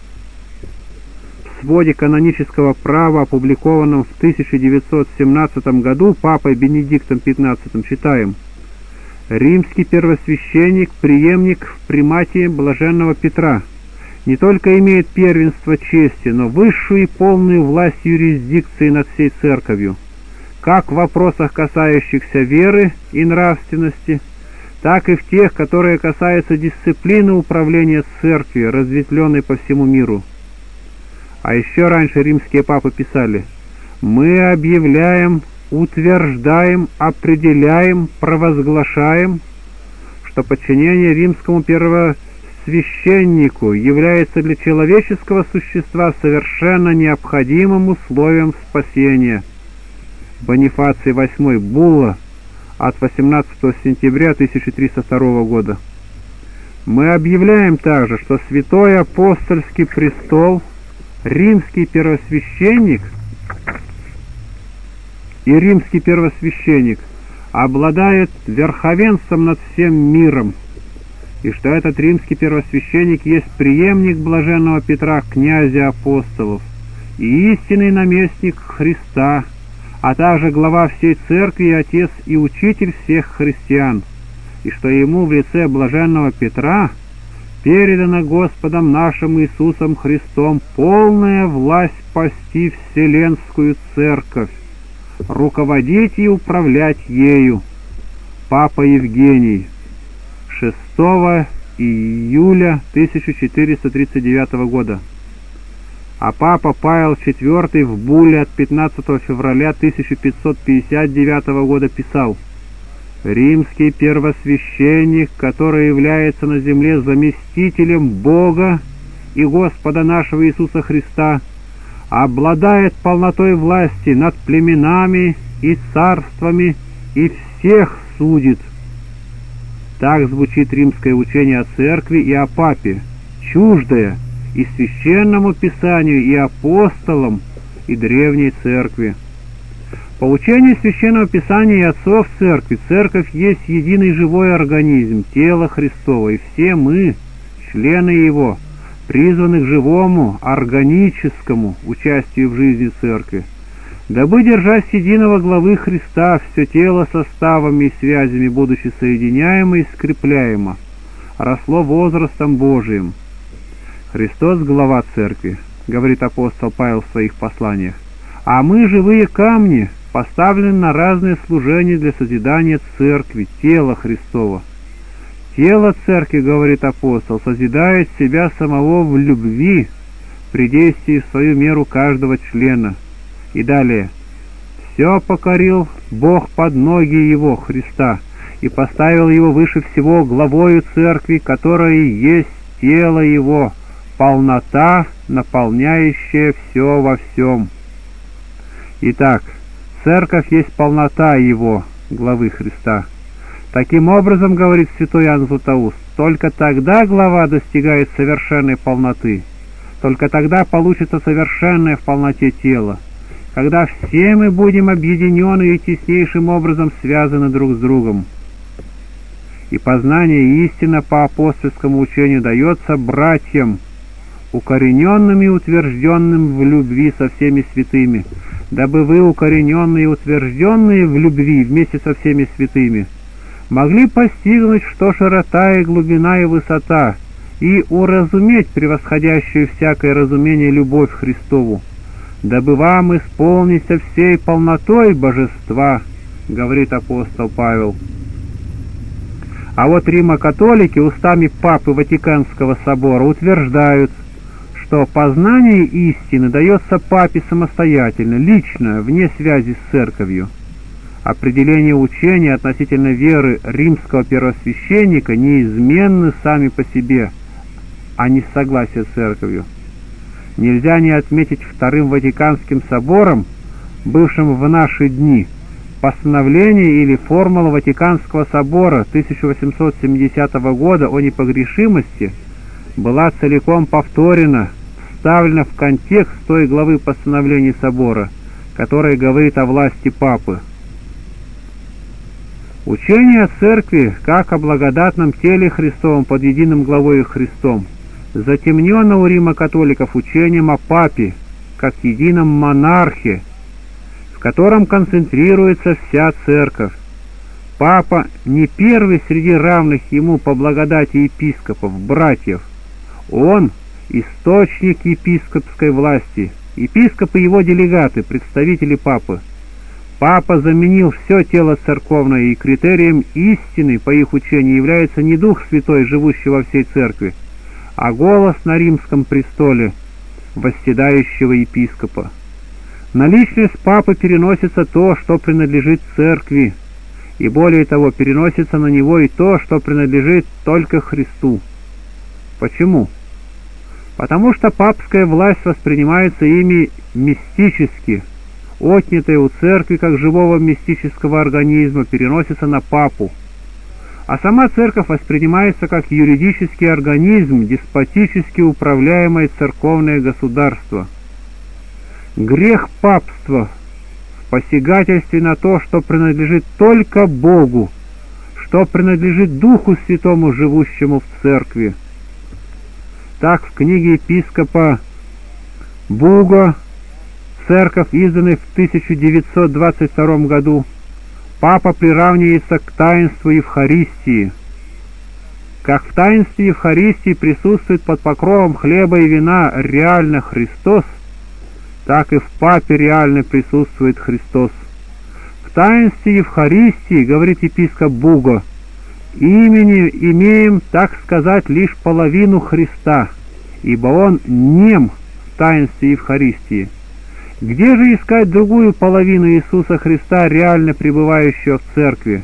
В своде канонического права, опубликованном в 1917 году папой Бенедиктом XV, читаем: Римский первосвященник, преемник в примате блаженного Петра, не только имеет первенство чести, но высшую и полную власть юрисдикции над всей церковью, как в вопросах, касающихся веры и нравственности, так и в тех, которые касаются дисциплины управления церковью, разветвленной по всему миру. А еще раньше римские папы писали: «Мы объявляем, утверждаем, определяем, провозглашаем, что подчинение римскому первосвященнику является для человеческого существа совершенно необходимым условием спасения». Бонифаций VIII, Булла от 18 сентября 1302 года. Мы объявляем также, что Святой Апостольский престол, римский первосвященник и римский первосвященник обладает верховенством над всем миром, и что этот римский первосвященник есть преемник блаженного Петра, князя апостолов, и истинный наместник Христа, а также глава всей церкви и отец и учитель всех христиан, и что ему в лице блаженного Петра передана Господом нашим Иисусом Христом полная власть пасти вселенскую церковь, руководить и управлять ею. Папа Евгений, 6 июля 1439 года. А папа Павел IV в булле от 15 февраля 1559 года писал: «Римский первосвященник, который является на земле заместителем Бога и Господа нашего Иисуса Христа, обладает полнотой власти над племенами и царствами и всех судит». Так звучит римское учение о церкви и о папе, чуждое и священному писанию, и апостолам, и древней церкви. По учению священного писания и отцов церкви, церковь есть единый живой организм, тело Христово, и все мы, члены его, призваны к живому, органическому участию в жизни церкви, дабы, держась единого главы Христа, все тело составами и связями, будучи соединяемо и скрепляемо, росло возрастом Божиим. Христос — глава церкви, говорит апостол Павел в своих посланиях, а мы, живые камни, поставлены на разные служения для созидания церкви, тела Христова. Тело церкви, говорит апостол, созидает себя самого в любви, при действии в свою меру каждого члена. И далее: «Все покорил Бог под ноги Его, Христа, и поставил Его выше всего главою церкви, которая есть тело Его, полнота, наполняющая все во всем». Итак, церковь есть полнота Его, главы Христа. Таким образом, говорит святой Иоанн Златоуст, только тогда глава достигает совершенной полноты, только тогда получится совершенное в полноте тело, когда все мы будем объединены и теснейшим образом связаны друг с другом. И познание истины по апостольскому учению дается братьям, укорененным и утвержденным в любви со всеми святыми, дабы вы, укорененные и утвержденные в любви вместе со всеми святыми, могли постигнуть, что широта и глубина и высота, и уразуметь превосходящую всякое разумение любовь Христову, дабы вам исполниться всей полнотой божества, говорит апостол Павел. А вот римокатолики устами Папы Ватиканского собора утверждают, что познание истины дается Папе самостоятельно, лично, вне связи с Церковью. Определение учения относительно веры римского первосвященника неизменны сами по себе, а не с согласия с Церковью. Нельзя не отметить Вторым Ватиканским собором, бывшим в наши дни, постановление или формула Ватиканского собора 1870 года о непогрешимости была целиком повторена, вставлена в контекст той главы постановлений собора, которая говорит о власти Папы. Учение о Церкви, как о благодатном теле Христовом под единым главою Христом, затемнено у римокатоликов учением о Папе, как едином монархе, в котором концентрируется вся Церковь. Папа не первый среди равных ему по благодати епископов, братьев. Он — источник епископской власти. Епископы — его делегаты, представители папы. Папа заменил все тело церковное, и критерием истины, по их учению, является не Дух Святой, живущий во всей церкви, а голос на римском престоле, восседающего епископа. На личность папы переносится то, что принадлежит церкви, и более того, переносится на него и то, что принадлежит только Христу. Почему? Потому что папская власть воспринимается ими мистически, отнятая у церкви как живого мистического организма, переносится на папу. А сама церковь воспринимается как юридический организм, деспотически управляемое церковное государство. Грех папства в посягательстве на то, что принадлежит только Богу, что принадлежит Духу Святому, живущему в церкви. Так в книге епископа Буго, церковь, изданной в 1922 году, папа приравнивается к таинству Евхаристии. Как в таинстве Евхаристии присутствует под покровом хлеба и вина реально Христос, так и в папе реально присутствует Христос. В таинстве Евхаристии, говорит епископ Буго, имеем, так сказать, лишь половину Христа, ибо Он нем в таинстве Евхаристии. Где же искать другую половину Иисуса Христа, реально пребывающего в церкви?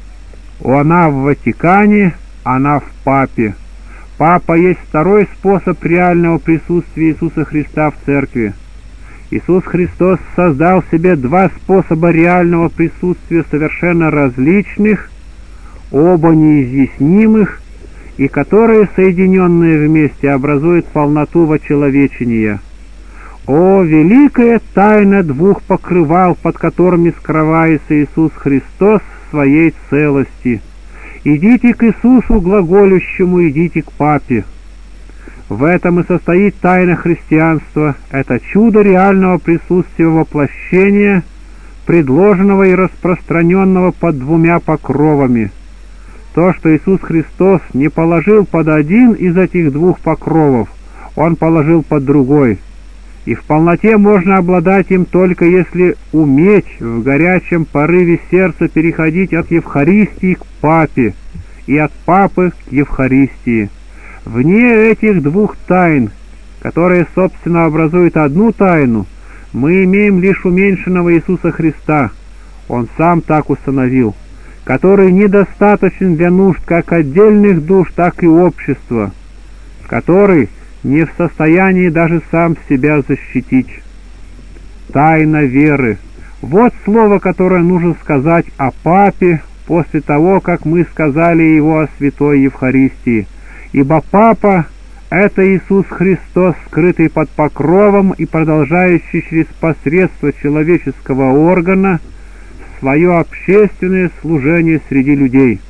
Она в Ватикане, она в папе. Папа есть второй способ реального присутствия Иисуса Христа в церкви. Иисус Христос создал в себе два способа реального присутствия, совершенно различных, оба неизъяснимых, и которые, соединенные вместе, образуют полноту вочеловечения. О, великая тайна двух покрывал, под которыми скрывается Иисус Христос в своей целости! Идите к Иисусу глаголющему, идите к папе. В этом и состоит тайна христианства, это чудо реального присутствия воплощения, предложенного и распространенного под двумя покровами. То, что Иисус Христос не положил под один из этих двух покровов, Он положил под другой. И в полноте можно обладать им только если уметь в горячем порыве сердца переходить от Евхаристии к папе и от папы к Евхаристии. Вне этих двух тайн, которые, собственно, образуют одну тайну, мы имеем лишь уменьшенного Иисуса Христа, Он сам так установил, который недостаточен для нужд как отдельных душ, так и общества, который не в состоянии даже сам себя защитить. Тайна веры. Вот слово, которое нужно сказать о папе после того, как мы сказали его о святой Евхаристии. Ибо папа — это Иисус Христос, скрытый под покровом и продолжающий через посредство человеческого органа свое общественное служение среди людей.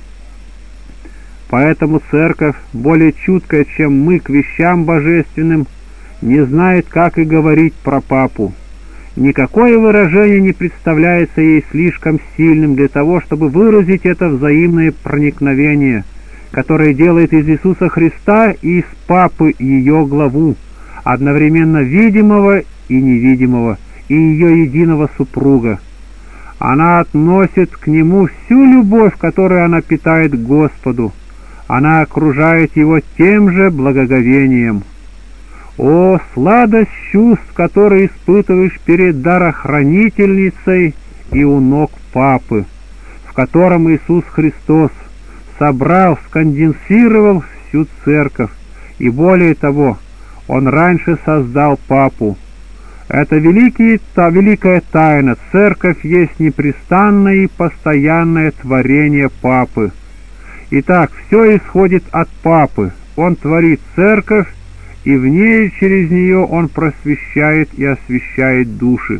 Поэтому церковь, более чуткая, чем мы к вещам божественным, не знает, как и говорить про папу. Никакое выражение не представляется ей слишком сильным для того, чтобы выразить это взаимное проникновение, которое делает из Иисуса Христа и из папы ее главу, одновременно видимого и невидимого, и ее единого супруга. Она относит к нему всю любовь, которую она питает к Господу. Она окружает его тем же благоговением. О, сладость чувств, которые испытываешь перед дарохранительницей и у ног папы, в котором Иисус Христос собрал, сконденсировал всю церковь, и более того, Он раньше создал папу. Это великая тайна. Церковь есть непрестанное и постоянное творение папы. Итак, все исходит от папы. Он творит церковь, и в ней через нее Он просвещает и освящает души.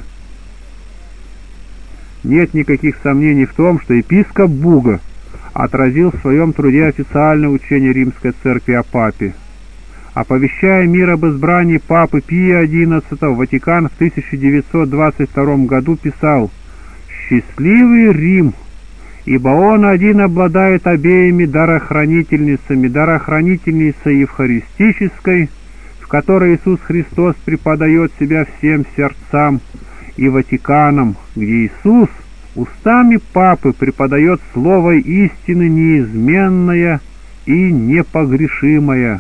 Нет никаких сомнений в том, что епископ Буго отразил в своем труде официальное учение Римской Церкви о папе. Оповещая мир об избрании папы Пия XI, Ватикан в 1922 году писал: «Счастливый Рим ибо Он один обладает обеими дарохранительницами, дарохранительницей евхаристической, в которой Иисус Христос преподает себя всем сердцам, и Ватиканом, где Иисус устами Папы преподает слово истины неизменное и непогрешимое.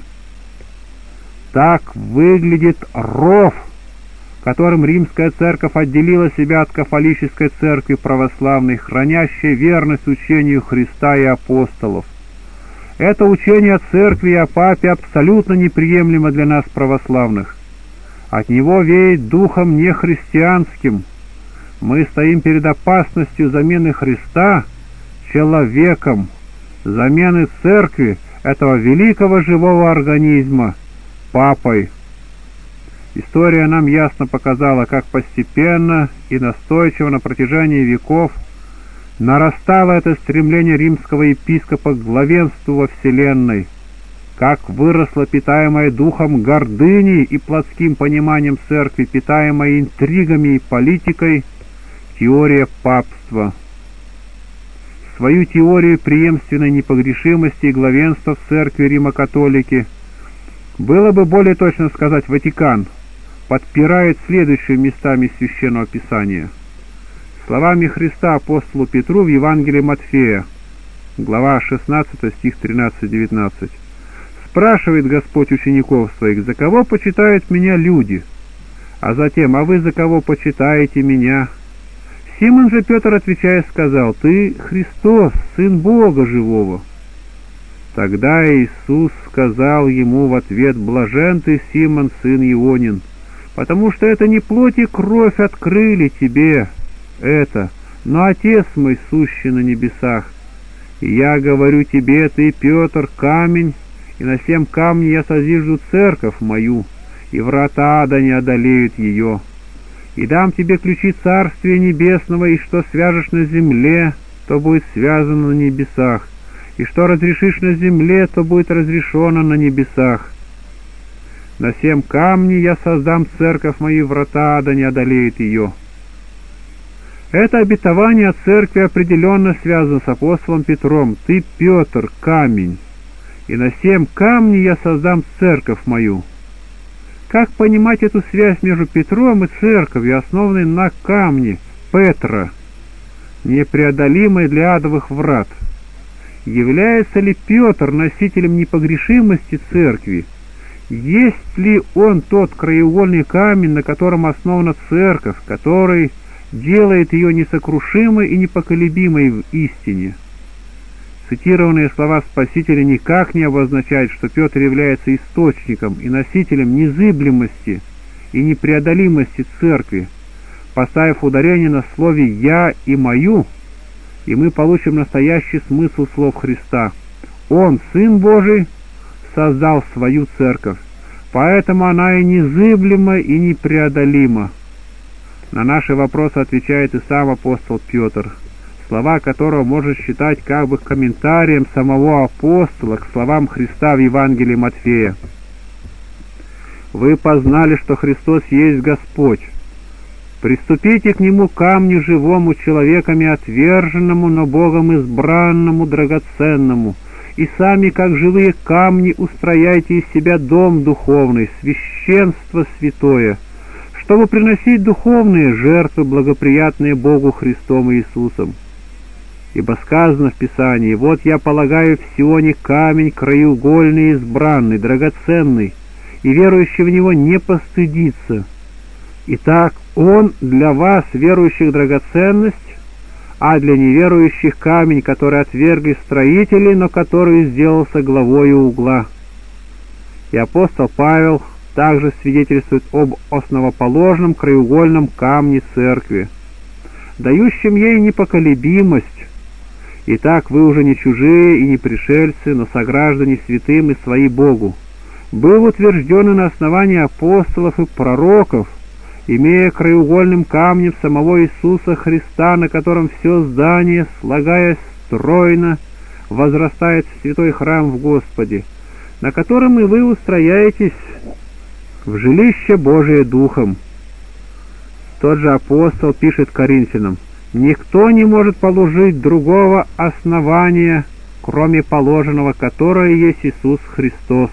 Так выглядит ров, которым Римская Церковь отделила себя от кафолической Церкви православной, хранящей верность учению Христа и апостолов. Это учение о Церкви и о Папе абсолютно неприемлемо для нас, православных. От него веет духом нехристианским. Мы стоим перед опасностью замены Христа человеком, замены Церкви, этого великого живого организма, Папой. История нам ясно показала, как постепенно и настойчиво на протяжении веков нарастало это стремление римского епископа к главенству во Вселенной, как выросла питаемая духом гордыней и плотским пониманием Церкви, питаемая интригами и политикой, теория папства. Свою теорию преемственной непогрешимости и главенства в Церкви Римо-католики, было бы более точно сказать Ватикан, подпирает следующими местами Священного Писания. Словами Христа апостолу Петру в Евангелии Матфея, глава 16, стих 13-19. «Спрашивает Господь учеников своих, за кого почитают меня люди? А затем, а вы за кого почитаете меня? Симон же Петр, отвечая, сказал, ты Христос, Сын Бога Живого». Тогда Иисус сказал ему в ответ, блажен ты, Симон, сын Ионин, потому что это не плоть и кровь открыли тебе это, но Отец мой, сущий на небесах. И я говорю тебе, ты, Петр, камень, и на сем камне я созижду церковь мою, и врата ада не одолеют ее. И дам тебе ключи Царствия Небесного, и что свяжешь на земле, то будет связано на небесах, и что разрешишь на земле, то будет разрешено на небесах. На сем камне я создам церковь мою, врата ада не одолеют ее». Это обетование о церкви определенно связано с апостолом Петром. «Ты, Петр, камень, и на сем камне я создам церковь мою». Как понимать эту связь между Петром и церковью, основанной на камне Петра, непреодолимой для адовых врат? Является ли Петр носителем непогрешимости церкви? Есть ли он тот краеугольный камень, на котором основана церковь, который делает ее несокрушимой и непоколебимой в истине? Цитированные слова Спасителя никак не обозначают, что Петр является источником и носителем незыблемости и непреодолимости церкви, поставив ударение на слове «я» и «мою», и мы получим настоящий смысл слов Христа. Он, Сын Божий, создал свою церковь, поэтому она и незыблема, и непреодолима. На наши вопросы отвечает и сам апостол Петр, слова которого можно считать как бы комментарием самого апостола к словам Христа в Евангелии Матфея. «Вы познали, что Христос есть Господь. Приступите к Нему, камню живому, человеками отверженному, но Богом избранному, драгоценному, и сами, как живые камни, устрояйте из себя дом духовный, священство святое, чтобы приносить духовные жертвы, благоприятные Богу Христом Иисусом. Ибо сказано в Писании, вот я полагаю в Сионе камень краеугольный, избранный, драгоценный, и верующий в Него не постыдится. Итак, Он для вас, верующих, драгоценность, а для неверующих камень, который отвергли строители, но который сделался главою угла». И апостол Павел также свидетельствует об основоположном краеугольном камне церкви, дающем ей непоколебимость. «Итак, вы уже не чужие и не пришельцы, но сограждане святым и свои Богу, был утвержден на основании апостолов и пророков, имея краеугольным камнем самого Иисуса Христа, на котором все здание, слагаясь стройно, возрастает в святой храм в Господе, на котором и вы устрояетесь в жилище Божие Духом». Тот же апостол пишет Коринфянам: Никто не может положить другого основания, кроме положенного, которое есть Иисус Христос.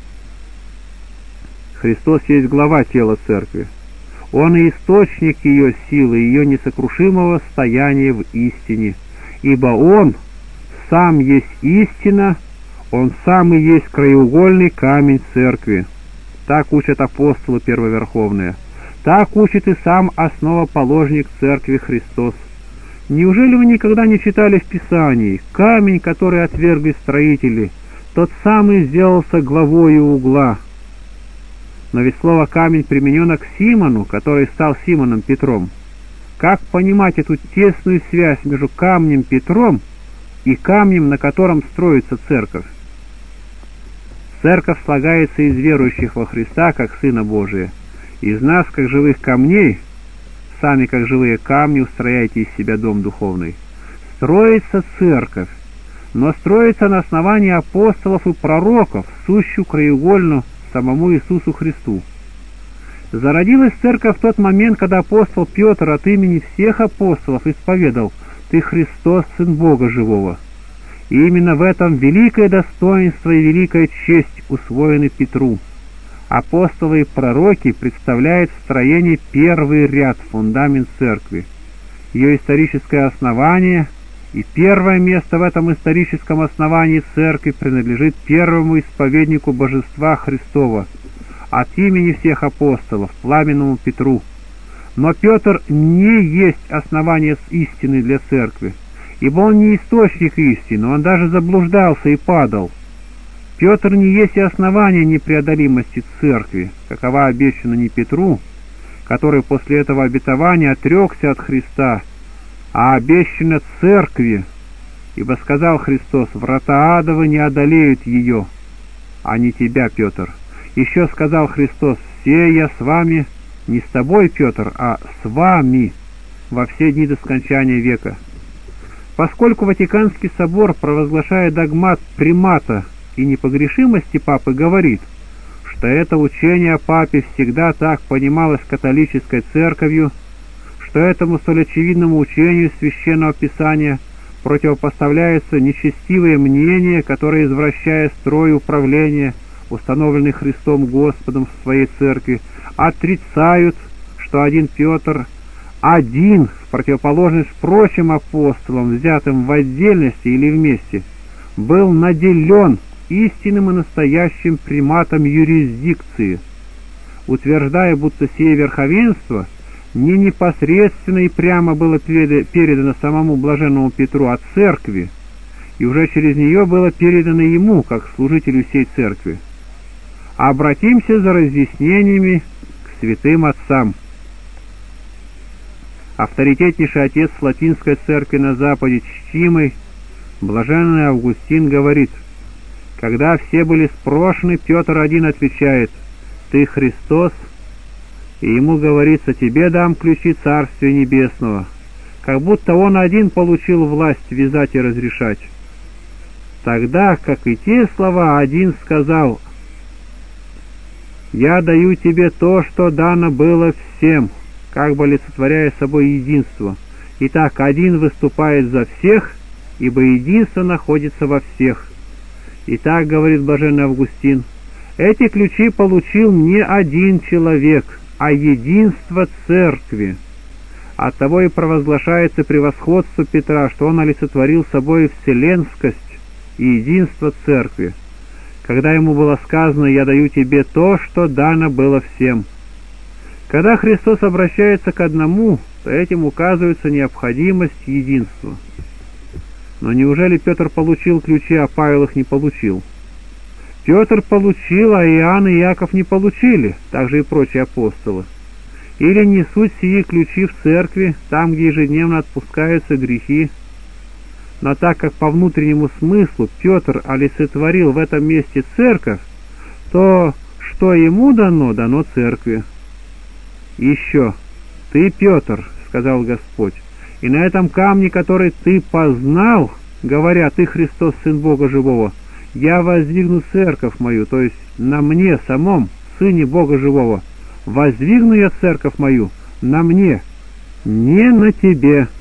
Христос есть глава тела Церкви. Он и источник ее силы, ее несокрушимого стояния в истине, ибо Он сам есть истина, Он сам и есть краеугольный камень Церкви. Так учат апостолы первоверховные. Так учит и сам основоположник Церкви Христос. Неужели вы никогда не читали в Писании: камень, который отвергли строители, тот самый сделался главою угла? Но ведь слово «камень» применено к Симону, который стал Симоном Петром. Как понимать эту тесную связь между камнем Петром и камнем, на котором строится церковь? Церковь слагается из верующих во Христа, как Сына Божия. Из нас, как живых камней, сами, как живые камни, устрояйте из себя дом духовный. Строится церковь, но строится на основании апостолов и пророков, сущую краеугольную самому Иисусу Христу. Зародилась церковь в тот момент, когда апостол Петр от имени всех апостолов исповедал: «Ты Христос, Сын Бога Живого». И именно в этом великое достоинство и великая честь усвоены Петру. Апостолы и пророки представляют в строении первый ряд, фундамент церкви, ее историческое основание, и первое место в этом историческом основании церкви принадлежит первому исповеднику Божества Христова от имени всех апостолов, пламенному Петру. Но Петр не есть основание истины для церкви, ибо он не источник истины, он даже заблуждался и падал. Петр не есть и основание непреодолимости церкви, какова обещана не Петру, который после этого обетования отрекся от Христа, а обещана церкви, ибо сказал Христос: «Врата адовы не одолеют ее», а не тебя, Петр. Еще сказал Христос: «Все я с вами», не с тобой, Петр, а с вами во все дни до скончания века. Поскольку Ватиканский собор, провозглашая догмат примата и непогрешимости Папы, говорит, что это учение о Папе всегда так понималось католической церковью, что этому столь очевидному учению Священного Писания противопоставляется нечестивое мнение, которое, извращая строй управления, установленный Христом Господом в своей церкви, отрицают, что один Петр, один, в противоположность прочим апостолам, взятым в отдельности или вместе, был наделен истинным и настоящим приматом юрисдикции, утверждая, будто сие верховенство не непосредственно и прямо было передано самому блаженному Петру от церкви, и уже через нее было передано ему, как служителю сей церкви. Обратимся за разъяснениями к святым отцам. Авторитетнейший отец латинской церкви на Западе, чтимый блаженный Августин, говорит: когда все были спрошены, Петр один отвечает: «Ты Христос», и ему говорится: «Тебе дам ключи Царствия Небесного», как будто он один получил власть вязать и разрешать. Тогда, как и те слова, один сказал: «Я даю тебе то, что дано было всем», как бы олицетворяя собой единство. Итак, один выступает за всех, ибо единство находится во всех. Итак, говорит блаженный Августин, эти ключи получил не один человек, а единство церкви. Оттого и провозглашается превосходство Петра, что он олицетворил собой вселенскость и единство церкви, когда ему было сказано: «Я даю тебе то, что дано было всем». Когда Христос обращается к одному, то этим указывается необходимость единства. Но неужели Петр получил ключи, а Павел их не получил? Петр получил, а Иоанн и Иаков не получили, также и прочие апостолы. Или не суть сии ключи в церкви, там, где ежедневно отпускаются грехи? Но так как по внутреннему смыслу Петр олицетворил в этом месте церковь, то что ему дано, дано церкви. Еще: «Ты, Петр, — сказал Господь, — и на этом камне, который ты познал, говоря: ты Христос, Сын Бога Живого, я воздвигну церковь мою», то есть на мне самом, Сыне Бога Живого, воздвигну я церковь мою, на мне, не на тебе.